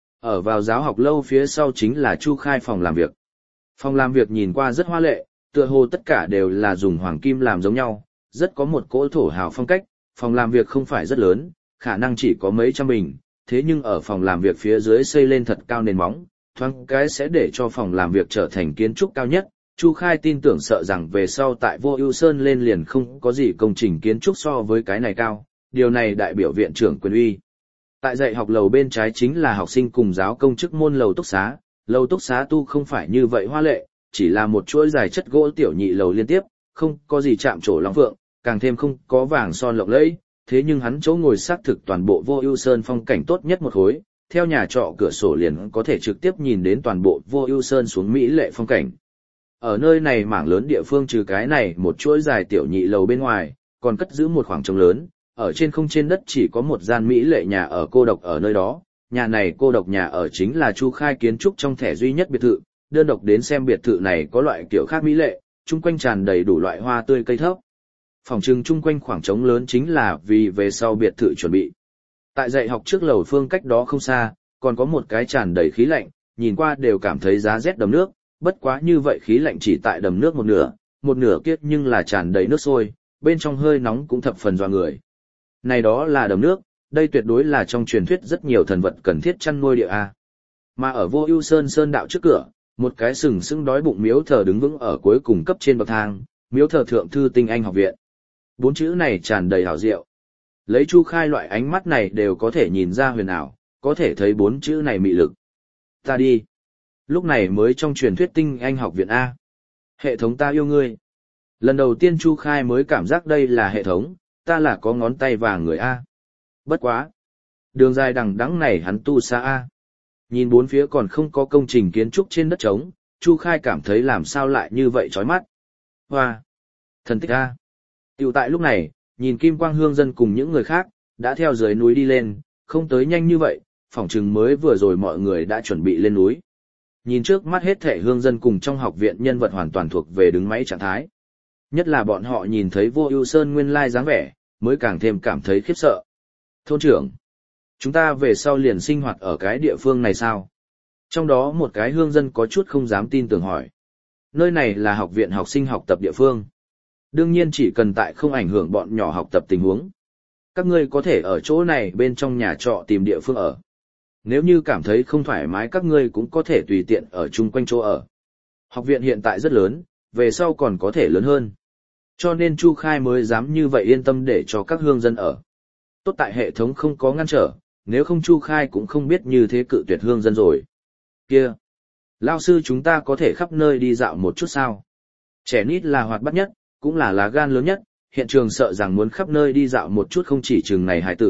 Ở vào giáo học lâu phía sau chính là Chu Khai phòng làm việc. Phòng làm việc nhìn qua rất hoa lệ, tựa hồ tất cả đều là dùng hoàng kim làm giống nhau, rất có một cỗ thổ hào phong cách. Phòng làm việc không phải rất lớn, khả năng chỉ có mấy trăm bình, thế nhưng ở phòng làm việc phía dưới xây lên thật cao nền móng, thoáng cái sẽ để cho phòng làm việc trở thành kiến trúc cao nhất. Chu Khai tin tưởng sợ rằng về sau tại Vô Ưu Sơn lên liền không có gì công trình kiến trúc so với cái này cao, điều này đại biểu viện trưởng quyền uy. Tại dạy học lầu bên trái chính là học sinh cùng giáo công chức môn lầu túc xá, lầu túc xá tu không phải như vậy hoa lệ, chỉ là một chuỗi dài chất gỗ tiểu nhị lầu liên tiếp, không có gì chạm trổ long phượng, càng thêm không có vàng son lộng lẫy, thế nhưng hắn chỗ ngồi xác thực toàn bộ Vô Ưu Sơn phong cảnh tốt nhất một khối, theo nhà trọ cửa sổ liền có thể trực tiếp nhìn đến toàn bộ Vô Ưu Sơn xuống mỹ lệ phong cảnh. Ở nơi này mảng lớn địa phương trừ cái này một chuỗi dài tiểu nhị lầu bên ngoài, còn cất giữ một khoảng trống lớn, ở trên không trên đất chỉ có một gian mỹ lệ nhà ở cô độc ở nơi đó, nhà này cô độc nhà ở chính là Chu Khai kiến trúc trong thẻ duy nhất biệt thự, đơn độc đến xem biệt thự này có loại kiểu khác mỹ lệ, chung quanh tràn đầy đủ loại hoa tươi cây thấp. Phòng trưng chung quanh khoảng trống lớn chính là vì về sau biệt thự chuẩn bị. Tại dạy học trước lầu phương cách đó không xa, còn có một cái tràn đầy khí lạnh, nhìn qua đều cảm thấy giá rét đầm nước, bất quá như vậy khí lạnh chỉ tại đầm nước một nửa, một nửa kiết nhưng là tràn đầy nước sôi, bên trong hơi nóng cũng thập phần dọa người. Này đó là đầm nước, đây tuyệt đối là trong truyền thuyết rất nhiều thần vật cần thiết chăn nuôi địa a. Mà ở Vô Ưu Sơn sơn đạo trước cửa, một cái sừng sững đói bụng miếu thờ đứng vững ở cuối cùng cấp trên bậc thang, miếu thờ Thượng thư Tinh Anh học viện. Bốn chữ này tràn đầy hảo diệu. Lấy Chu Khai loại ánh mắt này đều có thể nhìn ra huyền ảo, có thể thấy bốn chữ này mị lực. Ta đi. Lúc này mới trong truyền thuyết Tinh Anh học viện A. Hệ thống ta yêu ngươi. Lần đầu tiên Chu Khai mới cảm giác đây là hệ thống, ta là có ngón tay vàng người A. Bất quá. Đường dài đằng đẵng này hắn tu xa A. Nhìn bốn phía còn không có công trình kiến trúc trên đất trống, Chu Khai cảm thấy làm sao lại như vậy chói mắt. Hoa. Thần tích A. Tiểu tại lúc này, nhìn Kim Quang Hương dân cùng những người khác, đã theo dưới núi đi lên, không tới nhanh như vậy, phỏng chừng mới vừa rồi mọi người đã chuẩn bị lên núi. Nhìn trước mắt hết thảy hương dân cùng trong học viện nhân vật hoàn toàn thuộc về đứng máy trạng thái. Nhất là bọn họ nhìn thấy Vô Ưu Sơn nguyên lai dáng vẻ, mới càng thêm cảm thấy khiếp sợ. Thôn trưởng, chúng ta về sau liền sinh hoạt ở cái địa phương này sao? Trong đó một cái hương dân có chút không dám tin tưởng hỏi. Nơi này là học viện học sinh học tập địa phương. Đương nhiên chỉ cần tại không ảnh hưởng bọn nhỏ học tập tình huống. Các ngươi có thể ở chỗ này bên trong nhà trọ tìm địa phương ở. Nếu như cảm thấy không thoải mái các ngươi cũng có thể tùy tiện ở chung quanh chỗ ở. Học viện hiện tại rất lớn, về sau còn có thể lớn hơn. Cho nên Chu Khai mới dám như vậy yên tâm để cho các hương dân ở. Tốt tại hệ thống không có ngăn trở, nếu không Chu Khai cũng không biết như thế cự tuyệt hương dân rồi. Kia! Lao sư chúng ta có thể khắp nơi đi dạo một chút sao? Trẻ nít là hoạt bát nhất, cũng là lá gan lớn nhất, hiện trường sợ rằng muốn khắp nơi đi dạo một chút không chỉ chừng này hài tử,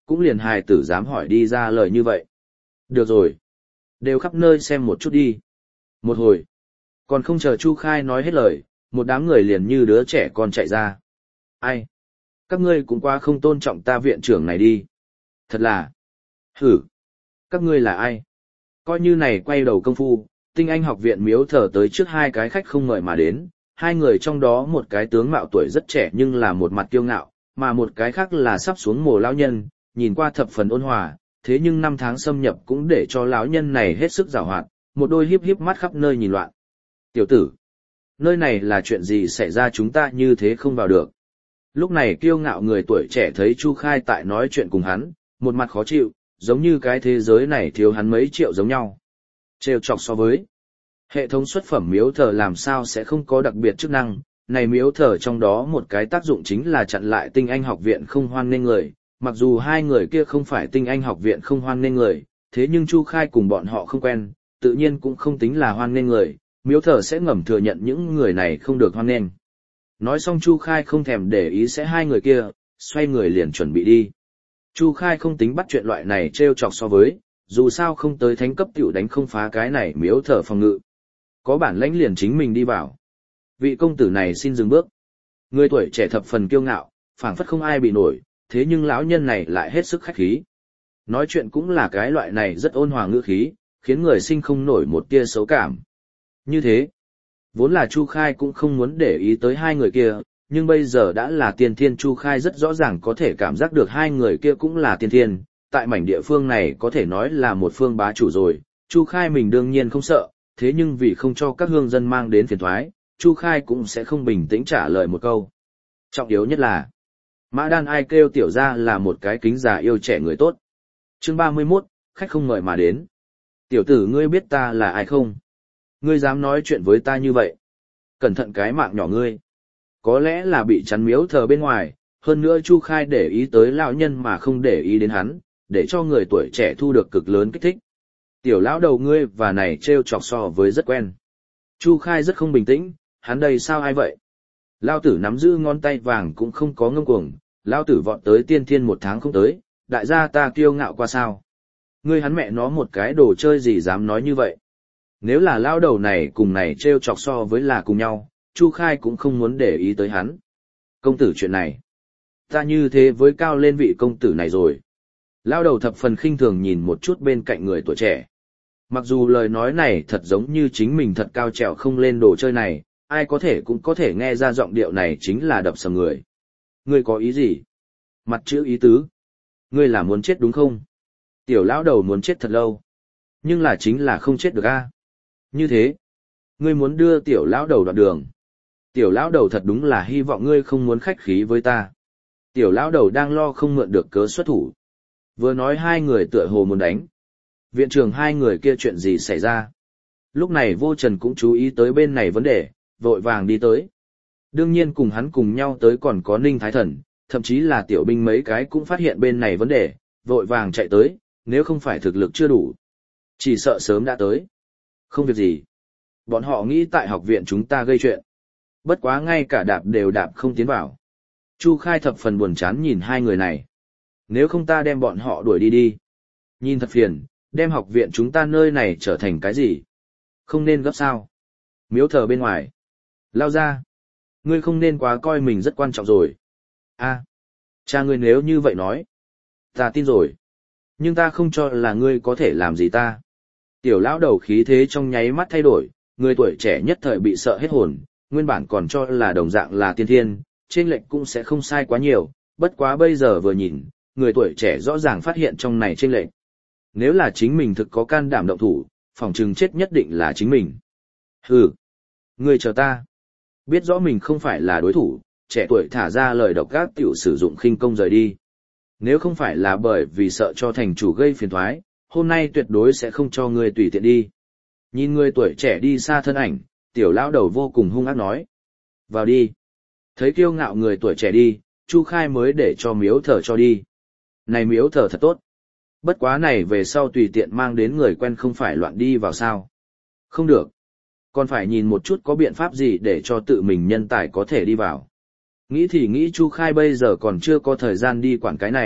cũng liền hài tử dám hỏi đi ra lời như vậy. Được rồi. Đều khắp nơi xem một chút đi. Một hồi. Còn không chờ Chu Khai nói hết lời, một đám người liền như đứa trẻ con chạy ra. Ai? Các ngươi cũng qua không tôn trọng ta viện trưởng này đi. Thật là. Hử. Các ngươi là ai? Coi như này quay đầu công phu, tinh anh học viện miếu thờ tới trước hai cái khách không mời mà đến, hai người trong đó một cái tướng mạo tuổi rất trẻ nhưng là một mặt kiêu ngạo, mà một cái khác là sắp xuống mồ lão nhân, nhìn qua thập phần ôn hòa, thế nhưng năm tháng xâm nhập cũng để cho lão nhân này hết sức giàu hoạt, một đôi hiếp hiếp mắt khắp nơi nhìn loạn. Tiểu tử, nơi này là chuyện gì xảy ra chúng ta như thế không vào được. Lúc này kiêu ngạo người tuổi trẻ thấy Chu Khai tại nói chuyện cùng hắn, một mặt khó chịu, giống như cái thế giới này thiếu hắn mấy triệu giống nhau. Trêu chọc so với hệ thống xuất phẩm miếu thờ làm sao sẽ không có đặc biệt chức năng, này miếu thờ trong đó một cái tác dụng chính là chặn lại tinh anh học viện không hoan nghênh người, mặc dù hai người kia không phải tinh anh học viện không hoan nghênh người, thế nhưng Chu Khai cùng bọn họ không quen, tự nhiên cũng không tính là hoan nghênh người, miếu thờ sẽ ngầm thừa nhận những người này không được hoan nghênh. Nói xong Chu Khai không thèm để ý sẽ hai người kia, xoay người liền chuẩn bị đi. Chu Khai không tính bắt chuyện loại này trêu chọc so với, dù sao không tới thánh cấp tiểu đánh không phá cái này miếu thờ phòng ngự. Có bản lãnh liền chính mình đi vào. Vị công tử này xin dừng bước. Người tuổi trẻ thập phần kiêu ngạo, phảng phất không ai bị nổi, thế nhưng lão nhân này lại hết sức khách khí. Nói chuyện cũng là cái loại này rất ôn hòa ngữ khí, khiến người sinh không nổi một tia xấu cảm. Như thế, vốn là Chu Khai cũng không muốn để ý tới hai người kia, nhưng bây giờ đã là tiên thiên Chu Khai rất rõ ràng có thể cảm giác được hai người kia cũng là tiên thiên, tại mảnh địa phương này có thể nói là một phương bá chủ rồi, Chu Khai mình đương nhiên không sợ, thế nhưng vì không cho các hương dân mang đến phiền toái, Chu Khai cũng sẽ không bình tĩnh trả lời một câu. Trọng yếu nhất là, Mã Đan ai kêu tiểu ra là một cái kính già yêu trẻ người tốt. Chương ba mươi mốt, khách không mời mà đến. Tiểu tử ngươi biết ta là ai không? Ngươi dám nói chuyện với ta như vậy? Cẩn thận cái mạng nhỏ ngươi. Có lẽ là bị chắn miếu thờ bên ngoài, hơn nữa Chu Khai để ý tới lão nhân mà không để ý đến hắn, để cho người tuổi trẻ thu được cực lớn kích thích. Tiểu lão đầu ngươi và này trêu chọc so với rất quen. Chu Khai rất không bình tĩnh, hắn đây sao ai vậy? Lão tử nắm giữ ngón tay vàng cũng không có ngông cuồng, lão tử vọt tới tiên thiên một tháng không tới, đại gia ta kiêu ngạo qua sao? Ngươi hắn mẹ nó một cái đồ chơi gì dám nói như vậy? Nếu là lão đầu này cùng này trêu chọc so với là cùng nhau, Chu Khai cũng không muốn để ý tới hắn. Công tử chuyện này, ta như thế với cao lên vị công tử này rồi. Lão đầu thập phần khinh thường nhìn một chút bên cạnh người tuổi trẻ. Mặc dù lời nói này thật giống như chính mình thật cao trèo không lên đồ chơi này, ai có thể cũng có thể nghe ra giọng điệu này chính là đập sầm người. Ngươi có ý gì? Mặt chữ ý tứ. Ngươi là muốn chết đúng không? Tiểu lão đầu muốn chết thật lâu. Nhưng là chính là không chết được a. Như thế, ngươi muốn đưa tiểu lão đầu đoạn đường. Tiểu lão đầu thật đúng là hy vọng ngươi không muốn khách khí với ta. Tiểu lão đầu đang lo không mượn được cớ xuất thủ. Vừa nói hai người tựa hồ muốn đánh. Viện trưởng hai người kia chuyện gì xảy ra? Lúc này Vô Trần cũng chú ý tới bên này vấn đề, vội vàng đi tới. Đương nhiên cùng hắn cùng nhau tới còn có Ninh Thái Thần, thậm chí là tiểu binh mấy cái cũng phát hiện bên này vấn đề, vội vàng chạy tới, nếu không phải thực lực chưa đủ. Chỉ sợ sớm đã tới. Không việc gì. Bọn họ nghĩ tại học viện chúng ta gây chuyện. Bất quá ngay cả đạp đều đạp không tiến vào. Chu Khai thập phần buồn chán nhìn hai người này. Nếu không ta đem bọn họ đuổi đi đi. Nhìn thật phiền, đem học viện chúng ta nơi này trở thành cái gì? Không nên gấp sao? Miếu thờ bên ngoài. Lao ra. Ngươi không nên quá coi mình rất quan trọng rồi. A, cha ngươi nếu như vậy nói. Ta tin rồi. Nhưng ta không cho là ngươi có thể làm gì ta. Tiểu lão đầu khí thế trong nháy mắt thay đổi, người tuổi trẻ nhất thời bị sợ hết hồn, nguyên bản còn cho là đồng dạng là tiên thiên, trên lệnh cũng sẽ không sai quá nhiều, bất quá bây giờ vừa nhìn, người tuổi trẻ rõ ràng phát hiện trong này trên lệnh. Nếu là chính mình thực có can đảm động thủ, phòng trừng chết nhất định là chính mình. Hừ, ngươi chờ ta. Biết rõ mình không phải là đối thủ, trẻ tuổi thả ra lời độc ác tiểu sử dụng khinh công rời đi. Nếu không phải là bởi vì sợ cho thành chủ gây phiền toái, hôm nay tuyệt đối sẽ không cho ngươi tùy tiện đi. Nhìn người tuổi trẻ đi xa thân ảnh, tiểu lão đầu vô cùng hung ác nói. Vào đi. Thấy kiêu ngạo người tuổi trẻ đi, Chu Khai mới để cho miếu thờ cho đi. Này miếu thờ thật tốt. Bất quá này về sau tùy tiện mang đến người quen không phải loạn đi vào sao. Không được. Còn phải nhìn một chút có biện pháp gì để cho tự mình nhân tài có thể đi vào. Nghĩ thì nghĩ Chu Khai bây giờ còn chưa có thời gian đi quản cái này,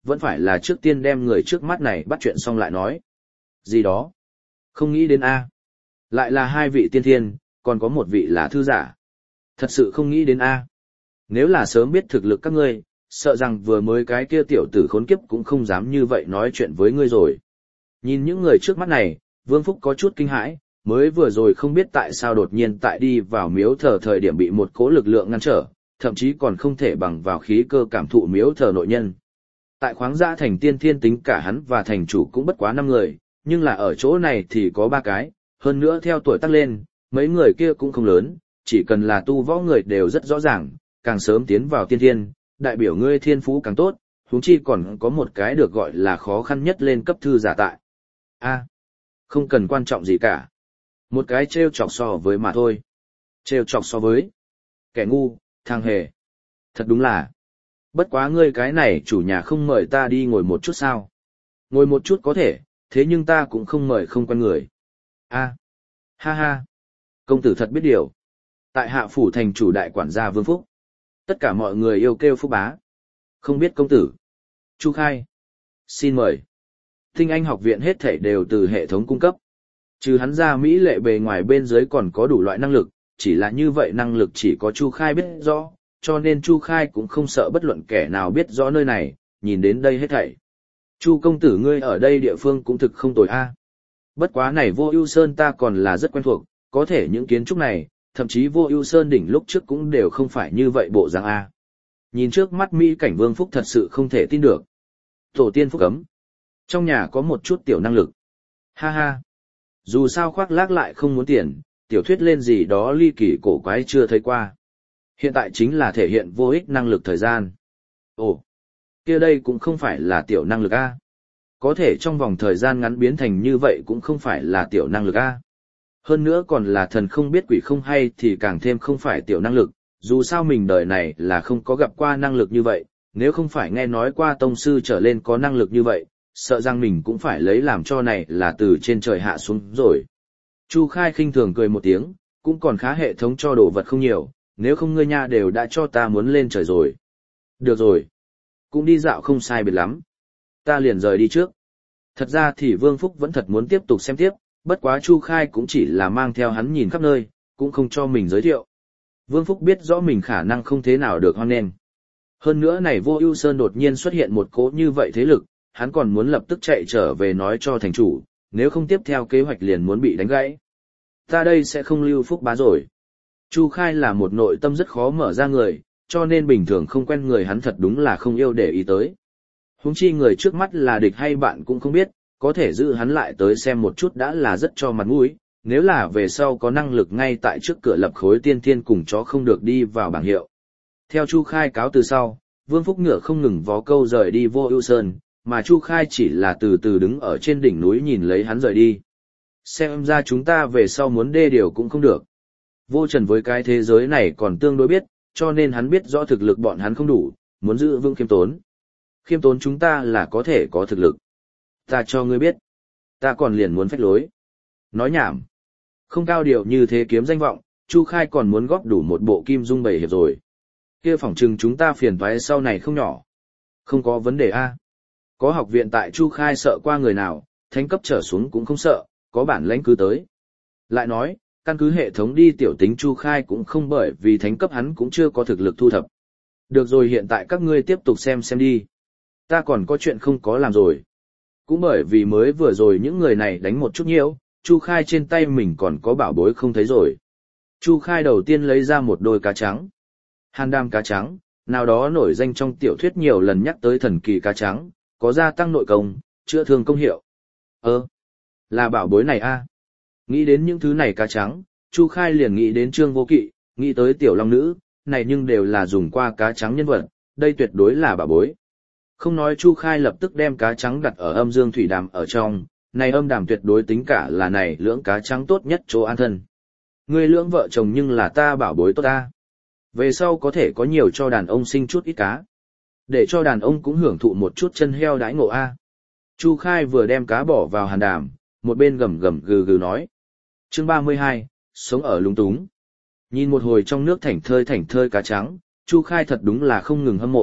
vẫn phải là trước tiên đem người trước mắt này bắt chuyện xong lại nói. Gì đó? Không nghĩ đến A. Lại là hai vị tiên thiên, còn có một vị là thư giả. Thật sự không nghĩ đến A. Nếu là sớm biết thực lực các ngươi, sợ rằng vừa mới cái kia tiểu tử khốn kiếp cũng không dám như vậy nói chuyện với ngươi rồi. Nhìn những người trước mắt này, Vương Phúc có chút kinh hãi, mới vừa rồi không biết tại sao đột nhiên tại đi vào miếu thờ thời điểm bị một cỗ lực lượng ngăn trở, thậm chí còn không thể bằng vào khí cơ cảm thụ miếu thờ nội nhân. Tại khoáng giã thành tiên thiên tính cả hắn và thành chủ cũng bất quá năm người, nhưng là ở chỗ này thì có ba cái, hơn nữa theo tuổi tác lên, mấy người kia cũng không lớn, chỉ cần là tu võ người đều rất rõ ràng, càng sớm tiến vào tiên thiên, đại biểu ngươi thiên phú càng tốt, huống chi còn có một cái được gọi là khó khăn nhất lên cấp thư giả tại. A, không cần quan trọng gì cả. Một cái trêu chọc so với mà thôi. Trêu chọc so với. Kẻ ngu, thằng hề. Thật đúng là. Bất quá ngươi cái này chủ nhà không mời ta đi ngồi một chút sao? Ngồi một chút có thể, thế nhưng ta cũng không mời không quen người. A, ha ha. Công tử thật biết điều. Tại hạ phủ thành chủ đại quản gia Vương Phúc. Tất cả mọi người yêu kêu Phúc bá. Không biết công tử. Chu Khai. Xin mời. Tinh Anh học viện hết thảy đều từ hệ thống cung cấp. Trừ hắn ra Mỹ lệ bề ngoài bên dưới còn có đủ loại năng lực, chỉ là như vậy năng lực chỉ có Chu Khai biết rõ, cho nên Chu Khai cũng không sợ bất luận kẻ nào biết rõ nơi này, nhìn đến đây hết thảy. Chu công tử ngươi ở đây địa phương cũng thực không tồi a. Bất quá này Vô Ưu Sơn ta còn là rất quen thuộc, có thể những kiến trúc này, thậm chí Vô Ưu Sơn đỉnh lúc trước cũng đều không phải như vậy bộ dáng a. Nhìn trước mắt mỹ cảnh Vương Phúc thật sự không thể tin được. Tổ tiên phúc cấm. Trong nhà có một chút tiểu năng lực. Ha ha. Dù sao khoác lác lại không muốn tiền, tiểu thuyết lên gì đó ly kỳ cổ quái chưa thấy qua. Hiện tại chính là thể hiện vô ích năng lực thời gian. Ồ, kia đây cũng không phải là tiểu năng lực A. Có thể trong vòng thời gian ngắn biến thành như vậy cũng không phải là tiểu năng lực A. Hơn nữa còn là thần không biết quỷ không hay thì càng thêm không phải tiểu năng lực, dù sao mình đời này là không có gặp qua năng lực như vậy, nếu không phải nghe nói qua tông sư trở lên có năng lực như vậy, sợ rằng mình cũng phải lấy làm cho này là từ trên trời hạ xuống rồi. Chu Khai khinh thường cười một tiếng, cũng còn khá hệ thống cho đồ vật không nhiều, nếu không ngươi nha đều đã cho ta muốn lên trời rồi. Được rồi. Cũng đi dạo không sai biệt lắm. Ta liền rời đi trước. Thật ra thì Vương Phúc vẫn thật muốn tiếp tục xem tiếp, bất quá Chu Khai cũng chỉ là mang theo hắn nhìn khắp nơi, cũng không cho mình giới thiệu. Vương Phúc biết rõ mình khả năng không thế nào được hoan nghênh. Hơn nữa này Vô Ưu Sơn đột nhiên xuất hiện một cỗ như vậy thế lực, hắn còn muốn lập tức chạy trở về nói cho thành chủ, nếu không tiếp theo kế hoạch liền muốn bị đánh gãy. Ta đây sẽ không lưu Phúc bá rồi. Chu Khai là một nội tâm rất khó mở ra người, cho nên bình thường không quen người hắn thật đúng là không yêu để ý tới. Huống chi người trước mắt là địch hay bạn cũng không biết, có thể giữ hắn lại tới xem một chút đã là rất cho mặt mũi, nếu là về sau có năng lực ngay tại trước cửa lập khối tiên thiên cùng chó không được đi vào bảng hiệu. Theo Chu Khai cáo từ sau, Vương Phúc ngựa không ngừng vó câu rời đi Vô Ưu Sơn, mà Chu Khai chỉ là từ từ đứng ở trên đỉnh núi nhìn lấy hắn rời đi. Xem ra chúng ta về sau muốn đê điều cũng không được. Vô Trần với cái thế giới này còn tương đối biết, cho nên hắn biết rõ thực lực bọn hắn không đủ, muốn giữ vững khiêm tốn. Khiêm tốn chúng ta là có thể có thực lực. Ta cho ngươi biết. Ta còn liền muốn phách lối. Nói nhảm. Không cao điều như thế kiếm danh vọng, Chu Khai còn muốn góp đủ một bộ kim dung bảy hiệp rồi. Kia phỏng chừng chúng ta phiền toái sau này không nhỏ. Không có vấn đề a. Có học viện tại Chu Khai sợ qua người nào, thánh cấp trở xuống cũng không sợ, có bản lãnh cứ tới. Lại nói, căn cứ hệ thống đi tiểu tính Chu Khai cũng không bởi vì thánh cấp hắn cũng chưa có thực lực thu thập. Được rồi hiện tại các ngươi tiếp tục xem xem đi. Ta còn có chuyện không có làm rồi. Cũng bởi vì mới vừa rồi những người này đánh một chút nhiễu, Chu Khai trên tay mình còn có bảo bối không thấy rồi. Chu Khai đầu tiên lấy ra một đôi cá trắng. Hàn đam cá trắng, nào đó nổi danh trong tiểu thuyết nhiều lần nhắc tới thần kỳ cá trắng, có gia tăng nội công, chữa thương công hiệu. Ơ, là bảo bối này a. Nghĩ đến những thứ này cá trắng, Chu Khai liền nghĩ đến Trương Vô Kỵ, nghĩ tới tiểu long nữ, này nhưng đều là dùng qua cá trắng nhân vật, đây tuyệt đối là bảo bối. Không nói Chu Khai lập tức đem cá trắng đặt ở âm dương thủy đàm ở trong, này âm đàm tuyệt đối tính cả là này lưỡng cá trắng tốt nhất chỗ an thân. Người lưỡng vợ chồng nhưng là ta bảo bối tốt ta. Về sau có thể có nhiều cho đàn ông sinh chút ít cá. Để cho đàn ông cũng hưởng thụ một chút chân heo đãi ngộ a. Chu Khai vừa đem cá bỏ vào hàn đàm, một bên gầm gầm gừ gừ nói. Chương ba mươi hai, sống ở lúng túng. Nhìn một hồi trong nước thảnh thơi thảnh thơi cá trắng, Chu Khai thật đúng là không ngừng hâm mộ,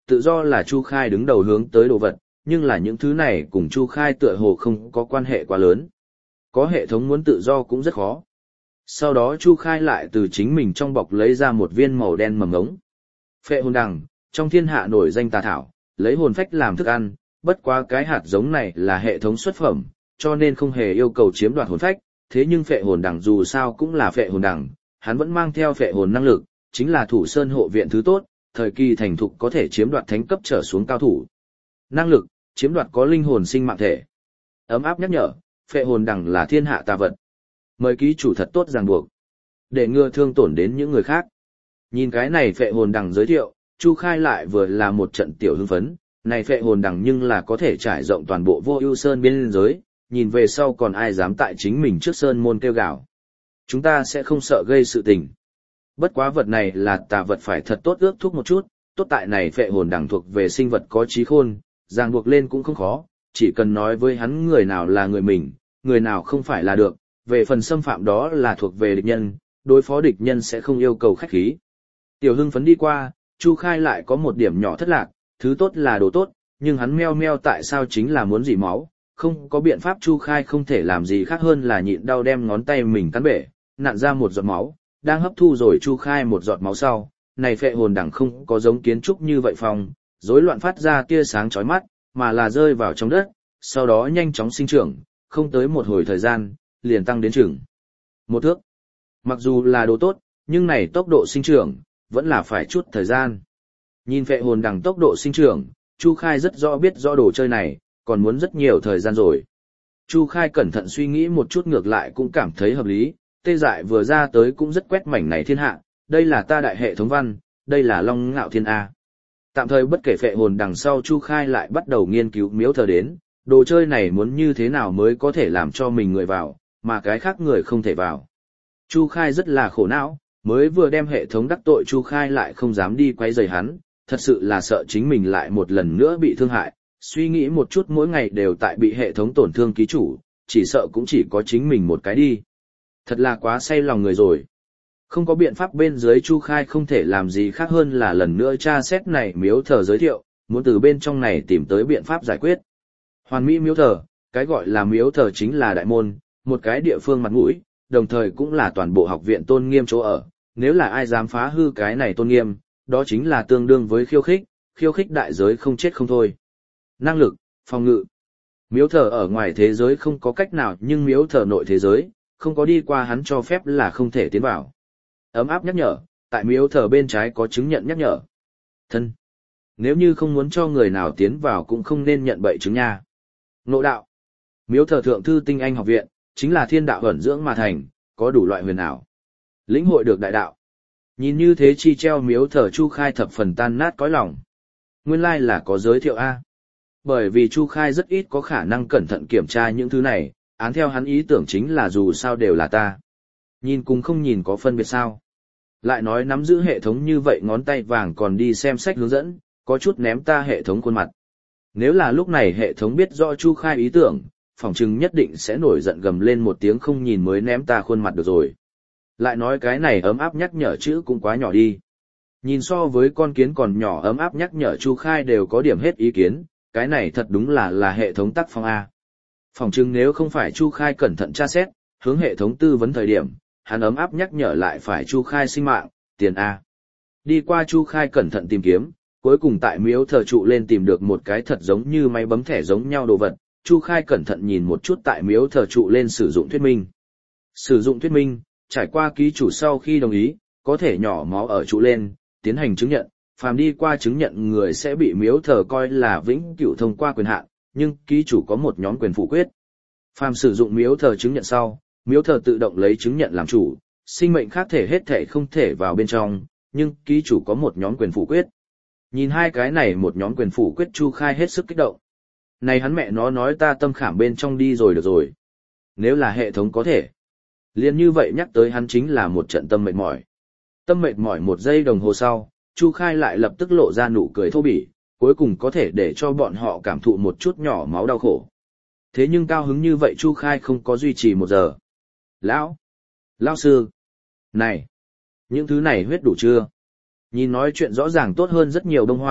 tự do là Chu Khai đứng đầu hướng tới đồ vật, nhưng là những thứ này cùng Chu Khai tựa hồ không có quan hệ quá lớn. Có hệ thống muốn tự do cũng rất khó. Sau đó Chu Khai lại từ chính mình trong bọc lấy ra một viên màu đen mầm ngống. Phệ hồn đằng, trong thiên hạ nổi danh tà thảo, lấy hồn phách làm thức ăn, bất quá cái hạt giống này là hệ thống xuất phẩm, cho nên không hề yêu cầu chiếm đoạt hồn phách, thế nhưng phệ hồn đằng dù sao cũng là phệ hồn đằng, hắn vẫn mang theo phệ hồn năng lực, chính là thủ sơn hộ viện thứ tốt, thời kỳ thành thục có thể chiếm đoạt thánh cấp trở xuống cao thủ. Năng lực, chiếm đoạt có linh hồn sinh mạng thể. Ấm áp nhắc nhở, phệ hồn đằng là thiên hạ tà vật. Mời ký chủ thật tốt ràng buộc, để ngừa thương tổn đến những người khác. Nhìn cái này phệ hồn đằng giới thiệu, Chu Khai lại vừa là một trận tiểu hưng phấn, này phệ hồn đằng nhưng là có thể trải rộng toàn bộ Vô Ưu Sơn biên giới, nhìn về sau còn ai dám tại chính mình trước sơn môn kêu gào. Chúng ta sẽ không sợ gây sự tình. Bất quá vật này là tà vật phải thật tốt ước thúc một chút, tốt tại này phệ hồn đằng thuộc về sinh vật có trí khôn, ràng buộc lên cũng không khó, chỉ cần nói với hắn người nào là người mình, người nào không phải là được, về phần xâm phạm đó là thuộc về địch nhân, đối phó địch nhân sẽ không yêu cầu khách khí. Tiểu hưng phấn đi qua, Chu Khai lại có một điểm nhỏ thất lạc, thứ tốt là đồ tốt, nhưng hắn meo meo tại sao chính là muốn dỉ máu, không có biện pháp. Chu Khai không thể làm gì khác hơn là nhịn đau đem ngón tay mình cắn bể, nặn ra một giọt máu, đang hấp thu rồi Chu Khai một giọt máu sau, này phệ hồn đằng không có giống kiến trúc như vậy phòng, rối loạn phát ra tia sáng chói mắt, mà là rơi vào trong đất, sau đó nhanh chóng sinh trưởng, không tới một hồi thời gian, liền tăng đến chừng một thước. Mặc dù là đồ tốt, nhưng này tốc độ sinh trưởng, vẫn là phải chút thời gian. Nhìn phệ hồn đằng tốc độ sinh trưởng, Chu Khai rất rõ biết rõ đồ chơi này, còn muốn rất nhiều thời gian rồi. Chu Khai cẩn thận suy nghĩ một chút ngược lại cũng cảm thấy hợp lý, tê dại vừa ra tới cũng rất quét mảnh này thiên hạ, đây là ta đại hệ thống văn, đây là Long Ngạo Thiên A. Tạm thời bất kể phệ hồn đằng sau Chu Khai lại bắt đầu nghiên cứu miếu thờ đến, đồ chơi này muốn như thế nào mới có thể làm cho mình người vào, mà cái khác người không thể vào. Chu Khai rất là khổ não, mới vừa đem hệ thống đắc tội Chu Khai lại không dám đi quấy rầy hắn, thật sự là sợ chính mình lại một lần nữa bị thương hại, suy nghĩ một chút mỗi ngày đều tại bị hệ thống tổn thương ký chủ, chỉ sợ cũng chỉ có chính mình một cái đi. Thật là quá say lòng người rồi. Không có biện pháp bên dưới Chu Khai không thể làm gì khác hơn là lần nữa tra xét này miếu thờ giới thiệu, muốn từ bên trong này tìm tới biện pháp giải quyết. Hoàn mỹ miếu thờ, cái gọi là miếu thờ chính là đại môn, một cái địa phương mặt mũi, đồng thời cũng là toàn bộ học viện tôn nghiêm chỗ ở, nếu là ai dám phá hư cái này tôn nghiêm, đó chính là tương đương với khiêu khích, khiêu khích đại giới không chết không thôi. Năng lực, phòng ngự. Miếu thờ ở ngoài thế giới không có cách nào, nhưng miếu thờ nội thế giới, không có đi qua hắn cho phép là không thể tiến vào. Ấm áp nhắc nhở, tại miếu thờ bên trái có chứng nhận nhắc nhở. Thân. Nếu như không muốn cho người nào tiến vào cũng không nên nhận bậy chứng nha. Ngộ đạo. Miếu thờ thượng thư tinh anh học viện, chính là thiên đạo ẩn dưỡng mà thành, có đủ loại huyền ảo. Lĩnh hội được đại đạo. Nhìn như thế chi treo miếu thờ Chu Khai thập phần tan nát cõi lòng. Nguyên lai like là có giới thiệu A. Bởi vì Chu Khai rất ít có khả năng cẩn thận kiểm tra những thứ này, án theo hắn ý tưởng chính là dù sao đều là ta. Nhìn cùng không nhìn có phân biệt sao. Lại nói nắm giữ hệ thống như vậy ngón tay vàng còn đi xem sách hướng dẫn, có chút ném ta hệ thống khuôn mặt. Nếu là lúc này hệ thống biết rõ Chu Khai ý tưởng, phỏng chừng nhất định sẽ nổi giận gầm lên một tiếng không nhìn mới ném ta khuôn mặt được rồi. Lại nói cái này ấm áp nhắc nhở chữ cũng quá nhỏ đi. Nhìn so với con kiến còn nhỏ ấm áp nhắc nhở Chu Khai đều có điểm hết ý kiến, cái này thật đúng là là hệ thống tác phong A. Phỏng chừng nếu không phải Chu Khai cẩn thận tra xét, hướng hệ thống tư vấn thời điểm, hắn ấm áp nhắc nhở lại phải Chu Khai sinh mạng, tiền A. Đi qua Chu Khai cẩn thận tìm kiếm, cuối cùng tại miếu thờ trụ lên tìm được một cái thật giống như máy bấm thẻ giống nhau đồ vật. Chu Khai cẩn thận nhìn một chút tại miếu thờ trụ lên sử dụng thuyết minh. Sử dụng thuyết minh, trải qua ký chủ sau khi đồng ý, có thể nhỏ máu ở trụ lên, tiến hành chứng nhận, phàm đi qua chứng nhận người sẽ bị miếu thờ coi là vĩnh cửu thông qua quyền hạn, nhưng ký chủ có một nhóm quyền phủ quyết. Phàm sử dụng miếu thờ chứng nhận sau, miếu thờ tự động lấy chứng nhận làm chủ, sinh mệnh khác thể hết thể không thể vào bên trong, nhưng ký chủ có một nhóm quyền phủ quyết. Nhìn hai cái này một nhóm quyền phủ quyết Chu Khai hết sức kích động. Này hắn mẹ nó nói ta tâm khảm bên trong đi rồi được rồi. Nếu là hệ thống có thể. Liên như vậy nhắc tới hắn chính là một trận tâm mệt mỏi. Tâm mệt mỏi một giây đồng hồ sau, Chu Khai lại lập tức lộ ra nụ cười thô bỉ, cuối cùng có thể để cho bọn họ cảm thụ một chút nhỏ máu đau khổ. Thế nhưng cao hứng như vậy Chu Khai không có duy trì một giờ. Lão! Lão sư! Này! Những thứ này huyết đủ chưa? Nhìn nói chuyện rõ ràng tốt hơn rất nhiều đông hoa,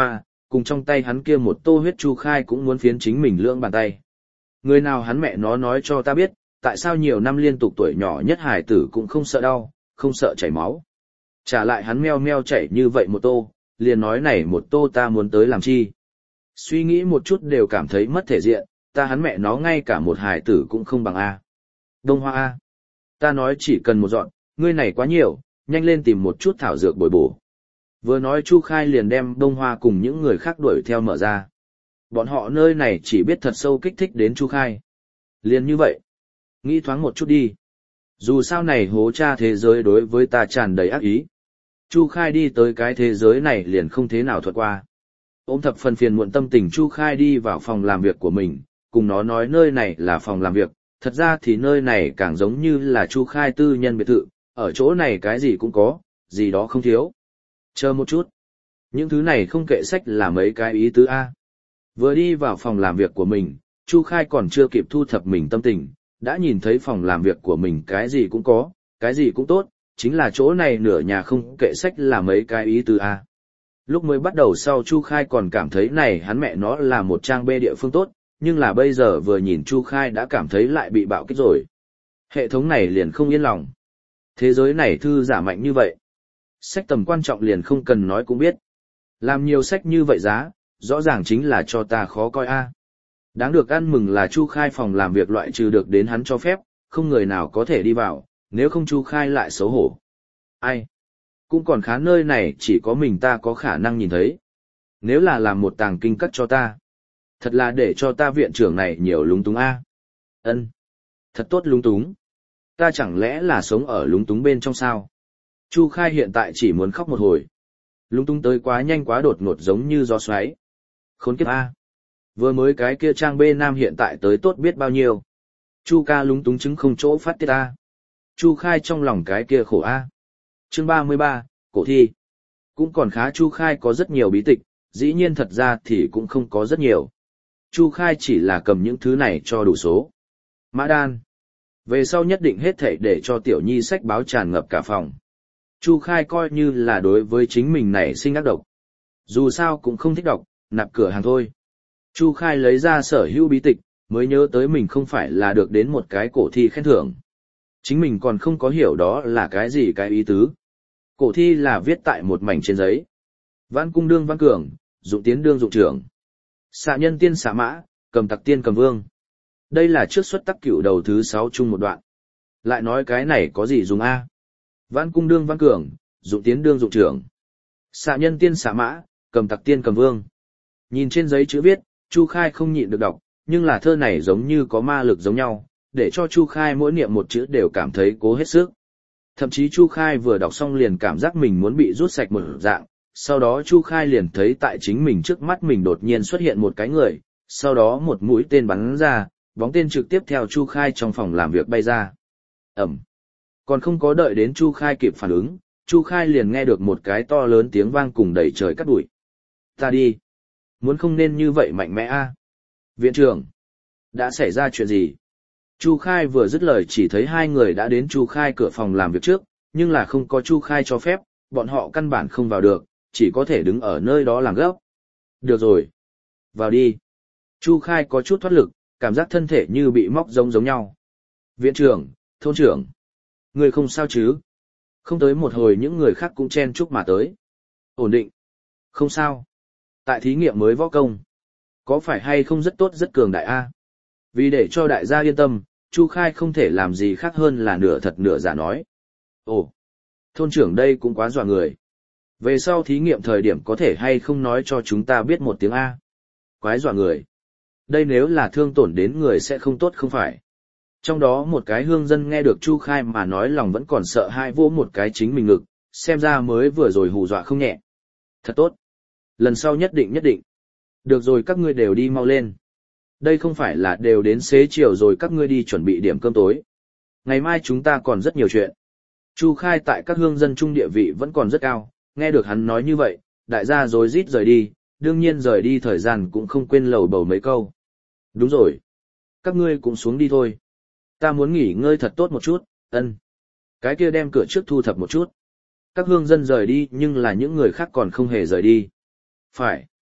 cùng trong tay hắn kia một tô huyết Chu Khai cũng muốn phiến chính mình lưỡng bàn tay. Người nào hắn mẹ nó nói cho ta biết, tại sao nhiều năm liên tục tuổi nhỏ nhất hải tử cũng không sợ đau, không sợ chảy máu. Trả lại hắn meo meo chảy như vậy một tô, liền nói này một tô ta muốn tới làm chi. Suy nghĩ một chút đều cảm thấy mất thể diện, ta hắn mẹ nó ngay cả một hải tử cũng không bằng A. Đông hoa A. Ta nói chỉ cần một dọn, ngươi này quá nhiều, nhanh lên tìm một chút thảo dược bồi bổ. Vừa nói Chu Khai liền đem Đông Hoa cùng những người khác đuổi theo mở ra. Bọn họ nơi này chỉ biết thật sâu kích thích đến Chu Khai. Liền như vậy. Nghĩ thoáng một chút đi. Dù sao này hố cha thế giới đối với ta tràn đầy ác ý. Chu Khai đi tới cái thế giới này liền không thế nào thuật qua. Ôm thập phần phiền muộn tâm tình Chu Khai đi vào phòng làm việc của mình, cùng nó nói nơi này là phòng làm việc, thật ra thì nơi này càng giống như là Chu Khai tư nhân biệt thự, ở chỗ này cái gì cũng có, gì đó không thiếu. Chờ một chút. Những thứ này không kệ sách là mấy cái ý tứ A. Vừa đi vào phòng làm việc của mình, Chu Khai còn chưa kịp thu thập mình tâm tình, đã nhìn thấy phòng làm việc của mình cái gì cũng có, cái gì cũng tốt, chính là chỗ này nửa nhà không kệ sách là mấy cái ý tứ A. Lúc mới bắt đầu sau Chu Khai còn cảm thấy này hắn mẹ nó là một trang bê địa phương tốt, nhưng là bây giờ vừa nhìn Chu Khai đã cảm thấy lại bị bạo kích rồi. Hệ thống này liền không yên lòng. Thế giới này thư giả mạnh như vậy. Sách tầm quan trọng liền không cần nói cũng biết. Làm nhiều sách như vậy giá, rõ ràng chính là cho ta khó coi a. Đáng được ăn mừng là Chu Khai phòng làm việc loại trừ được đến hắn cho phép, không người nào có thể đi vào, nếu không Chu Khai lại xấu hổ. Ai? Cũng còn khá nơi này chỉ có mình ta có khả năng nhìn thấy. Nếu là làm một tàng kinh cắt cho ta. Thật là để cho ta viện trưởng này nhiều lúng túng a. Ân, thật tốt lúng túng. Ta chẳng lẽ là sống ở lúng túng bên trong sao? Chu Khai hiện tại chỉ muốn khóc một hồi. Lúng túng tới quá nhanh quá đột ngột giống như gió xoáy. Khốn kiếp a. Vừa mới cái kia trang B Nam hiện tại tới tốt biết bao nhiêu. Chu ca lúng túng chứng không chỗ phát tiết a. Chu Khai trong lòng cái kia khổ a. Chương ba mươi ba, cổ thi. Cũng còn khá Chu Khai có rất nhiều bí tịch, dĩ nhiên thật ra thì cũng không có rất nhiều. Chu Khai chỉ là cầm những thứ này cho đủ số. Mã đan. Về sau nhất định hết thảy để cho tiểu nhi sách báo tràn ngập cả phòng. Chu Khai coi như là đối với chính mình này sinh ác độc. Dù sao cũng không thích đọc, nạp cửa hàng thôi. Chu Khai lấy ra sở hữu bí tịch, mới nhớ tới mình không phải là được đến một cái cổ thi khen thưởng. Chính mình còn không có hiểu đó là cái gì cái ý tứ. Cổ thi là viết tại một mảnh trên giấy. Vãn cung đương văn cường, dụng tiến đương dụng trưởng. Xạ nhân tiên xạ mã, cầm tặc tiên cầm vương. Đây là trước xuất tắc cửu đầu thứ sáu chung một đoạn. Lại nói cái này có gì dùng a? Vãn cung đương văn cường, dụng tiến đương dụng trưởng. Xạ nhân tiên xạ mã, cầm tặc tiên cầm vương. Nhìn trên giấy chữ viết, Chu Khai không nhịn được đọc, nhưng là thơ này giống như có ma lực giống nhau, để cho Chu Khai mỗi niệm một chữ đều cảm thấy cố hết sức. Thậm chí Chu Khai vừa đọc xong liền cảm giác mình muốn bị rút sạch một dạng, sau đó Chu Khai liền thấy tại chính mình trước mắt mình đột nhiên xuất hiện một cái người, sau đó một mũi tên bắn ra, bóng tên trực tiếp theo Chu Khai trong phòng làm việc bay ra. Ẩm. Còn không có đợi đến Chu Khai kịp phản ứng, Chu Khai liền nghe được một cái to lớn tiếng vang cùng đầy trời cắt bụi. Ta đi. Muốn không nên như vậy mạnh mẽ a. Viện trưởng. Đã xảy ra chuyện gì? Chu Khai vừa dứt lời chỉ thấy hai người đã đến Chu Khai cửa phòng làm việc trước, nhưng là không có Chu Khai cho phép, bọn họ căn bản không vào được, chỉ có thể đứng ở nơi đó làm gấp. Được rồi. Vào đi. Chu Khai có chút thoát lực, cảm giác thân thể như bị móc giống giống nhau. Viện trưởng, thôn trưởng. Người không sao chứ? Không tới một hồi những người khác cũng chen chúc mà tới. Ổn định. Không sao. Tại thí nghiệm mới võ công. Có phải hay không rất tốt rất cường đại a? Vì để cho đại gia yên tâm, Chu Khai không thể làm gì khác hơn là nửa thật nửa giả nói. Ồ, thôn trưởng đây cũng quá dọa người. Về sau thí nghiệm thời điểm có thể hay không nói cho chúng ta biết một tiếng A. Quái dọa người. Đây nếu là thương tổn đến người sẽ không tốt không phải. Trong đó một cái hương dân nghe được Chu Khai mà nói lòng vẫn còn sợ hai vô một cái chính mình ngực, xem ra mới vừa rồi hù dọa không nhẹ. Thật tốt. Lần sau nhất định nhất định. Được rồi các ngươi đều đi mau lên. Đây không phải là đều đến xế chiều rồi các ngươi đi chuẩn bị điểm cơm tối. Ngày mai chúng ta còn rất nhiều chuyện. Chu Khai tại các hương dân trung địa vị vẫn còn rất cao, nghe được hắn nói như vậy, đại gia rối rít rời đi, đương nhiên rời đi thời gian cũng không quên lầu bầu mấy câu. Đúng rồi. Các ngươi cũng xuống đi thôi. Ta muốn nghỉ ngơi thật tốt một chút, ân. Cái kia đem cửa trước thu thập một chút. Các hương dân rời đi nhưng là những người khác còn không hề rời đi. Phải.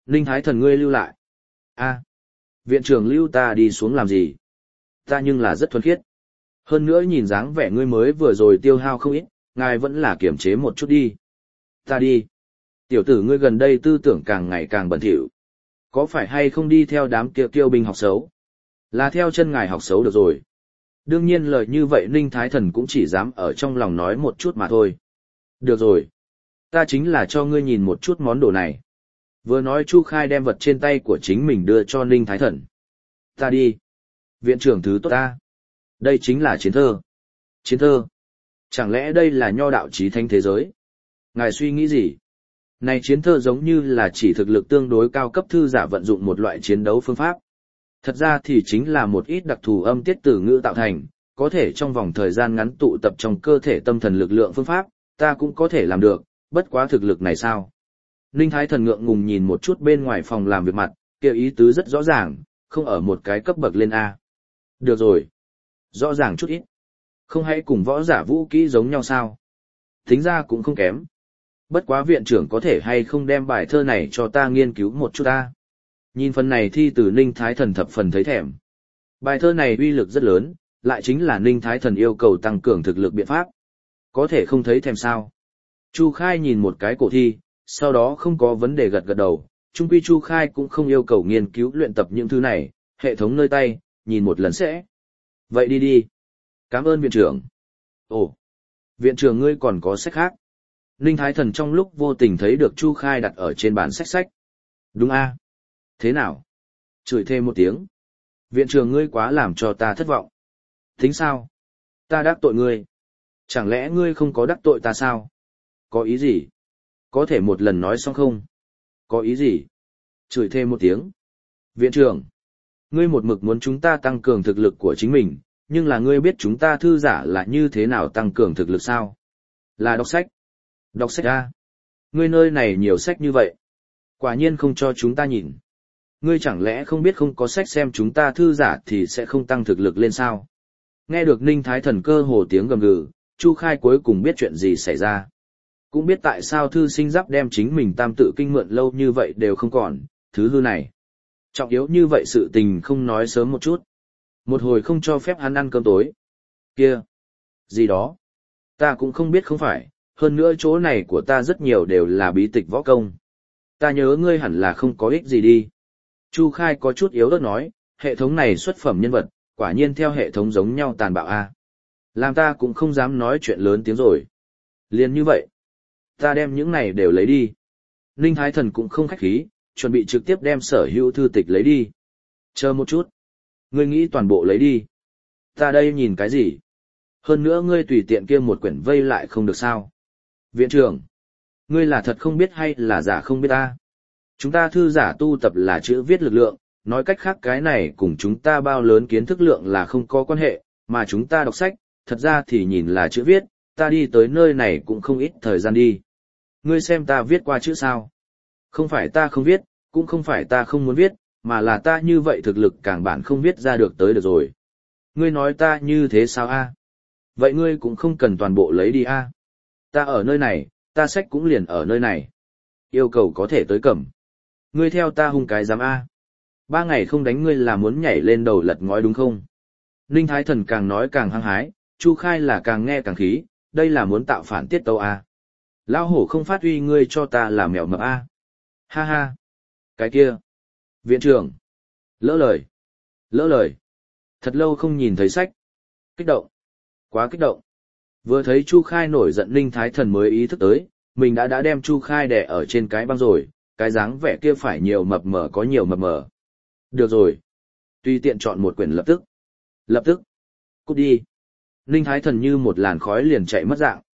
Ninh Thái Thần ngươi lưu lại. A, viện trưởng lưu ta đi xuống làm gì? Ta nhưng là rất thuần khiết. Hơn nữa nhìn dáng vẻ ngươi mới vừa rồi tiêu hao không ít, ngài vẫn là kiềm chế một chút đi. Ta đi. Tiểu tử ngươi gần đây tư tưởng càng ngày càng bẩn thỉu. Có phải hay không đi theo đám kia kiêu binh học xấu? Là theo chân ngài học xấu được rồi. Đương nhiên lời như vậy Ninh Thái Thần cũng chỉ dám ở trong lòng nói một chút mà thôi. Được rồi. Ta chính là cho ngươi nhìn một chút món đồ này. Vừa nói Chu Khai đem vật trên tay của chính mình đưa cho Ninh Thái Thần. Ta đi. Viện trưởng thứ tốt ta. Đây chính là chiến thơ. Chiến thơ. Chẳng lẽ đây là nho đạo chí thánh thế giới? Ngài suy nghĩ gì? Này chiến thơ giống như là chỉ thực lực tương đối cao cấp thư giả vận dụng một loại chiến đấu phương pháp. Thật ra thì chính là một ít đặc thù âm tiết từ ngữ tạo thành, có thể trong vòng thời gian ngắn tụ tập trong cơ thể tâm thần lực lượng phương pháp, ta cũng có thể làm được, bất quá thực lực này sao? Ninh Thái Thần ngượng ngùng nhìn một chút bên ngoài phòng làm việc mặt, kêu ý tứ rất rõ ràng, không ở một cái cấp bậc lên A. Được rồi. Rõ ràng chút ít. Không hãy cùng võ giả vũ kỹ giống nhau sao? Tính ra cũng không kém. Bất quá viện trưởng có thể hay không đem bài thơ này cho ta nghiên cứu một chút ta. Nhìn phần này thi từ Ninh Thái Thần thập phần thấy thèm. Bài thơ này uy lực rất lớn, lại chính là Ninh Thái Thần yêu cầu tăng cường thực lực biện pháp. Có thể không thấy thèm sao? Chu Khai nhìn một cái cổ thi, sau đó không có vấn đề gật gật đầu. Trung quy Chu Khai cũng không yêu cầu nghiên cứu luyện tập những thứ này, hệ thống nơi tay, nhìn một lần sẽ. Vậy đi đi. Cảm ơn viện trưởng. Ồ, viện trưởng ngươi còn có sách khác. Ninh Thái Thần trong lúc vô tình thấy được Chu Khai đặt ở trên bàn sách sách. Đúng a? Thế nào? Chửi thêm một tiếng. Viện trưởng ngươi quá làm cho ta thất vọng. Tính sao? Ta đắc tội ngươi. Chẳng lẽ ngươi không có đắc tội ta sao? Có ý gì? Có thể một lần nói xong không? Có ý gì? Chửi thêm một tiếng. Viện trưởng. Ngươi một mực muốn chúng ta tăng cường thực lực của chính mình, nhưng là ngươi biết chúng ta thư giả là như thế nào tăng cường thực lực sao? Là đọc sách. Đọc sách a? Ngươi nơi này nhiều sách như vậy. Quả nhiên không cho chúng ta nhìn. Ngươi chẳng lẽ không biết không có sách xem chúng ta thư giả thì sẽ không tăng thực lực lên sao? Nghe được Ninh Thái Thần cơ hồ tiếng gầm gừ, Chu Khai cuối cùng biết chuyện gì xảy ra. Cũng biết tại sao thư sinh giáp đem chính mình tam tự kinh mượn lâu như vậy đều không còn, thứ hư này. Trọng yếu như vậy sự tình không nói sớm một chút. Một hồi không cho phép hắn ăn cơm tối. Kia. Gì đó. Ta cũng không biết không phải, hơn nữa chỗ này của ta rất nhiều đều là bí tịch võ công. Ta nhớ ngươi hẳn là không có ích gì đi. Chu Khai có chút yếu ớt nói, hệ thống này xuất phẩm nhân vật, quả nhiên theo hệ thống giống nhau tàn bạo a. Làm ta cũng không dám nói chuyện lớn tiếng rồi. Liền như vậy. Ta đem những này đều lấy đi. Ninh Thái Thần cũng không khách khí, chuẩn bị trực tiếp đem sở hữu thư tịch lấy đi. Chờ một chút. Ngươi nghĩ toàn bộ lấy đi. Ta đây nhìn cái gì? Hơn nữa ngươi tùy tiện kia một quyển vây lại không được sao. Viện trưởng. Ngươi là thật không biết hay là giả không biết ta? Chúng ta thư giả tu tập là chữ viết lực lượng, nói cách khác cái này cùng chúng ta bao lớn kiến thức lượng là không có quan hệ, mà chúng ta đọc sách, thật ra thì nhìn là chữ viết, ta đi tới nơi này cũng không ít thời gian đi. Ngươi xem ta viết qua chữ sao? Không phải ta không viết, cũng không phải ta không muốn viết, mà là ta như vậy thực lực càng bản không viết ra được tới được rồi. Ngươi nói ta như thế sao a? Vậy ngươi cũng không cần toàn bộ lấy đi a. Ta ở nơi này, ta sách cũng liền ở nơi này. Yêu cầu có thể tới cầm. Ngươi theo ta hung cái dám a. Ba ngày không đánh ngươi là muốn nhảy lên đầu lật ngói đúng không? Ninh Thái Thần càng nói càng hăng hái, Chu Khai là càng nghe càng khí, đây là muốn tạo phản tiết tấu a. Lão hổ không phát uy ngươi cho ta là mèo mập a. Ha ha. Cái kia. Viện trưởng. Lỡ lời. Lỡ lời. Thật lâu không nhìn thấy sách. Kích động. Quá kích động. Vừa thấy Chu Khai nổi giận Ninh Thái Thần mới ý thức tới, mình đã đã đem Chu Khai đè ở trên cái băng rồi, cái dáng vẻ kia phải nhiều mập mờ có nhiều mập mờ. Được rồi. Tùy tiện chọn một quyển lập tức. Lập tức. Cút đi. Ninh Thái Thần như một làn khói liền chạy mất dạng.